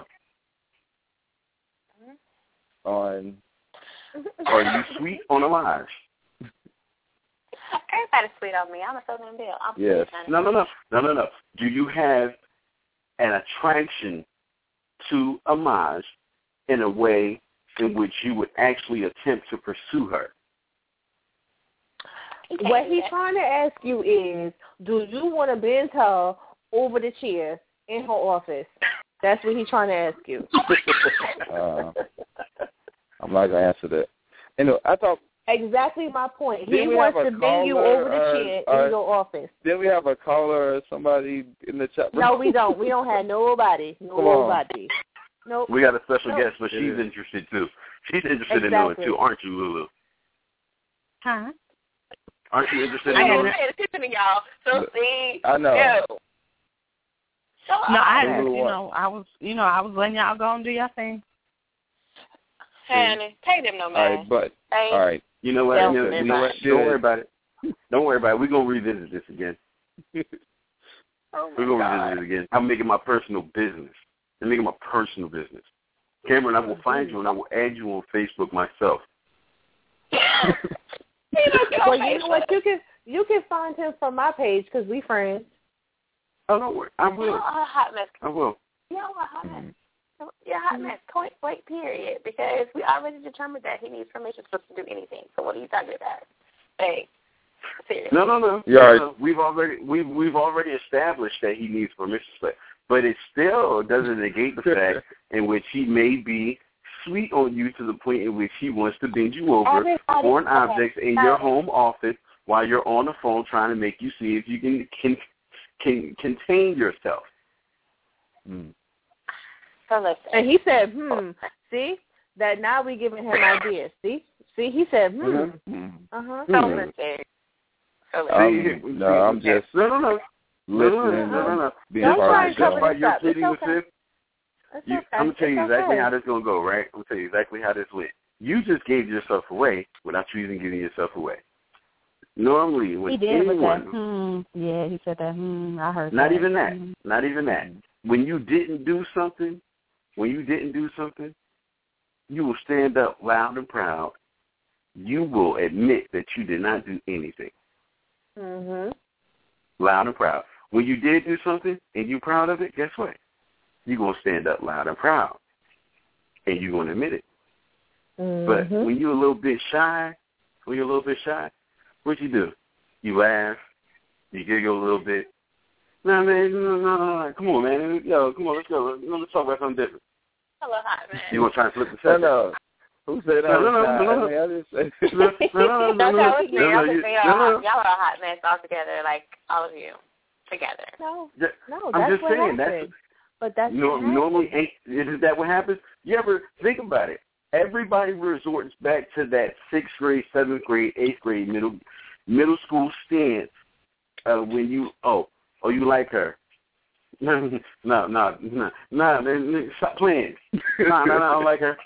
On Are you sweet on Amaj? Everybody's sweet on me. I'm a Southern Belle. I'm yes. sweet. No, no, no, no, no, no. Do you have an attraction to Amaj in a way in which you would actually attempt to pursue her? What he's trying to ask you is, do you want to bend her over the chair in her office? That's what he's trying to ask you. uh, I'm not going to answer that. You know, I thought... Exactly my point. He we wants have a to bend you caller, over the uh, chair uh, in your office. Did we have a caller or somebody in the chat room? No, we don't. We don't have nobody. Nobody. Nope. We got a special nope. guest, but she's Yeah. interested, too. She's interested exactly. in knowing, too, aren't you, Lulu? Huh? Aren't you interested I in didn't knowing? pay attention to y'all, so see. I know. No. No, I, Lulu, you what? know, I was, you know, I was letting y'all go and do your thing. Honey, pay them no All man. right, but, Thank all right. You know what? Yeah, You know, you know what? we Don't should- worry about it. Don't worry about it. We're going to revisit this again. Oh We're my going to God. revisit it again. I'm making my personal business. I'm making my personal business. Cameron, I will find you and I will add you on Facebook myself. He don't get on Well, you Facebook. know what? You can you can find him from my page because we friends. Oh, don't worry. I You will. know, a hot mess. I will. You know, a hot mess. Mm. You're a hot mess. Point blank, period. Because we already determined that he needs permission for us to do anything. So what are you talking about? Hey, seriously. No, no, no. Yeah, no, no. We've already we've we've already established that he needs permission for that. But it still doesn't negate the fact in which he may be sweet on you to the point in which he wants to bend you over Everybody- foreign okay. objects in your home office while you're on the phone trying to make you see if you can can can contain yourself. Mm. So listen. And he said, "Hmm, see that now we giving him ideas. See, see, he said, hmm, Mm-hmm. uh huh." So Hmm. listen. So Um, listen. no, I'm just No, no, no. listening, no, no, no, no. being Don't part try of and the cover show. While this you're up. It's pleading with okay. him, It's you, okay. I'm gonna tell you It's exactly okay. how this is gonna go, right? I'm gonna tell you exactly how this went. You just gave yourself away without you even giving yourself away. Normally, when He did with that. anyone, Hmm. Yeah, he said that. Hmm. I heard. not that. even that, Hmm. not even that. When you didn't do something, when you didn't do something, you will stand up loud and proud. You will admit that you did not do anything. Mhm. Loud and proud. When you did do something and you're proud of it, guess what? You're going to stand up loud and proud. And you're going to admit it. Mhm. But when you're a little bit shy, when you're a little bit shy, what you do? You laugh, you giggle a little bit. No, man, no, no, no, no. Come on, man. Yo, come on, let's go. Let's talk about something different. Hello, hot man. You want to try and flip the No, subject? no. Who said that? No, no, no, I, no, no. I mean, I just say. No, no, no, no, Don't no, tell us me. no, Y'all no, you- y'all no, are no. y'all are a hot mess all together, like all of you together. No, That- no, I'm that's just what saying, happened. that's But that's no, what happened. normally ain't isn't that what happens? You ever think about it? Everybody resorts back to that sixth grade, seventh grade, eighth grade, middle middle school stance uh, when you oh oh you like her. No, no, no, no, no, no, stop playing. No, no, no, I don't like her.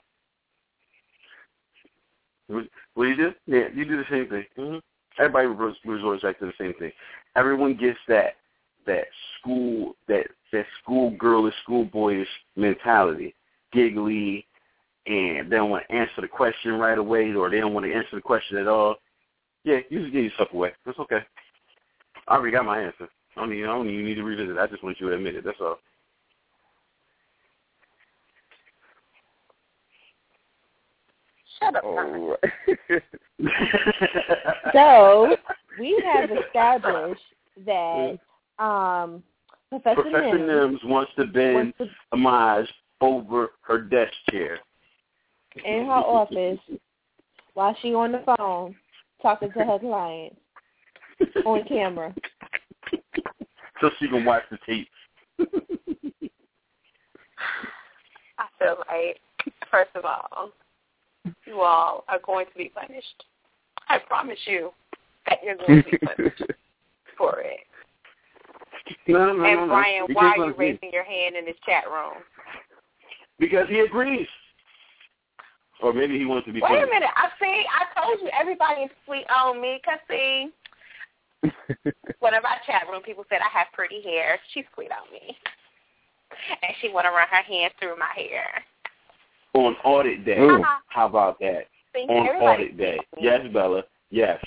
What, what do you do? Yeah, you do the same thing. Mm-hmm. Everybody resorts, resorts back to the same thing. Everyone gets that that school that that school girlish, schoolboyish mentality, giggly, and they don't want to answer the question right away, or they don't want to answer the question at all. Yeah, you just give yourself away. That's okay. I already got my answer. I don't, even, I don't even need to revisit it. I just want you to admit it. That's all. Shut up, Oh, So we have established that um, Professor, Professor Nims Nims wants to bend wants to, Amaj over her desk chair. in her office while she on the phone talking to her clients on camera. So she can watch the tape. I feel like, first of all, you all are going to be punished. I promise you that you're going to be punished for it. No, no, and no, no. Brian, Because why are you of- raising your hand in this chat room? Because he agrees. Or maybe he wants to be Wait punished. a minute. I see. I told you everybody's sweet on me. Cause see, one of our chat room people said I have pretty hair. She's sweet on me, and she want to run her hands through my hair. On audit day. Ooh. How about that? See, On everybody's audit day. sweet on me. Yes, Bella. Yes.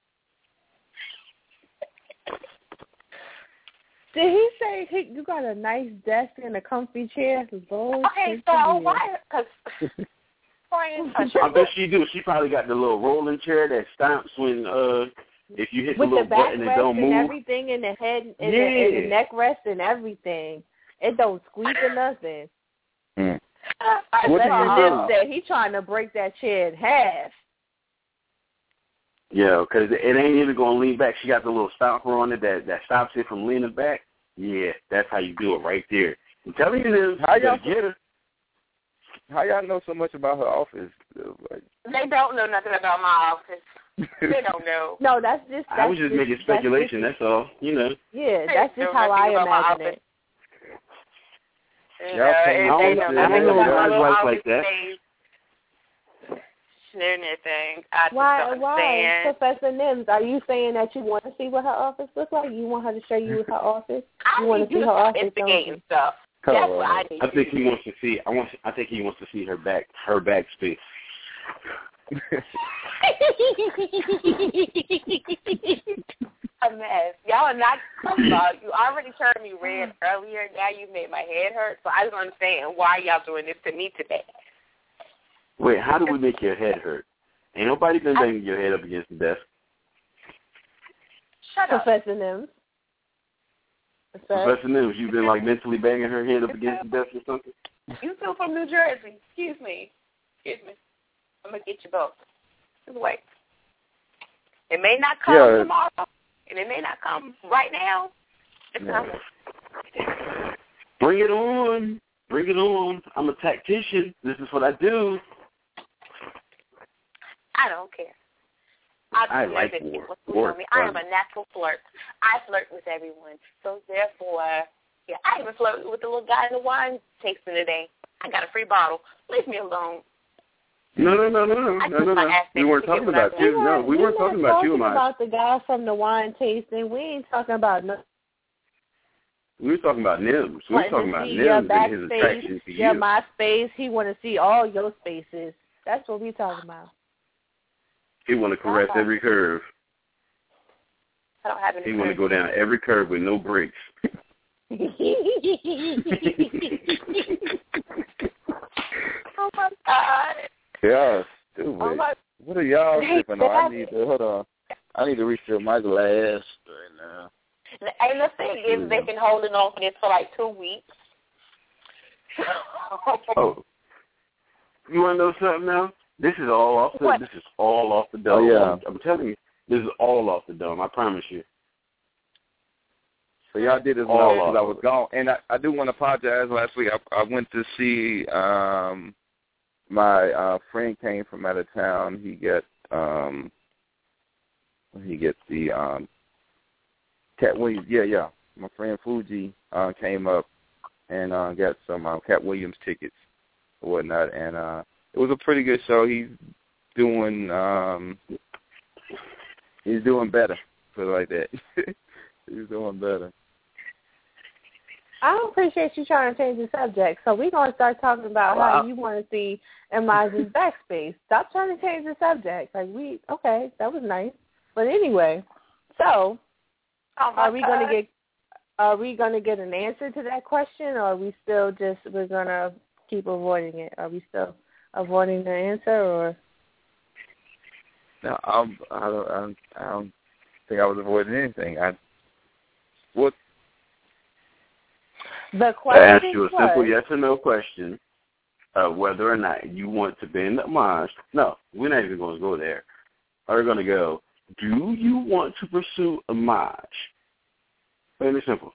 Did he say he, you got a nice desk and a comfy chair? Lord, Okay, good so for you. why? Because Brian, I bet she do. She probably got the little rolling chair that stomps when uh if you hit the with little the back button and rest don't and move. everything, and the head and, the, and the Yeah. neck rest and everything. It don't squeak or nothing. Mm. I What do Professor you Nims do? said he trying to break that chair in half. Yeah, because it ain't even going to lean back. She got the little stopper on it that, that stops it from leaning back. Yeah, that's how you do it right there. I'm telling you this. How you y'all- better get her. How y'all know so much about her office? Like, They don't know nothing about my office. They don't know. No, that's just. That's I was just just, making that's speculation, just- that's all. You know. yeah, They that's don't just know how I nothing about my imagine office. it. You Y'all know, paying it- I they don't know know- I nothing don't know about my guys little like- office like that. space. Anything. I just Why? don't Why, understand. Professor Nims? Are you saying that you want to see what her office looks like? You want her to show you her office? I You want need to you see to her stop office? Don't you? instigating stuff. That's oh, what I need. I think he wants to see. I want. I think he wants to see her back. Her back space. A mess. Y'all are not comfortable. You already turned me red earlier. Now you made my head hurt. So I don't understand why y'all doing this to me today. Wait, how do we make your head hurt? Ain't nobody been banging your head up against the desk. Shut up. Professor Nims. Professor Nims, you've been like mentally banging her head up against the desk or something? You two from New Jersey. Excuse me. Excuse me. I'm going to get you both. Just wait. It may not come yeah. tomorrow, and it may not come right now. It's yeah. coming. Bring it on. Bring it on. I'm a tactician. This is what I do. I don't care. I, I like war. war me. I am a natural flirt. I flirt with everyone. So therefore, yeah, I even flirted with the little guy in the wine tasting today. I got a free bottle. Leave me alone. No, no, no, no, no, no, no, no. We weren't talking about you. No, we weren't talking about you, Amaj. We weren't talking about the guy from the wine tasting. We ain't talking about no. We were talking about Nims. We were talking about Nims and his attraction to you. Yeah, my space. He want to see all your spaces. That's what we talking about. He want to caress every curve. I don't have any. He want to go down every curve with no brakes. Oh my God. Yeah, stupid. Oh my. What are y'all sipping on? I need to hold on. I need to refill my glass right now. And the thing is, they've been holding on for this for like two weeks. Oh, you want to know something now? This is all off the. What? This is all off the dome. Oh, yeah. I'm, I'm telling you, this is all off the dome. I promise you. So y'all did this when I All was, off. I was gone, and I, I do want to apologize. Last week, I, I went to see um, my uh, friend came from out of town. He got um, he get the um, Cat Williams. Yeah, yeah. My friend Fuji uh, came up and uh, got some uh, Cat Williams tickets or whatnot, and uh, it was a pretty good show. He's doing um, he's doing better, put it like that. He's doing better. I appreciate you trying to change the subject. So we're going to start talking about Wow. how you want to see Amaj's backspace. Stop trying to change the subject. Like, we, okay, that was nice. But anyway, so Oh are we going to get, are we going to get an answer to that question, or are we still just, we're going to keep avoiding it? Are we still avoiding the answer, or? No, I'm, I don't, I don't, I don't think I was avoiding anything. I, what? The question I asked you a was, simple yes or no question of whether or not you want to bend Amaj. No, we're not even going to go there. We're going to go, do you want to pursue Amaj? Plain and simple.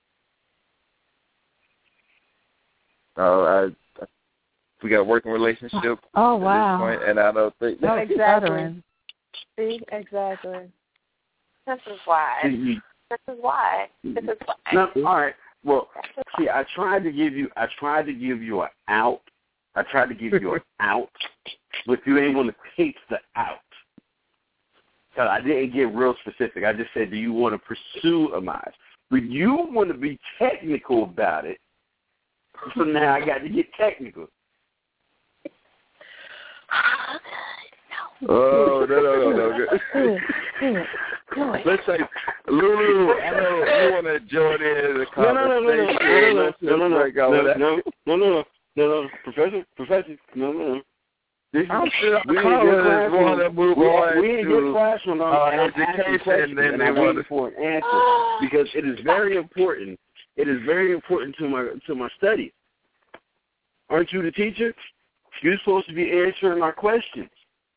Uh, I, I, we got a working relationship. Oh, at wow. this point, and I don't think. No, That's exactly. stuttering. See, exactly. This is why. See, you- This is why. This is why. No, all right. Well, see, I tried to give you, I tried to give you an out. I tried to give you an out, but you ain't want to take the out. So I didn't get real specific. I just said, do you want to pursue Amaj? But you want to be technical about it. So now I got to get technical. Oh, no, no, no, no. Let's say, Lulu, I know you want to join in the No, no, no, no, no, conversation. no, no, no, no, Let's no, go with no, that. no, no, no, no, no, Professor, Professor, no, no, no. This I'm is, sure we the ain't get callers want to move we, on we ain't to get classroom on uh, and I'm asking education, questions, and and they I'm want waiting to. for an answer because it is very important. It is very important to my to my studies. Aren't you the teacher? You're supposed to be answering our questions.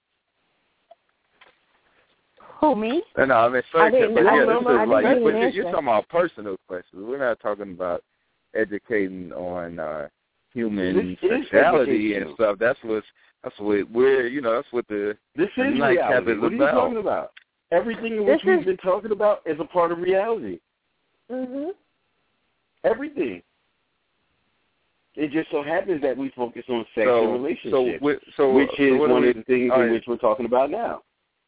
Who, me? No, no, I mean, I sorry, didn't- but I yeah, didn't- this I is like, didn't but even you're answer. talking about personal questions. We're not talking about educating on uh, human This is sexuality and educational. stuff. That's what's that's what we're you know that's what the This the is nightcap reality. is What are you about. talking about? Everything in This which we've is- been talking about is a part of reality. Mhm. Everything. It just so happens that we focus on sex So, and relationships, so, wi- so, which so is what do one we, of the things all in right. which we're talking about now.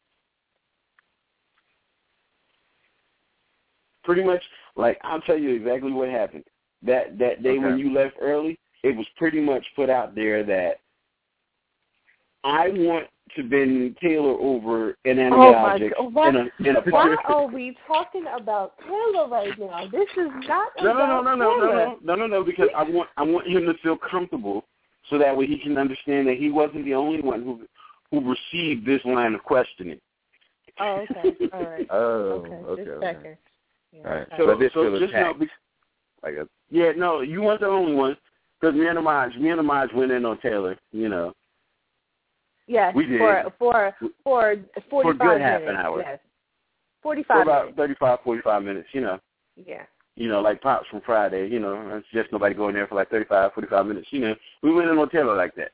Pretty much, like, I'll tell you exactly what happened. That that day Okay. when you left early, it was pretty much put out there that I want to bend Taylor over an Oh animate my object God! Why, in a in a why park. are we talking about Taylor right now? This is not No, about no, no, no, no, Taylor. no, no, no, no, because I want I want him to feel comfortable, so that way he can understand that he wasn't the only one who who received this line of questioning. Oh, okay, all right. Oh, okay, okay. just okay. checking. Yeah, All right. So, So, this so feel just attacked. know, Like a, yeah, no, you weren't the only one, because me and the Maj, me and the Maj went in on Taylor, you know. Yes, We did. for for for forty-five For a good half minutes. an hour. Yes, For forty-five about minutes. thirty-five, forty-five minutes, you know. Yeah. You know, like Pops from Friday, you know, it's just nobody going there for like thirty-five, forty-five minutes, you know. We went in on Taylor like that.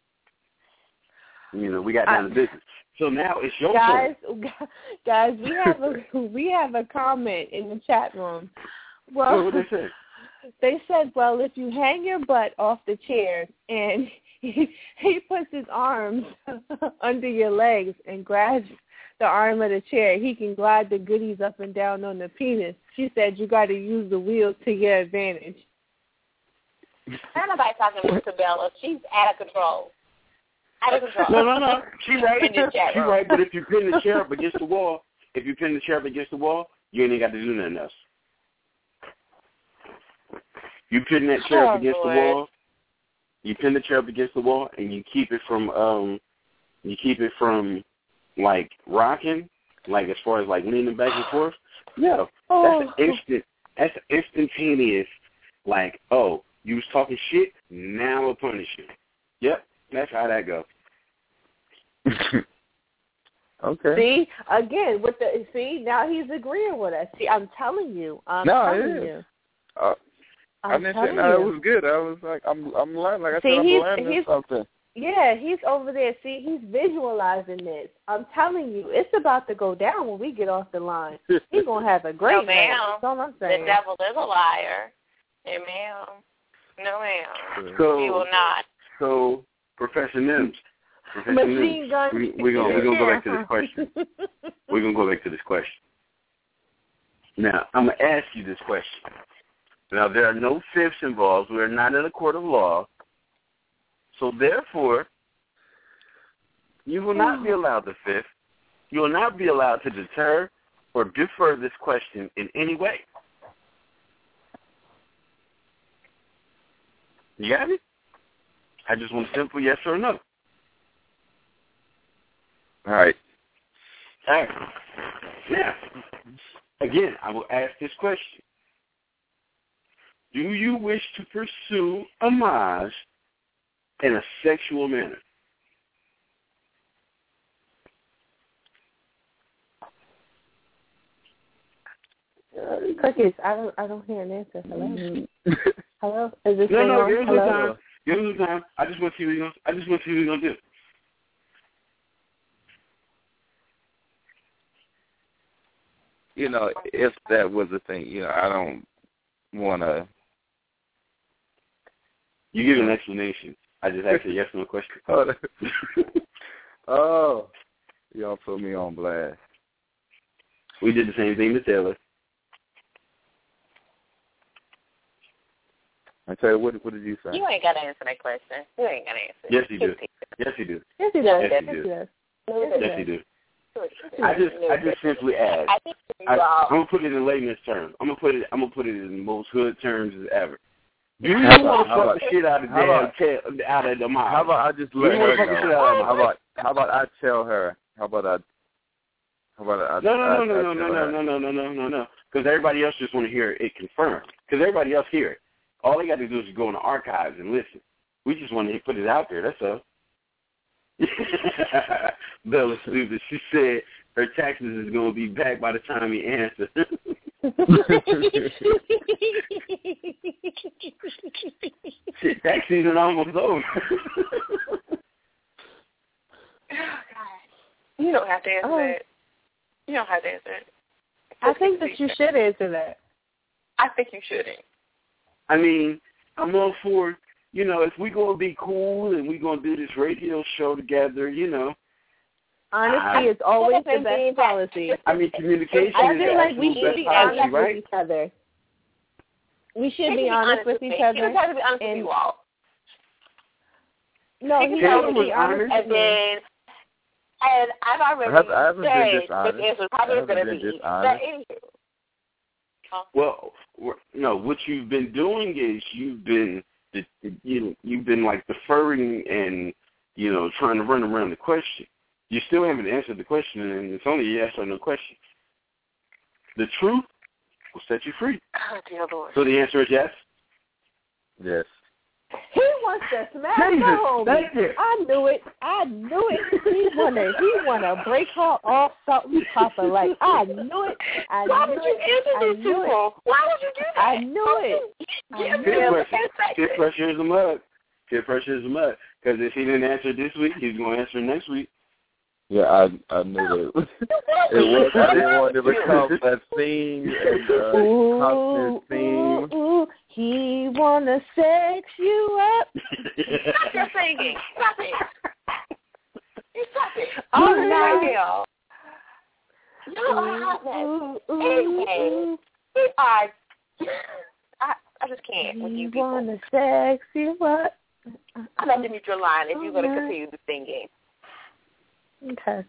You know, we got down I, to business. So now it's your guys, turn. guys, we have a we have a comment in the chat room. Well, What did they say? They said, well, if you hang your butt off the chair and he, he puts his arms under your legs and grabs the arm of the chair, he can glide the goodies up and down on the penis. She said you got to use the wheel to your advantage. Ain't nobody talking to Bella. She's out of control. Out of control. No, no, no. She right. In the chat She room. right. But if you pin the chair up against the wall, if you pin the chair up against the wall, you ain't got to do nothing else. You pin that chair Oh, up against Lord. the wall. You pin the chair up against the wall, and you keep it from um, you keep it from like rocking, like as far as like leaning back and forth. Yeah, Oh. that's an instant. That's an instantaneous. Like, oh, you was talking shit. Now I'll punish you. Yep, that's how that goes. okay. See, again, with the see, now he's agreeing with us. See, I'm telling you. I'm No, telling it is. you. Uh, I I'm didn't say telling no. It you. was good. I was like, I'm, I'm learning. Like I See, said, I'm he's- learning he's- something. Yeah, he's over there. See, he's visualizing this. I'm telling you, it's about to go down when we get off the line. He's going to have a great No, night. ma'am. That's all I'm The saying. devil is a liar. And ma'am. No, ma'am. So, He will not. So, Professor Nims. Professor Machine Nims, gun. we, we're going we're gonna go back to this Yeah. question. We're going to go back to this question. Now, I'm going to ask you this question. Now, there are no fifths involved. We're not in a court of law. So, therefore, you will not be allowed the fifth. You will not be allowed to deter or defer this question in any way. You got it? I just want a simple yes or no. All right. All right. Now, again, I will ask this question. Do you wish to pursue Amaj in a sexual manner? Cookies, I don't, I don't hear an answer. Hello? Hello? Is this No, thing no, on? give us some Hello? time. Give us some time. I just want to see what you're gonna, I just want to see what you're going to do. You know, if that was a thing, you know, I don't want to. You give an explanation. I just asked a yes or no question. Oh, oh, y'all put me on blast. We did the same thing to Taylor. I tell you, what, what did you say? You ain't got to answer that question. You ain't got to answer. Yes, you do. Yes, you do. Yes, he does. Yes, Yes, he he do. does. Yes, you do. Sure. I just, I just simply asked. I think you I, all. I'm gonna put it in layman's terms. I'm gonna put it. I'm gonna put it in the most hood terms as ever. Do you How want about- to how fuck about- the shit out of how damn about- tail, out of the mouth? How about I just Do let you want her to fuck the shit know? out of the How mouth? about how about I tell her? How about I? How about I? No, no, I, no, no, I no, no, tell no, her? no, no, no, no, no, no. Because everybody else just want to hear it confirmed. Because everybody else hear it. All they got to do is go in the archives and listen. We just want to put it out there. That's all. Bella stupid. She said her taxes is going to be back by the time he answers. Shit, tax season almost over. You don't have to answer Oh. that. You don't have to answer it. I think that you should answer that. I think you shouldn't. I mean, I'm all for, you know, if we're going to be cool and we're going to do this radio show together, you know. Honesty is always the best policy. I mean, communication I is feel the like we absolute should best be policy, honest right? with each other. We should He be can honest with me. each He other. just has to be honest with and- you all. No, He he can has Taylor to was be honest honest. with And me. then And I've already I have, I haven't said been dishonest. this answer is probably going to be. Dishonest. But anywho. Huh? Well, no, what you've been doing is you've been, you you've been like deferring and, you know, trying to run around the question. You still haven't answered the question, and it's only a yes or no question. The truth will set you free. Oh, dear Lord. So the answer is yes? Yes. He wants to smash Thank her you. homie. Thank you. I knew it. I knew it. He wanna he wanna break her off something proper. Like I knew it. I Why knew would you it. answer I these knew people? it. Why would you do that? I knew it. I Give knew Peer them pressure. ten Peer seconds. pressure is a mug. Peer pressure is a mug. Because if he didn't answer this week, he's going to answer next week. Yeah, I I knew that. It was I didn't want to become a theme and uh, constant theme. Ooh, ooh, he wanna sex you up. Stop your singing. Stop it. You stop it. All You're right. right. You are hotness. Ooh, ooh, Anyway, ooh. we are. I, I just can't with He you people. wanna sex you up. I'm going to mute your line if you're going to All right. continue the singing. Okay.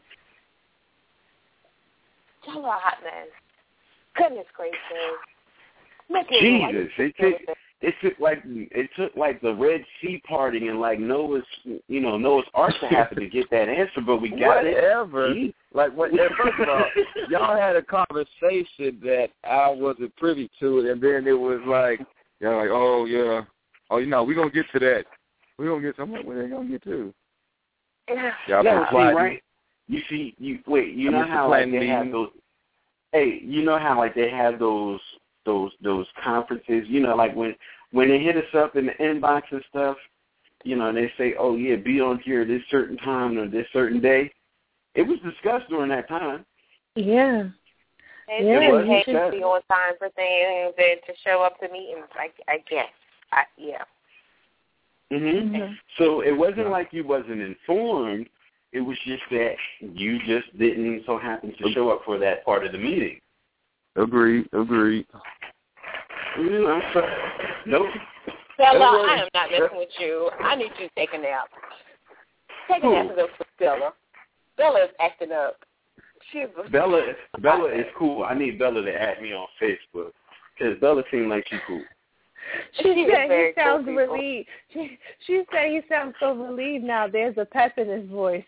Y'all are hotness. Goodness gracious. Make it Jesus, like- it took it took like it took like the Red Sea parting and like Noah's you know Noah's Ark to happen to get that answer, but we got Whatever. it. Like what? First of all, y'all had a conversation that I wasn't privy to, and then it was like, y'all like, oh yeah, oh you know, we gonna get to that. We gonna get. I'm like, where they gonna get to? Yeah. Y'all No, been see, plotting. right? You see, you wait. You I know missed the how like planning they have meeting. those. Hey, you know how like they have those those those conferences. You know, like when when they hit us up in the inbox and stuff. You know, and they say, oh yeah, be on here this certain time or this certain day. It was discussed during that time. Yeah. And Yeah, you was hate to discussed. be on time for things and to show up to meetings. I, I guess. I, yeah. Mm-hmm. Mhm. So it wasn't like you wasn't informed. It was just that you just didn't so happen to show up for that part of the meeting. Agreed. Agreed. You know, so, nope. Stella, Don't worry. I am not messing with you. I need you to take a nap. Take a nap and go for Stella. Stella is acting up. She's Bella, Bella is cool. I need Bella to add me on Facebook because Bella seems like she's cool. She, She is said he very cool sounds people. relieved. She, she said he sounds so relieved now. There's a pep in his voice.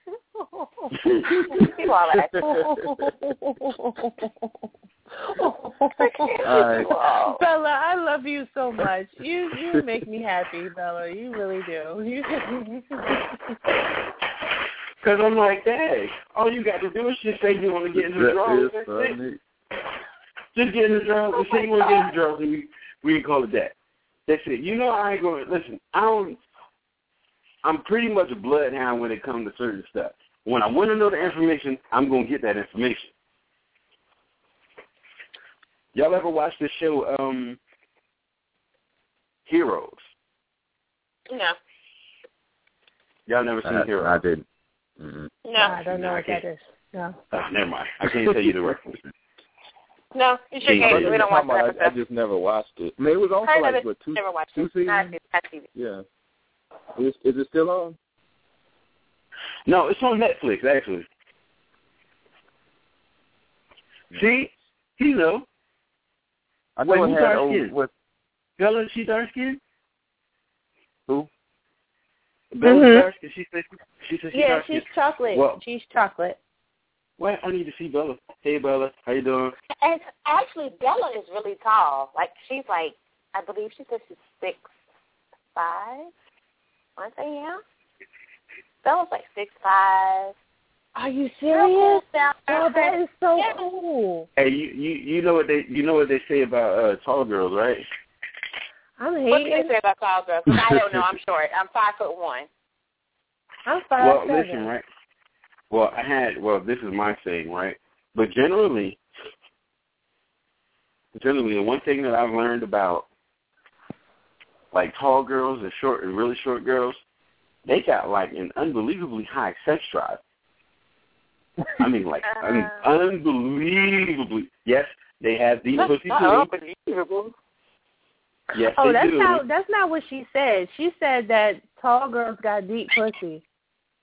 You all acting. Alright. Bella, I love you so much. You you make me happy, Bella. You really do. You Because I'm like, dang, all you got to do is just say you want to get in the That drawers. is That's funny. it. Just get in the drawers. Just say you want to get in the drawers, and we, we can call it that. That's it. You know, I ain't going to, listen, I don't, I'm pretty much a bloodhound when it comes to certain stuff. When I want to know the information, I'm going to get that information. Y'all ever watch the show, um, Heroes? No. Y'all never seen I, Heroes? I didn't. Mm-hmm. No. I don't know what that is. No. Oh, never mind. I can't tell you the reference. No, you sure Yeah, can't. yeah, We don't watch I, that I stuff. just never watched it. I mean, it was on Heard for of like it, what two never watched two it. seasons? Not, not T V. Yeah. Is, is it still on? No, it's on Netflix, actually. See? You know. I know Wait, it who's had dark old, skin? what, Bella, she dark skin? who? Bella's Mhm. dark skin. She said she said she Yeah, dark she's skin. chocolate. Well- she's chocolate. What? I need to see Bella. Hey, Bella, how you doing? And actually, Bella is really tall. Like, she's like, I believe she said she's six five. I say yeah. Bella's like six five. Are you Real serious? cool down Oh, there. that is so Yeah. cool. Hey, you, you you know what they you know what they say about uh, tall girls, right? I'm What do they hating. say about tall girls? 'Cause I don't know. I'm short. I'm five foot one. I'm five Well, seven. listen, right? Well, I had well, this is my saying, right? But generally, generally, the one thing that I've learned about like tall girls and short and really short girls, they got like an unbelievably high sex drive. I mean, like un- unbelievably. Yes, they have deep pussy too. Unbelievable. Yes, Oh, they that's do. not that's not what she said. She said that tall girls got deep pussy.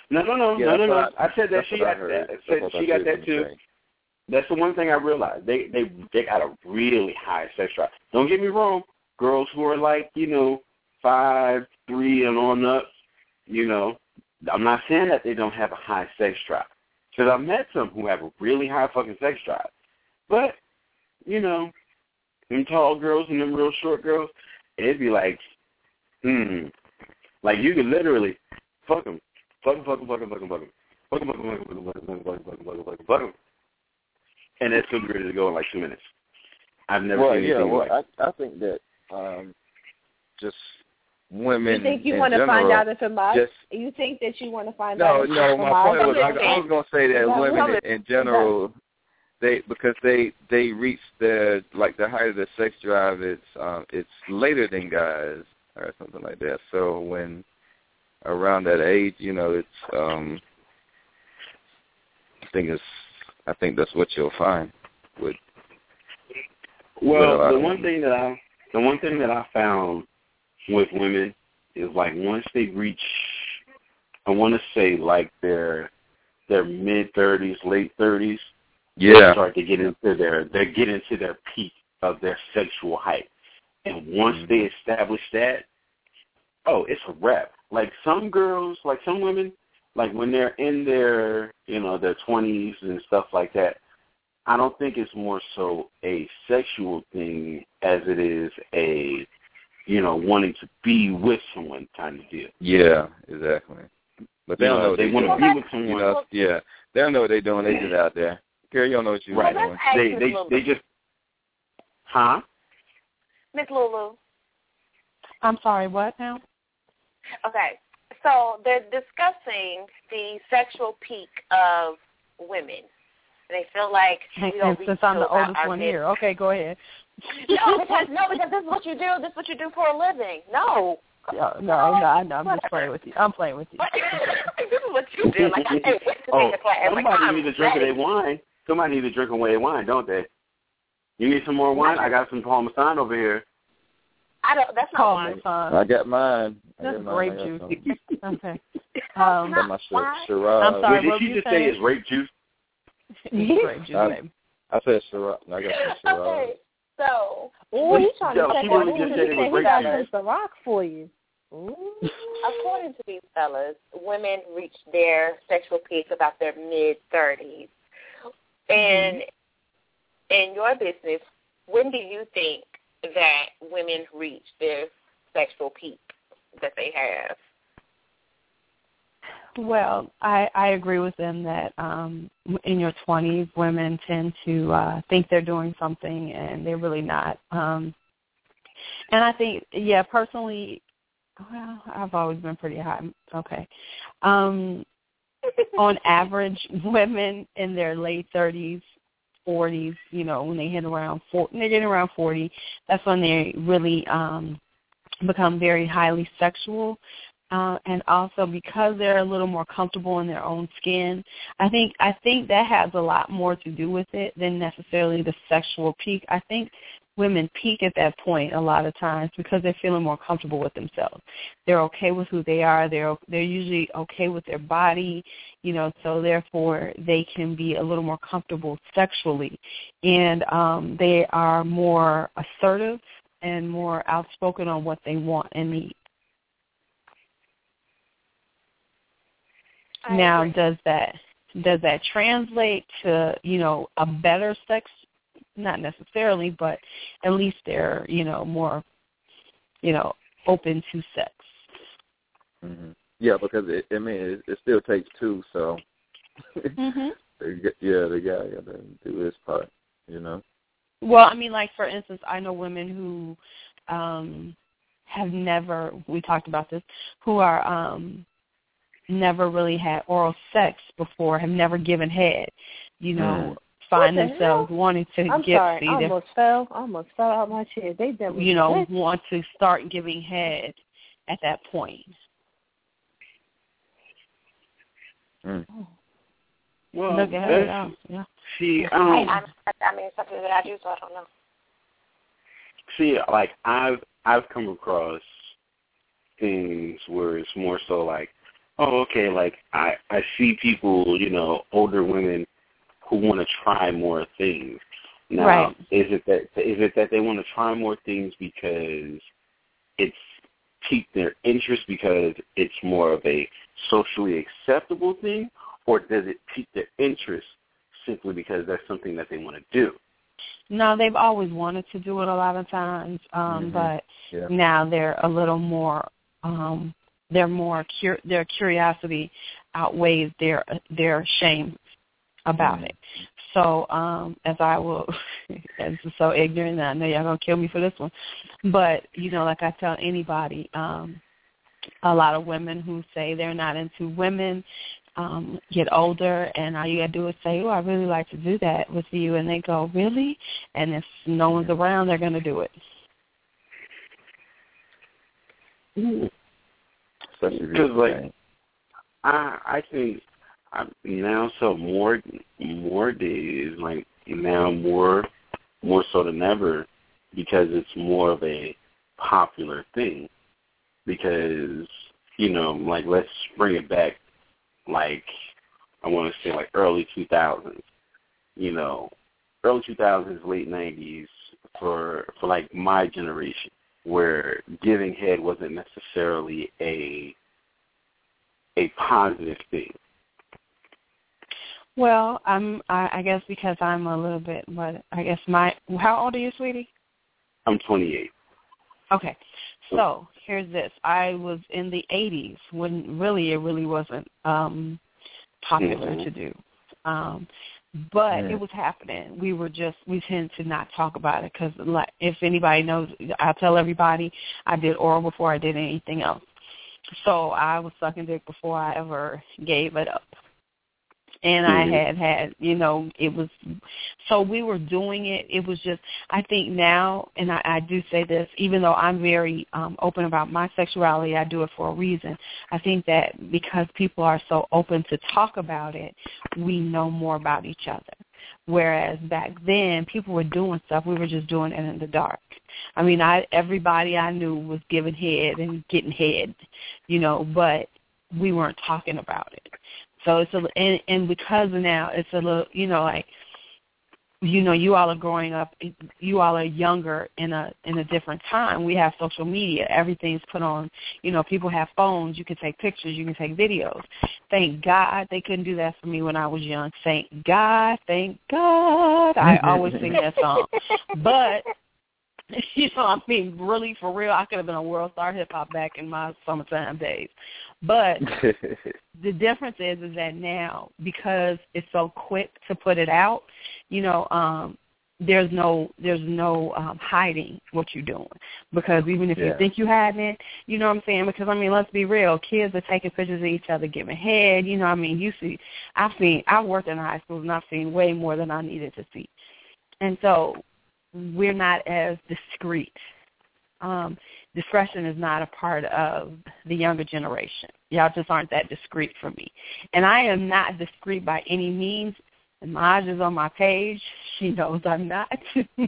No, no, no, Yeah, no, no, no. that's what I- I said that that's she what I got heard. that. That's Said what I she got heard that him too. say. That's the one thing I realized. They they they got a really high sex drive. Don't get me wrong. Girls who are like, you know, five, three and on up, you know, I'm not saying that they don't have a high sex drive. Because I've met some who have a really high fucking sex drive. But, you know, them tall girls and them real short girls, it'd be like, hmm. Like you could literally fuck them. Fuck them, fuck them, fuck them, fuck them, fuck them. Fuck them, fuck them, fuck them, fuck them, fuck them, fuck them, fuck them, fuck them, fuck them, fuck them. And it's still be ready to go in like two minutes. I've never well, seen yeah, anything well, like I, I think that um, just women You think you in want to general, find out if it must? just, You think that you want to find no, out if no, it's my must? point was, I, I was going to say that Is that women what in, in general, they because they they reach their, like the height of their sex drive, it's, um, it's later than guys or something like that. So when around that age, you know, it's, um, I think it's, I think that's what you'll find with. Well, with the one thing that I the one thing that I found with women is like once they reach, I want to say like their their mid thirties, late thirties, yeah, they start to get into their they get into their peak of their sexual height, and once mm-hmm. they establish that, oh, it's a wrap. Like some girls, like some women, like when they're in their you know their twenties and stuff like that. I don't think it's more so a sexual thing as it is a, you know, wanting to be with someone kind of deal. Yeah, exactly. But they you don't know, know what they they want to doing. be with someone. You know, yeah, they don't know what they're doing. They just out there. Girl, you don't know what you're right. doing. They they they just, huh? Miss Lulu. I'm sorry, what now? Okay, so they're discussing the sexual peak of women. They feel like and, we don't and reach since I'm the our, oldest our one mid- here, okay, go ahead. No, because no, because this is what you do. This is what you do for a living. No. No, no, no, I know. I'm just playing with you. I'm playing with you. This is what you do. Like I can't wait to oh, take a class. somebody like, needs to drink their wine. Somebody needs to drink away their wine, don't they? You need some more wine? I got some Parmesan over here. I don't. That's not wine. I got mine. I That's got mine. grape juice. Okay. Um, got my Shiraz. I'm sorry. Wait, did what she you just saying? say it's grape juice? Grape juice, I, baby. I said Shiraz. I got some Shiraz. Okay, so. Oh, he's trying to Yo, check she out. really He just said it was he grape got juice. the rock for you. Ooh. According to these fellas, women reach their sexual peak about their mid thirties. And mm-hmm. in your business, when do you think that women reach their sexual peak that they have? Well, I, I agree with them that um, in your twenties, women tend to uh, think they're doing something and they're really not. Um, and I think, yeah, personally, well, I've always been pretty high. Okay. Um, on average, women in their late thirties, forties, you know, when they hit around forty, they get around forty, that's when they really um, become very highly sexual. Uh, and also because they're a little more comfortable in their own skin, I think I think that has a lot more to do with it than necessarily the sexual peak. I think women peak at that point a lot of times because they're feeling more comfortable with themselves. They're okay with who they are. They're they're usually okay with their body, you know. So therefore, they can be a little more comfortable sexually, and um, they are more assertive and more outspoken on what they want and need. I now, agree. does that does that translate to, you know, a better sex? Not necessarily, but at least they're, you know, more, you know, open to sex. Mm-hmm. Yeah, because it, I mean, it, it still takes two, so mm-hmm. yeah, the guy got to do his part, you know. Well, I mean, like for instance, I know women who um, have never. We talked about this. Who are um, never really had oral sex before, have never given head, you know, mm. find the themselves hell? wanting to I'm get sorry, see I almost fell. I almost fell out my chair. They never, you know, what? want to start giving head at that point. Mm. Well, Look at her. Yeah. yeah. See, I, um, I, I mean, it's something that I do, so I don't know. See, like I've I've come across things where it's more so like, oh, okay, like I, I see people, you know, older women who want to try more things. Now, right. is it that is it that they want to try more things because it's piqued their interest because it's more of a socially acceptable thing, or does it pique their interest simply because that's something that they want to do? No, they've always wanted to do it a lot of times, um, mm-hmm. but yeah. now they're a little more. Um, they're more cur- their curiosity outweighs their their shame about mm-hmm. it. So, um, as I will, as so ignorant, I know y'all gonna kill me for this one, but you know, like I tell anybody, um, a lot of women who say they're not into women um, get older, and all you gotta do is say, "Oh, I really like to do that with you," and they go, "Really?" And if no one's around, they're gonna do it. Because, like, I, I think. I'm now so more more days, like now more more so than ever, because it's more of a popular thing. Because, you know, like let's bring it back, like I want to say like early two thousands, you know, early two thousands, late nineties for for like my generation, where giving head wasn't necessarily a a positive thing. Well, I'm. I, I guess because I'm a little bit. What I guess my. How old are you, sweetie? I'm twenty-eight. Okay, so here's this. I was in the eighties when really it really wasn't um, popular mm-hmm. to do, um, but yeah. it was happening. We were just we tend to not talk about it because, like, if anybody knows, I tell everybody I did oral before I did anything else. So I was sucking dick before I ever gave it up. And mm-hmm. I had had, you know, it was, so we were doing it. It was just, I think now, and I, I do say this, even though I'm very um, open about my sexuality, I do it for a reason. I think that because people are so open to talk about it, we know more about each other. Whereas back then, people were doing stuff, we were just doing it in the dark. I mean, I everybody I knew was giving head and getting head, you know, but we weren't talking about it. So it's a, and, and because now it's a little, you know, like, you know, you all are growing up, you all are younger in a in a different time. We have social media. Everything's put on, you know, people have phones. You can take pictures. You can take videos. Thank God they couldn't do that for me when I was young. Thank God. Thank God. I always sing that song. But, you know, I mean, really, for real, I could have been a world star hip-hop back in my summertime days. But the difference is is that now, because it's so quick to put it out, you know, um, there's no there's no um, hiding what you're doing. Because even if yeah. you think you're hiding it, you know what I'm saying? Because, I mean, let's be real. Kids are taking pictures of each other, giving head. You know what I mean? You see, I've seen, I worked in high school, and I've seen way more than I needed to see. And so we're not as discreet. Um, discretion is not a part of the younger generation. Y'all just aren't that discreet for me. And I am not discreet by any means. And Maj is on my page. She knows I'm not. Mm-mm.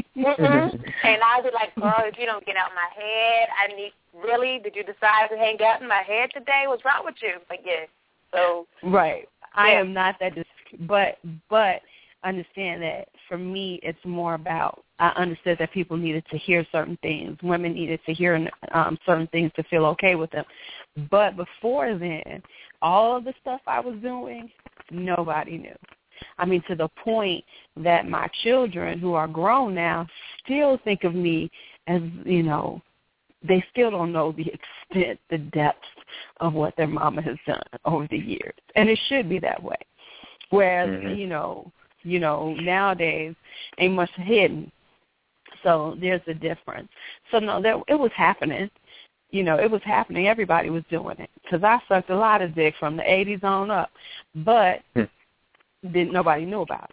And I'll be like, girl, if you don't get out my head, I need, really, did you decide to hang out in my head today? What's wrong with you? But, yeah, so. Right. Yeah. I am not that discreet. But, but understand that for me, it's more about, I understood that people needed to hear certain things. Women needed to hear um, certain things to feel okay with them. But before then, all of the stuff I was doing, nobody knew. I mean, to the point that my children, who are grown now, still think of me as, you know, they still don't know the extent, the depth of what their mama has done over the years. And it should be that way. Whereas, mm-hmm. you know, you know, nowadays ain't much hidden. So there's a difference. So, no, there, it was happening. You know, it was happening. Everybody was doing it. Because I sucked a lot of dick from the eighties on up. But hmm. didn't nobody knew about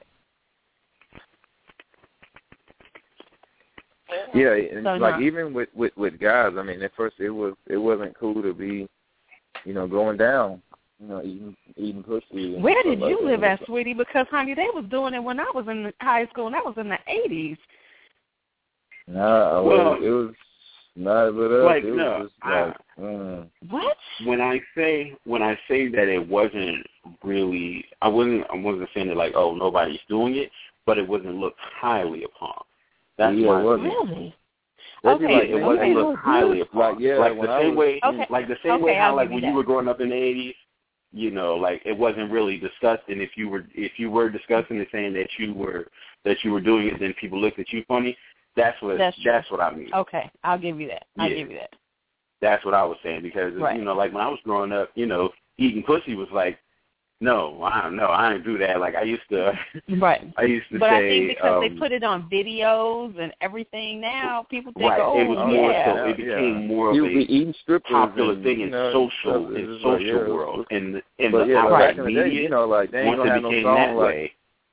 it. Yeah, and so like no. even with, with, with guys, I mean, at first it was it wasn't cool to be, you know, going down, you know, eating eating pussy. Where did you like live that. at, sweetie? Because, honey, they was doing it when I was in high school, and that was in the eighties. No, well, it was Not with us. Like it was no, just I, like, mm. What? when I say when I say that it wasn't really, I wasn't I wasn't saying that like, oh, nobody's doing it, but it wasn't looked highly upon. That's Yeah, my it wasn't. Really? That'd be Okay, like, it okay, wasn't okay. looked highly upon. Like, yeah, like when the I same was- way, Okay. like the same Okay, way how I'll like give you when that. you were growing up in the eighties, you know, like it wasn't really discussed, and if you were if you were discussing it, saying that you were that you were doing it, then people looked at you funny. That's what That's that's, true. what I mean. Okay, I'll give you that. I'll Yeah. give you that. That's what I was saying because Right. you know, like when I was growing up, you know, eating pussy was like, no, I don't know, I didn't do that. Like I used to, Right. I used to But say, I think because um, they put it on videos and everything now, people think, right. oh, It was more yeah. so. It became yeah. more of You would be a eating strippers popular and, thing you in know, social stuff. in It's social like, yeah, world in in but the yeah, like outside back in the media. day, you know, like they ain't once gonna it have no became song that like. way,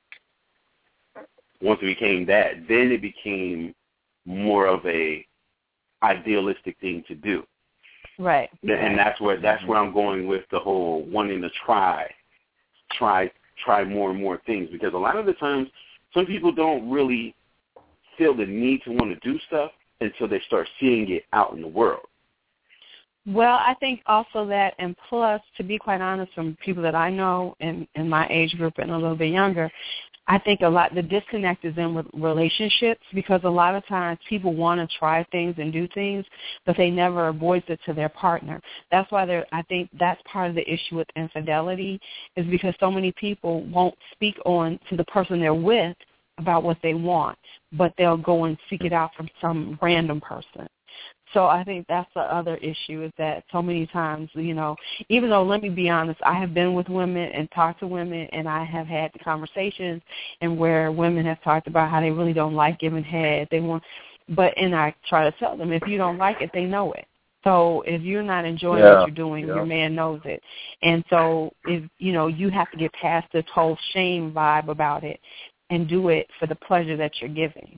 once it became that, then it became more of a idealistic thing to do. Right. And that's where that's where I'm going with the whole wanting to try, try, try more and more things. Because a lot of the times, some people don't really feel the need to want to do stuff until they start seeing it out in the world. Well, I think also that, and plus, to be quite honest, from people that I know in, in my age group and a little bit younger, I think a lot the disconnect is in with relationships because a lot of times people want to try things and do things, but they never voice it to their partner. That's why they're, I think that's part of the issue with infidelity is because so many people won't speak on to the person they're with about what they want, but they'll go and seek it out from some random person. So I think that's the other issue is that so many times, you know, even though, let me be honest, I have been with women and talked to women and I have had conversations and where women have talked about how they really don't like giving head. They want, but, and I try to tell them if you don't like it, they know it. So if you're not enjoying Yeah. what you're doing, Yeah. your man knows it. And so if, you know, you have to get past this whole shame vibe about it and do it for the pleasure that you're giving.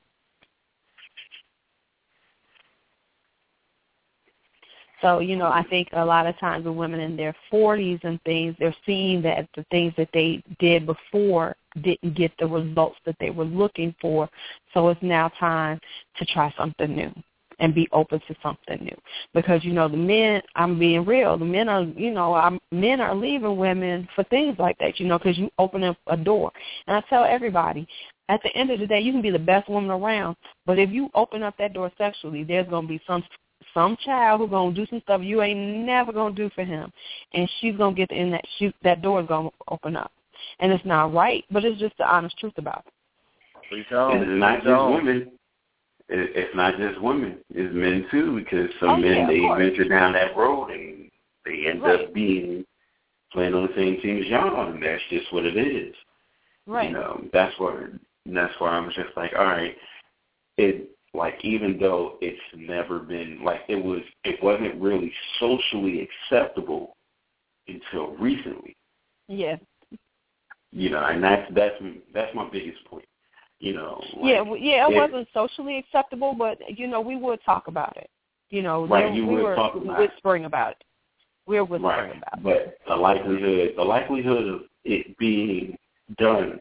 So, you know, I think a lot of times the women in their forties and things, they're seeing that the things that they did before didn't get the results that they were looking for. So it's now time to try something new and be open to something new. Because, you know, the men, I'm being real, the men are, you know, I'm, men are leaving women for things like that, you know, because you open up a door. And I tell everybody, at the end of the day, you can be the best woman around, but if you open up that door sexually, there's going to be some some child who's going to do some stuff you ain't never going to do for him, and she's going to get in that shoot, that door is going to open up. And it's not right, but it's just the honest truth about it. Preach on. And it's not Preach just on. women. It, it's not just women. It's men, too, because some Oh, men, yeah, of they course. venture down that road, and they end Right. up being playing on the same team as y'all, and that's just what it is. Right. You know, that's where, that's where I'm just like, all right, it, like, even though it's never been, like, it was, it wasn't really socially acceptable until recently. Yeah. You know, and that's, that's, that's my biggest point. You know, like, yeah, well, yeah, it, it wasn't socially acceptable, but, you know, we would talk about it. You know, Right, there, you we would were talk about it. whispering about it. We were whispering right. about it. But the likelihood, the likelihood of it being done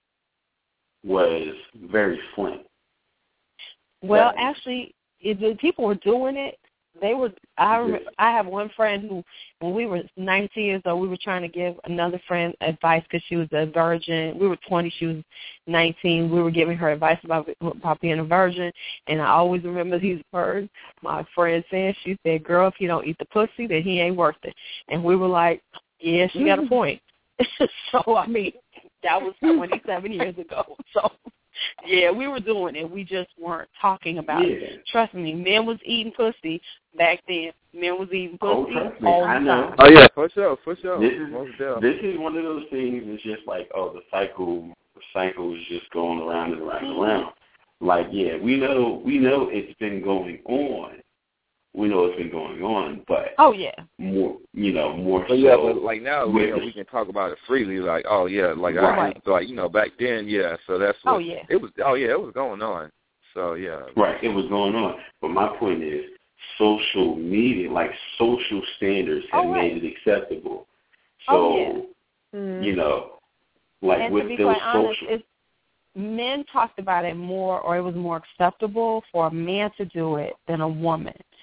was very slim. Well, Right. actually, if the people were doing it, they were. I remember, I have one friend who, when we were nineteen years old, we were trying to give another friend advice because she was a virgin. We were twenty, she was nineteen. We were giving her advice about about being a virgin, and I always remember these words my friend said. She said, "Girl, if he don't eat the pussy, then he ain't worth it." And we were like, "Yeah, she got a point." So I mean, that was twenty-seven years ago. So. Yeah, we were doing it. We just weren't talking about Yeah. it. Trust me, men was eating pussy back then. Men was eating Oh, pussy trust me, all the I know. time. Oh, yeah, for sure, for sure. This is Most definitely. this is one of those things. It's just like, oh, the cycle, the cycle is just going around and around and Mm-hmm. around. Like, yeah, we know, we know it's been going on. We know it's been going on, but Oh, yeah. more, you know, more But so. yeah, but like now, with you know, the- we can talk about it freely. Like, oh yeah, like Right. I like you know back then, yeah. So that's what Oh, yeah. it was. Oh yeah, it was going on. So yeah, Right, it was going on. But my point is, social media, like social standards, have Oh, right. made it acceptable. So, Oh, yeah. Mm-hmm. you know, like And with to be those quite honest, social, it's, men talked about it more, or it was more acceptable for a man to do it than a woman.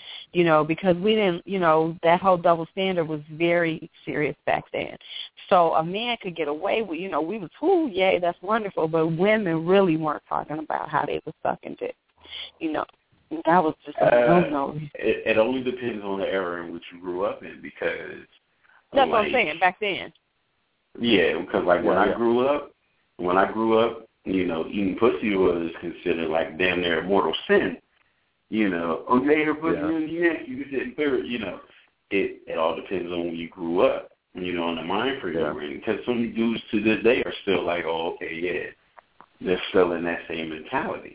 you know, because we didn't, you know, that whole double standard was very serious back then. So a man could get away with, you know, we was, ooh, yay, that's wonderful, but women really weren't talking about how they were sucking dick, you know. That was just a uh, no-no. It, it only depends on the era in which you grew up in, because that's like, what I'm saying, back then. Yeah, because like when yeah, I yeah. grew up, when I grew up, you know, eating pussy was considered like damn near a mortal sin. You know, oh, you ate her pussy, Yeah. you neck, you didn't clear it. You know, it it all depends on when you grew up. You know, on the mind frame Yeah. you're in. Because some dudes to this day are still like, oh, okay, yeah, they're still in that same mentality.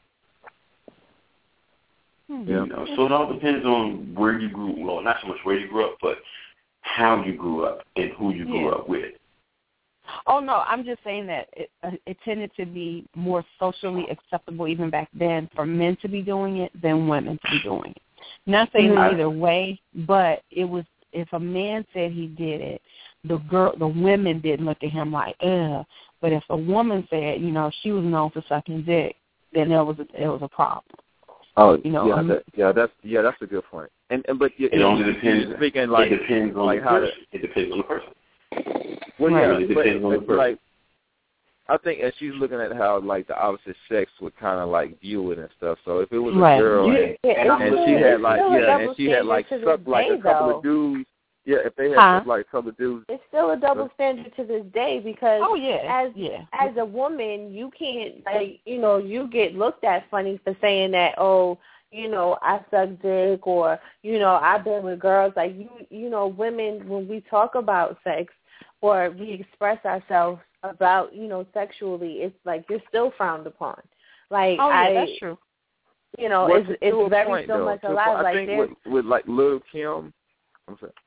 Yeah. You know, so it all depends on where you grew. Well, not so much where you grew up, but how you grew up and who you grew Yeah. up with. Oh, no, I'm just saying that it, uh, it tended to be more socially acceptable even back then for men to be doing it than women to be doing it. Not saying Mm-hmm. either way, but it was, if a man said he did it, the girl, the women didn't look at him like, ugh. But if a woman said, you know, she was known for sucking dick, then there was a, there was a problem. Oh, You know, yeah, um, that, yeah, that's yeah, that's a good point. And and but you, It only you, depends. Speaking like it depends on like the how person. It depends on the person. Well, Right. yeah, It really depends but, on the but person. like, I think, and she's looking at how like the opposite sex would kind of like view it and stuff. So if it was Right. a girl Yeah, and, yeah, and it's she still- had like it's still a yeah, double and she had like standard to sucked this like a day, couple though. of dudes, yeah, if they had Huh? like a couple of dudes, It's still a double standard to this day because oh, yeah, as yeah. as a woman, you can't, like, you know, you get looked at funny for saying that, oh, you know, I suck dick, or, you know, I've been with girls. Like, you, you know, women, when we talk about sex or we express ourselves about, you know, sexually, it's like you're still frowned upon. Like, Oh, yeah, I, that's true. you know, well, it's to- to it's a very point, so though, much to a alive. point. I Like, think there's, with, with like Lil Kim, I'm sorry.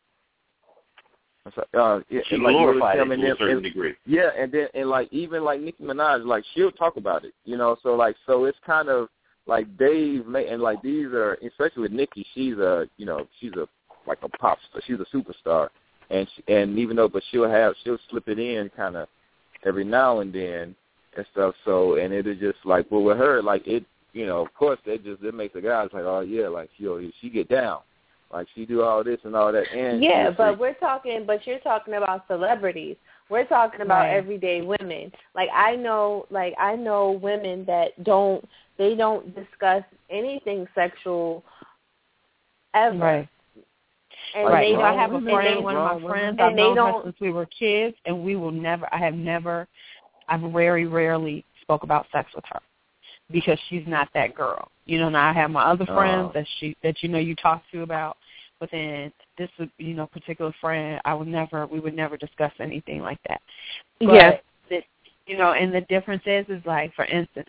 I'm sorry. Uh, yeah, She and like Lil glorified Kim it and to a then, certain and, degree. yeah, and then and like even like Nicki Minaj, like she'll talk about it, you know. So like so it's kind of like Dave may, and like these are, especially with Nicki, she's a you know she's a like a pop star, she's a superstar, and she, and even though but she'll have she'll slip it in kind of every now and then and stuff. So and it is just like, well, with her, like it, you know, of course it just it makes the guys like, oh yeah, like she she get down. Like, she do all this and all that. And yeah, but we're talking, but you're talking about celebrities. We're talking about Right. everyday women. Like, I know, like, I know women that don't, they don't discuss anything sexual ever. Right. And Right. they So don't I have a and friend, they, one of my friends, and I've they known her don't, since we were kids, and we will never, I have never, I've very rarely spoke about sex with her because she's not that girl. You know, and I have my other friends Oh. that she, that you know you talk to about, but then this, you know, particular friend, I would never, we would never discuss anything like that. But Yeah. the, you know, and the difference is, is like, for instance,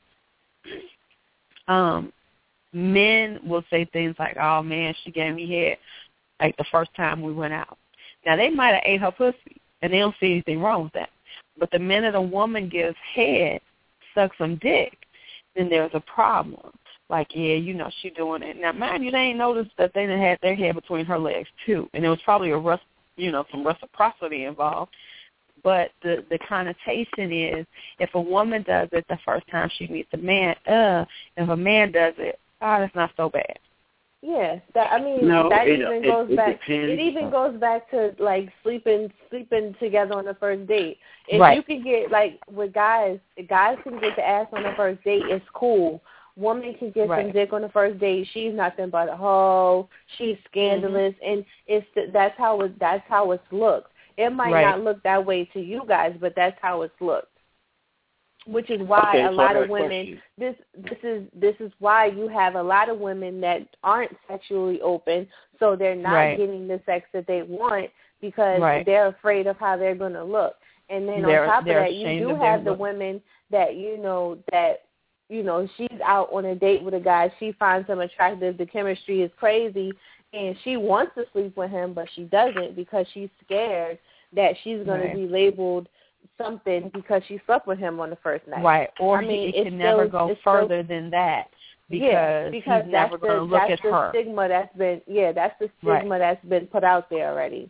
um, men will say things like, oh, man, she gave me head, like the first time we went out. Now, they might have ate her pussy, and they don't see anything wrong with that. But the minute a woman gives head, sucks some dick, then there's a problem. Like, yeah, you know, she doing it. Now, mind you, they ain't noticed that they done had their head between her legs, too. And there was probably a, rust, you know, some reciprocity involved. But the, the connotation is, if a woman does it the first time she meets a man, uh, if a man does it, oh, that's not so bad. Yeah, that I mean No, that it- even it- goes it back. depends. It even goes back to like sleeping sleeping together on the first date. If Right. you can get like with guys, guys can get the ass on the first date. It's cool. Woman can get Right. some dick on the first date. She's nothing but a hoe. She's scandalous, Mm-hmm. and it's that's how it that's how it's looked. It might Right. not look that way to you guys, but that's how it's looked. Which is why Okay, a so I lot got of a women question. this this is this is why you have a lot of women that aren't sexually open, so they're not Right. getting the sex that they want because Right. they're afraid of how they're going to look. And then They're- on top of they're that, you ashamed do of their have the look. women that you know that you know she's out on a date with a guy, she finds him attractive, the chemistry is crazy, and she wants to sleep with him, but she doesn't because she's scared that she's going Right. to be labeled something because she slept with him on the first night. Right. Or I mean, he, it it's can never still- go it's still- further than that because, yeah, because he's that's never the going to look that's at the her. stigma that's been yeah that's the Right. stigma that's been put out there already.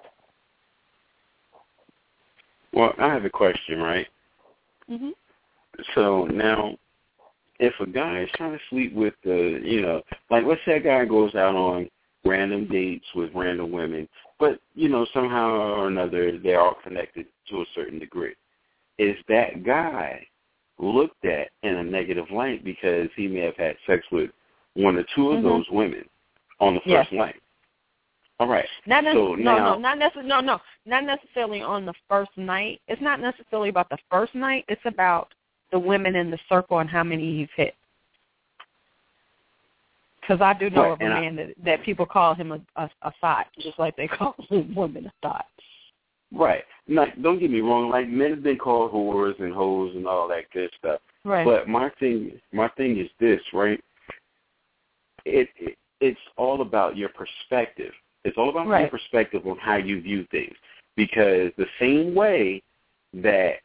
Well, I have a question, right? Mm-hmm. So now, if a guy is trying to sleep with the, you know, like let's say a guy goes out on random dates with random women, but, you know, somehow or another they're all connected to a certain degree. Is that guy looked at in a negative light because he may have had sex with one or two of mm-hmm. those women on the first yes. night? All right. Not nec- so no, now, no, not necessarily. No, no, not necessarily on the first night. It's not necessarily about the first night. It's about the women in the circle and how many he's hit. Because I do know right, of a man I, that, that people call him a, a, a thought, just like they call women a thought. Right. Now, don't get me wrong. Like, men have been called whores and hoes and all that good stuff. Right. But my thing, my thing is this, right? It, it it's all about your perspective. It's all about right. your perspective on how you view things. Because the same way that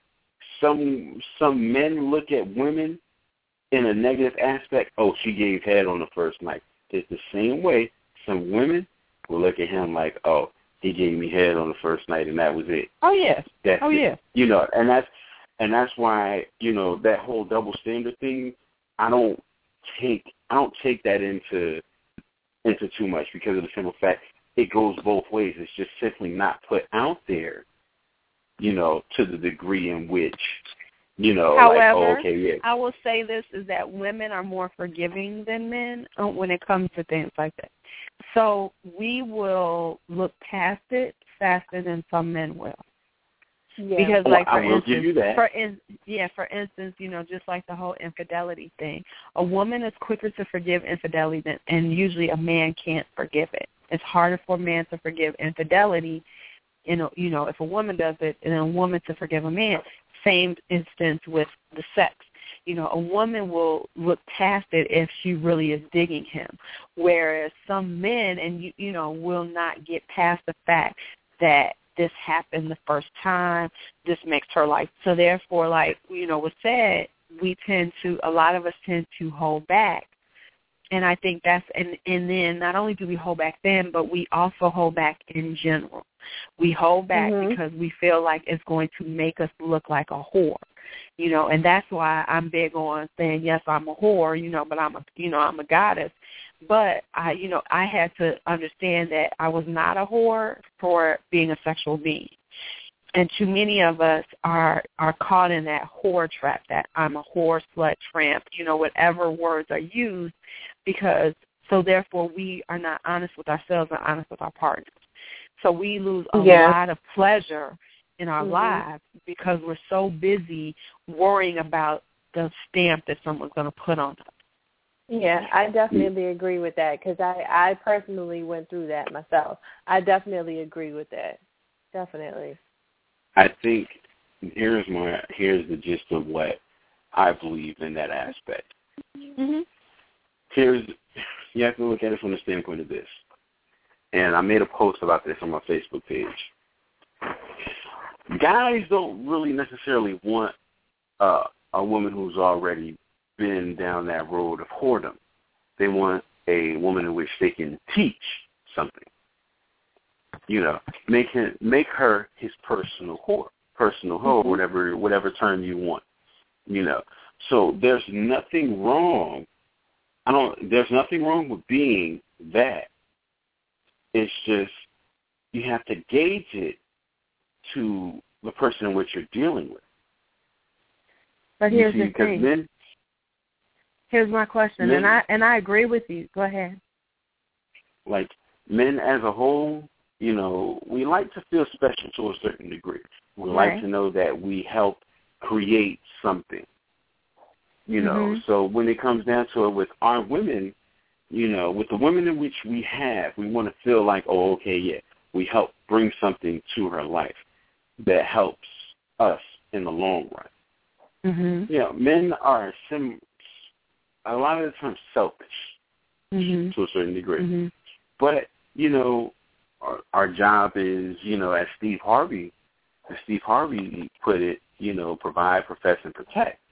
some some men look at women in a negative aspect, oh, she gave head on the first night. It's the same way some women will look at him like, oh, he gave me head on the first night and that was it. Oh yeah. That's oh it. yeah. You know, and that's and that's why, you know, that whole double standard thing, I don't take I don't take that into into too much because of the simple fact it goes both ways. It's just simply not put out there, you know, to the degree in which, you know, However, like, oh, okay, yeah. I will say this is that women are more forgiving than men when it comes to things like that. So we will look past it faster than some men will. Yeah. Because, well, like, for I will instance, give you that. For in, yeah, for instance, you know, just like the whole infidelity thing, a woman is quicker to forgive infidelity than, and usually a man can't forgive it. It's harder for a man to forgive infidelity, you know, you know, if a woman does it, and a woman to forgive a man. Same instance with the sex. You know, a woman will look past it if she really is digging him, whereas some men, and you, you know, will not get past the fact that this happened the first time, this makes her life. So therefore, like, you know, was said, we tend to, a lot of us tend to hold back. And I think that's, and, and then not only do we hold back then, but we also hold back in general. We hold back mm-hmm. because we feel like it's going to make us look like a whore, you know, and that's why I'm big on saying, yes, I'm a whore, you know, but I'm a, you know, I'm a goddess. But I, you know, I had to understand that I was not a whore for being a sexual being. And too many of us are, are caught in that whore trap, that I'm a whore, slut, tramp, you know, whatever words are used, because so therefore we are not honest with ourselves and honest with our partners. So we lose a yeah. lot of pleasure in our mm-hmm. lives because we're so busy worrying about the stamp that someone's going to put on us. Yeah, I definitely agree with that because I, I personally went through that myself. I definitely agree with that. Definitely. I think here's my here's the gist of what I believe in that aspect. Mm-hmm. Here's you have to look at it from the standpoint of this, and I made a post about this on my Facebook page. Guys don't really necessarily want uh, a woman who's already been down that road of whoredom. They want a woman in which they can teach something. You know, make him, make her his personal whore, personal hoe, mm-hmm. whatever whatever term you want. You know, so there's nothing wrong. I don't. There's nothing wrong with being that. It's just you have to gauge it to the person in which you're dealing with. But here's you see, the thing. Men, here's my question, men, and I and I agree with you. Go ahead. Like men as a whole, you know, we like to feel special to a certain degree. We right. like to know that we help create something. You know, mm-hmm. so when it comes down to it with our women, you know, with the women in which we have, we want to feel like, oh, okay, yeah, we help bring something to her life that helps us in the long run. Mm-hmm. You know, men are sim- a lot of the time selfish mm-hmm. to a certain degree. Mm-hmm. But, you know, our, our job is, you know, as Steve Harvey, as Steve Harvey put it, you know, provide, profess, and protect.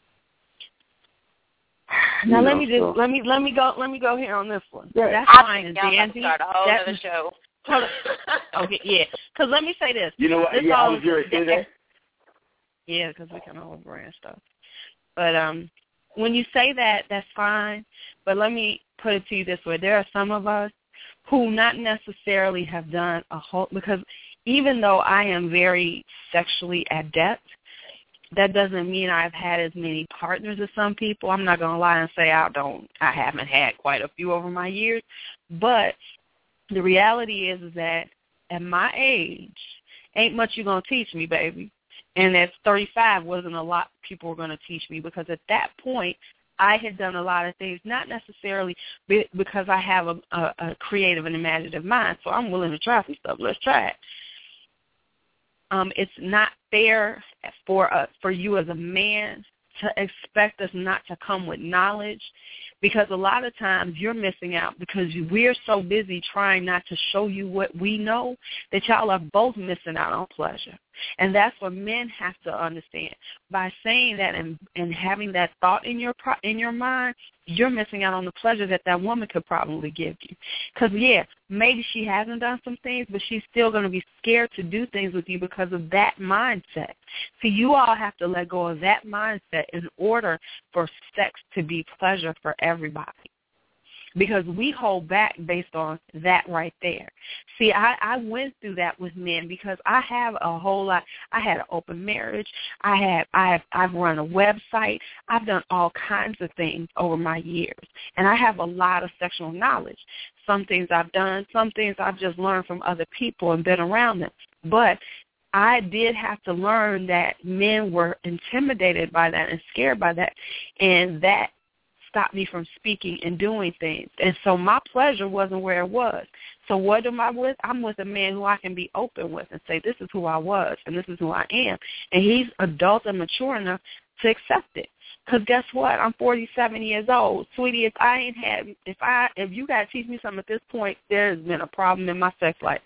Now you let know, me just so. let me let me go let me go here on this one. Yeah. That's I fine. think y'all have to start a whole that, other show. Okay, yeah. Because let me say this. You know what? This Yeah, all, I was going to say that. Yeah, because we kind of overran stuff. But um, when you say that, that's fine. But let me put it to you this way: there are some of us who not necessarily have done a whole, because even though I am very sexually adept, that doesn't mean I've had as many partners as some people. I'm not going to lie and say I don't, I haven't had quite a few over my years. But the reality is, is that at my age, ain't much you're going to teach me, baby. And at thirty-five wasn't a lot people were going to teach me, because at that point, I had done a lot of things, not necessarily because I have a, a, a creative and imaginative mind, so I'm willing to try some stuff. Let's try it. Um, it's not fair for uh, for you as a man to expect us not to come with knowledge, because a lot of times you're missing out because we're so busy trying not to show you what we know that y'all are both missing out on pleasure. And that's what men have to understand. By saying that and, and having that thought in your in your mind, you're missing out on the pleasure that that woman could probably give you. Because, yeah, maybe she hasn't done some things, but she's still going to be scared to do things with you because of that mindset. See, you all have to let go of that mindset in order for sex to be pleasure for everybody. Because we hold back based on that right there. See, I, I went through that with men because I have a whole lot. I had an open marriage. I have I have I've run a website. I've done all kinds of things over my years, and I have a lot of sexual knowledge. Some things I've done, some things I've just learned from other people and been around them. But I did have to learn that men were intimidated by that and scared by that, and that stopped me from speaking and doing things. And so my pleasure wasn't where it was. So what am I with? I'm with a man who I can be open with and say, this is who I was and this is who I am. And he's adult and mature enough to accept it. Because guess what? I'm forty-seven years old. Sweetie, if I ain't had, if I, if you got to teach me something at this point, there's been a problem in my sex life.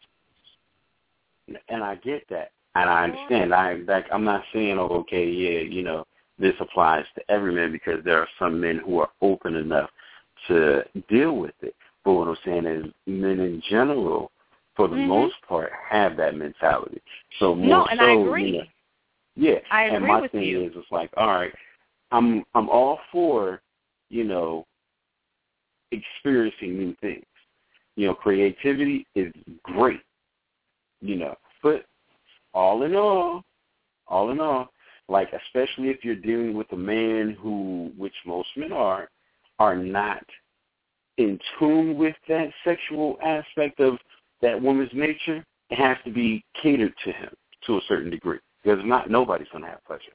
And I get that. And I understand. I, like, I'm not saying, oh, okay, yeah, you know, this applies to every man, because there are some men who are open enough to deal with it. But what I'm saying is men in general, for the mm-hmm. most part, have that mentality. So more no, and so, I agree. You know, yeah, I agree and my with thing you. is, it's like, all right, I'm I'm all for, you know, experiencing new things. You know, creativity is great. You know, but all in all, all in all, like, especially if you're dealing with a man who, which most men are, are not in tune with that sexual aspect of that woman's nature, it has to be catered to him to a certain degree. Because if not, nobody's going to have pleasure.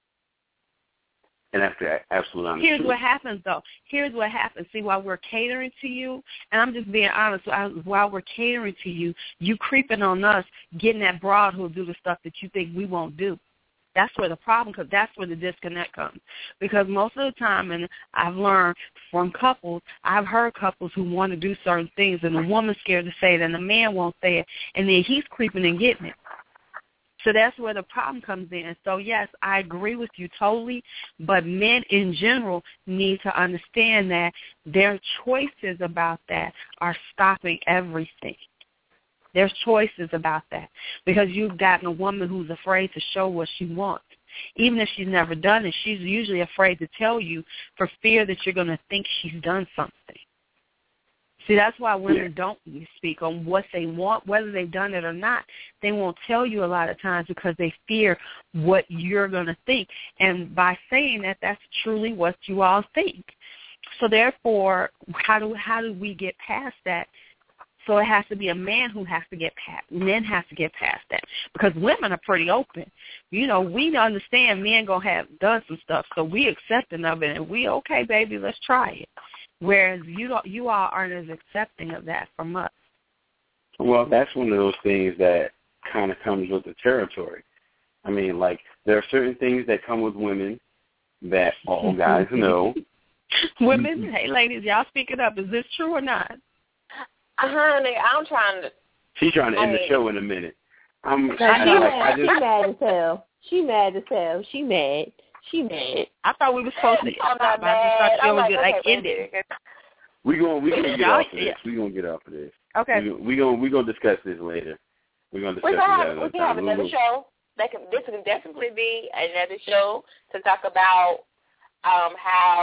And that's the absolute honest Here's truth. what happens, though. Here's what happens. See, while we're catering to you, and I'm just being honest, while we're catering to you, you creeping on us, getting that broad who'll do the stuff that you think we won't do. That's where the problem, because that's where the disconnect comes. Because most of the time, and I've learned from couples, I've heard couples who want to do certain things, and the woman's scared to say it, and the man won't say it, and then he's creeping and getting it. So that's where the problem comes in. So, yes, I agree with you totally, but men in general need to understand that their choices about that are stopping everything. There's choices about that, because you've gotten a woman who's afraid to show what she wants. Even if she's never done it, she's usually afraid to tell you for fear that you're going to think she's done something. See, that's why women don't speak on what they want, whether they've done it or not. They won't tell you a lot of times because they fear what you're going to think. And by saying that, that's truly what you all think. So therefore, how do how do we get past that? So it has to be a man who has to get past, men have to get past that, because women are pretty open. You know, we understand men going to have done some stuff, so we accepting of it, and we, okay, baby, let's try it. Whereas you don't, you all aren't as accepting of that from us. Well, that's one of those things that kind of comes with the territory. I mean, like, there are certain things that come with women that all guys know. Women, hey, ladies, y'all speak it up. Is this true or not? Honey, I'm trying to. She's trying to end I the show in a minute. I'm. No, she, I, mad. like, I just, she mad as hell. She mad as hell. She mad. She mad. I thought we were supposed to. I'm not I just thought mad. you was like, like okay, ended. We gonna we gonna get Y'all, off of this. yeah. We gonna get off of this. Okay. We, we gonna we gonna discuss this later. We're gonna discuss We this can have, another we can time. have another we'll, show. That can, this can definitely be another show to talk about um, how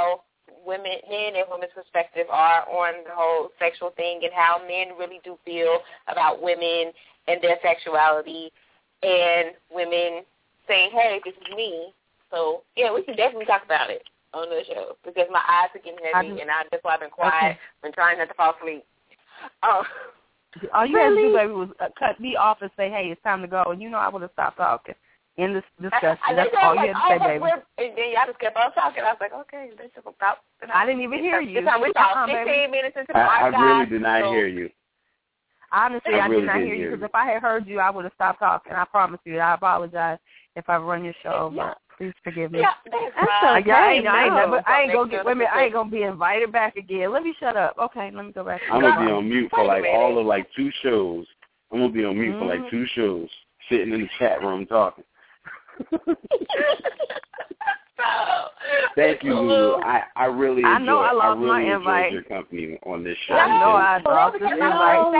women, men and women's perspective are on the whole sexual thing and how men really do feel about women and their sexuality, and women saying, hey, this is me. So, yeah, we can definitely talk about it on the show because my eyes are getting heavy, I just, and I, that's why I've been quiet, okay. been trying not to fall asleep. Oh. All you really? had to do, baby, was uh, cut me off and say, hey, it's time to go. And you know I would have stopped talking in this discussion. I, I That's all you had to say, oh, baby. And then y'all just kept on talking. I was like, okay, let's just stop. I didn't even hear you. This time we talked fifteen minutes into the I, podcast. I really did not so. hear you. Honestly, I, I really did not hear you because if I had heard you, I would have stopped talking. I promise you. I apologize if I run your show over. Yeah. Please forgive me. Yeah, that's right. Okay, I ain't, I ain't, never, I ain't gonna get. Wait a minute, I ain't gonna be invited back again. Let me shut up. Okay, let me go back. I'm gonna be on mute for like all of like two shows. I'm gonna be on mute mm-hmm. for like two shows, sitting in the chat room talking. Thank you, Lulu. I, I really enjoyed. I know I lost I really my enjoyed invite. your company on this show. I know I lost this invite.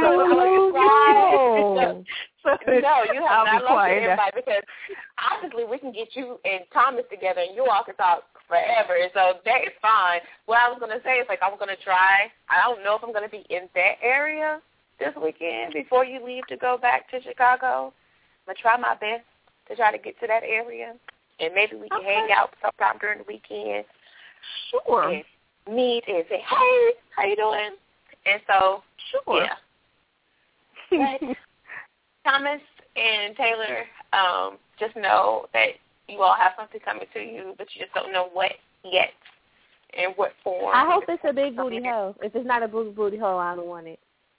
No, no, you have not lost your invite because obviously we can get you and Thomas together and you all can talk forever. So that is fine. What I was going to say is like I was going to try. I don't know if I'm going to be in that area this weekend before you leave to go back to Chicago. I'm going to try my best to try to get to that area. And maybe we can okay. hang out sometime during the weekend. Sure. And meet and say, hey, how you doing? And so, sure. Yeah. But Thomas and Taylor, um, just know that you all have something coming to you, but you just don't know what yet and what form. I hope it's a big booty hole. If it's not a big booty hole, I don't want it.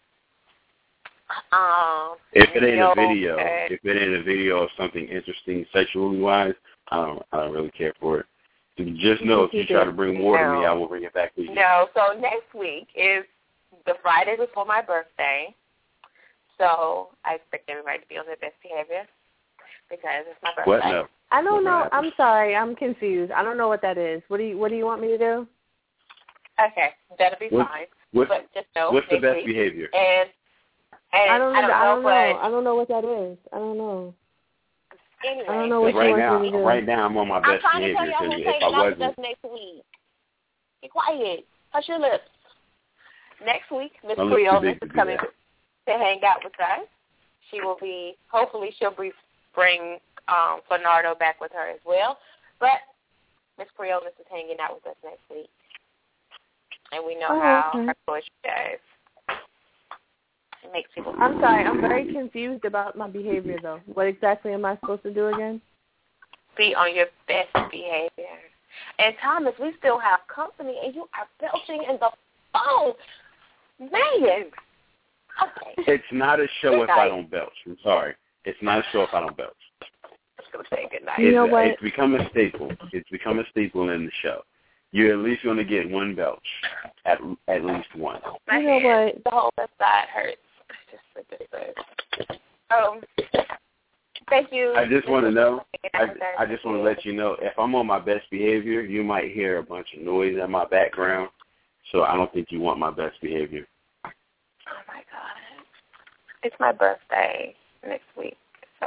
Um, if it ain't a video, okay. if it ain't a video of something interesting sexually wise, I don't, I don't really care for it. So just know if you try to bring more no. to me, I will bring it back to you. No, so next week is the Friday before my birthday. So I expect everybody to be on their best behavior because it's my birthday. What? No. I don't what know. I'm sorry. I'm confused. I don't know what that is. What do you What do you want me to do? Okay, that'll be what's, fine. What's, but just know what's the best week. behavior? And, and I don't know. I don't know. I don't know. But I don't know what that is. I don't know. Anyway, I don't know what right you now, want me to do. Right now, I'm on my best I'm behavior. trying to tell y'all who's if hanging I out with wasn't, us next week. Be quiet. Hush your lips. Next week, Miss Creole is coming to hang out with us. She will be, hopefully she'll be, bring um, Bernardo back with her as well. But Miss Creole is hanging out with us next week. And we know oh, how okay. her poetry goes. It makes people I'm sorry, I'm very confused about my behavior, though. What exactly am I supposed to do again? Be on your best behavior. And, Thomas, we still have company, and you are belching in the phone. Man. Okay. It's not a show good if night. I don't belch. I'm sorry. It's not a show if I don't belch. Let's go say good night. You know it's, what? It's become a staple. It's become a staple in the show. You're at least going to get one belch. At at least one. My you know head, what? The whole left side hurts. Just like this. Um, thank you. I just want to know. I, I just want to let you know, if I'm on my best behavior, you might hear a bunch of noise in my background. So I don't think you want my best behavior. Oh, my God. It's my birthday next week, so,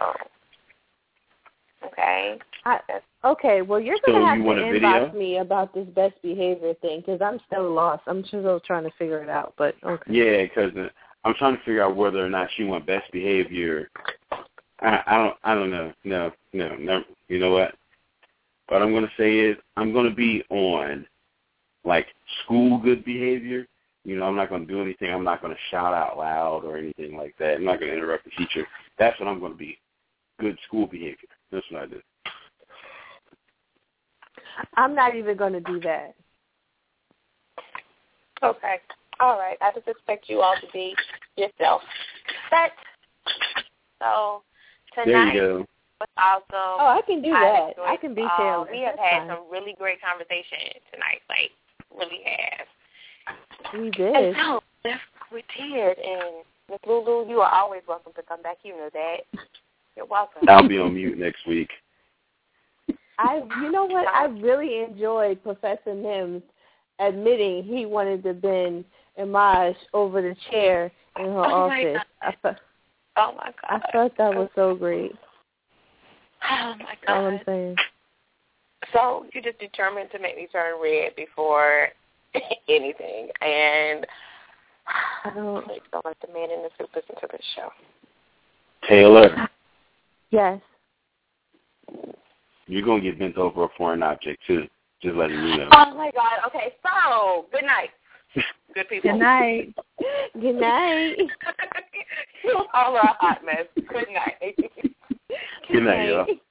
okay. I, okay, well, you're going to so have you to want inbox me about this best behavior thing because I'm still lost. I'm still trying to figure it out, but okay. Yeah, because I'm trying to figure out whether or not you want best behavior. I, I don't I don't know. No, no, no. You know what? What I'm going to say is I'm going to be on, like, school good behavior. You know, I'm not going to do anything. I'm not going to shout out loud or anything like that. I'm not going to interrupt the teacher. That's what I'm going to be. Good school behavior. That's what I do. I'm not even going to do that. Okay. All right. I just expect you all to be yourself. But, so, tonight there you go. was awesome. Oh, I can do that. I, I can be Taylor. Uh, we have That's had fine. some really great conversation tonight. Like, really have. We did. And so, we did. And Miss Lulu, you are always welcome to come back. You know that. You're welcome. I'll be on mute next week. I, you know what? I really enjoyed Professor Mims admitting he wanted to bend Imaj over the chair in her oh office. My I thought, oh, my God. I thought that was so great. Oh, my God. All I'm saying. So you just determined to make me turn red before anything. And I don't, please don't let the man in the soup listen to this show. Taylor. Yes. You're going to get bent over a foreign object, too. Just letting you know. Oh, my God. Okay, so good night. Good people. Good night. Good night. You all are a hot mess. Good night. Good night, y'all.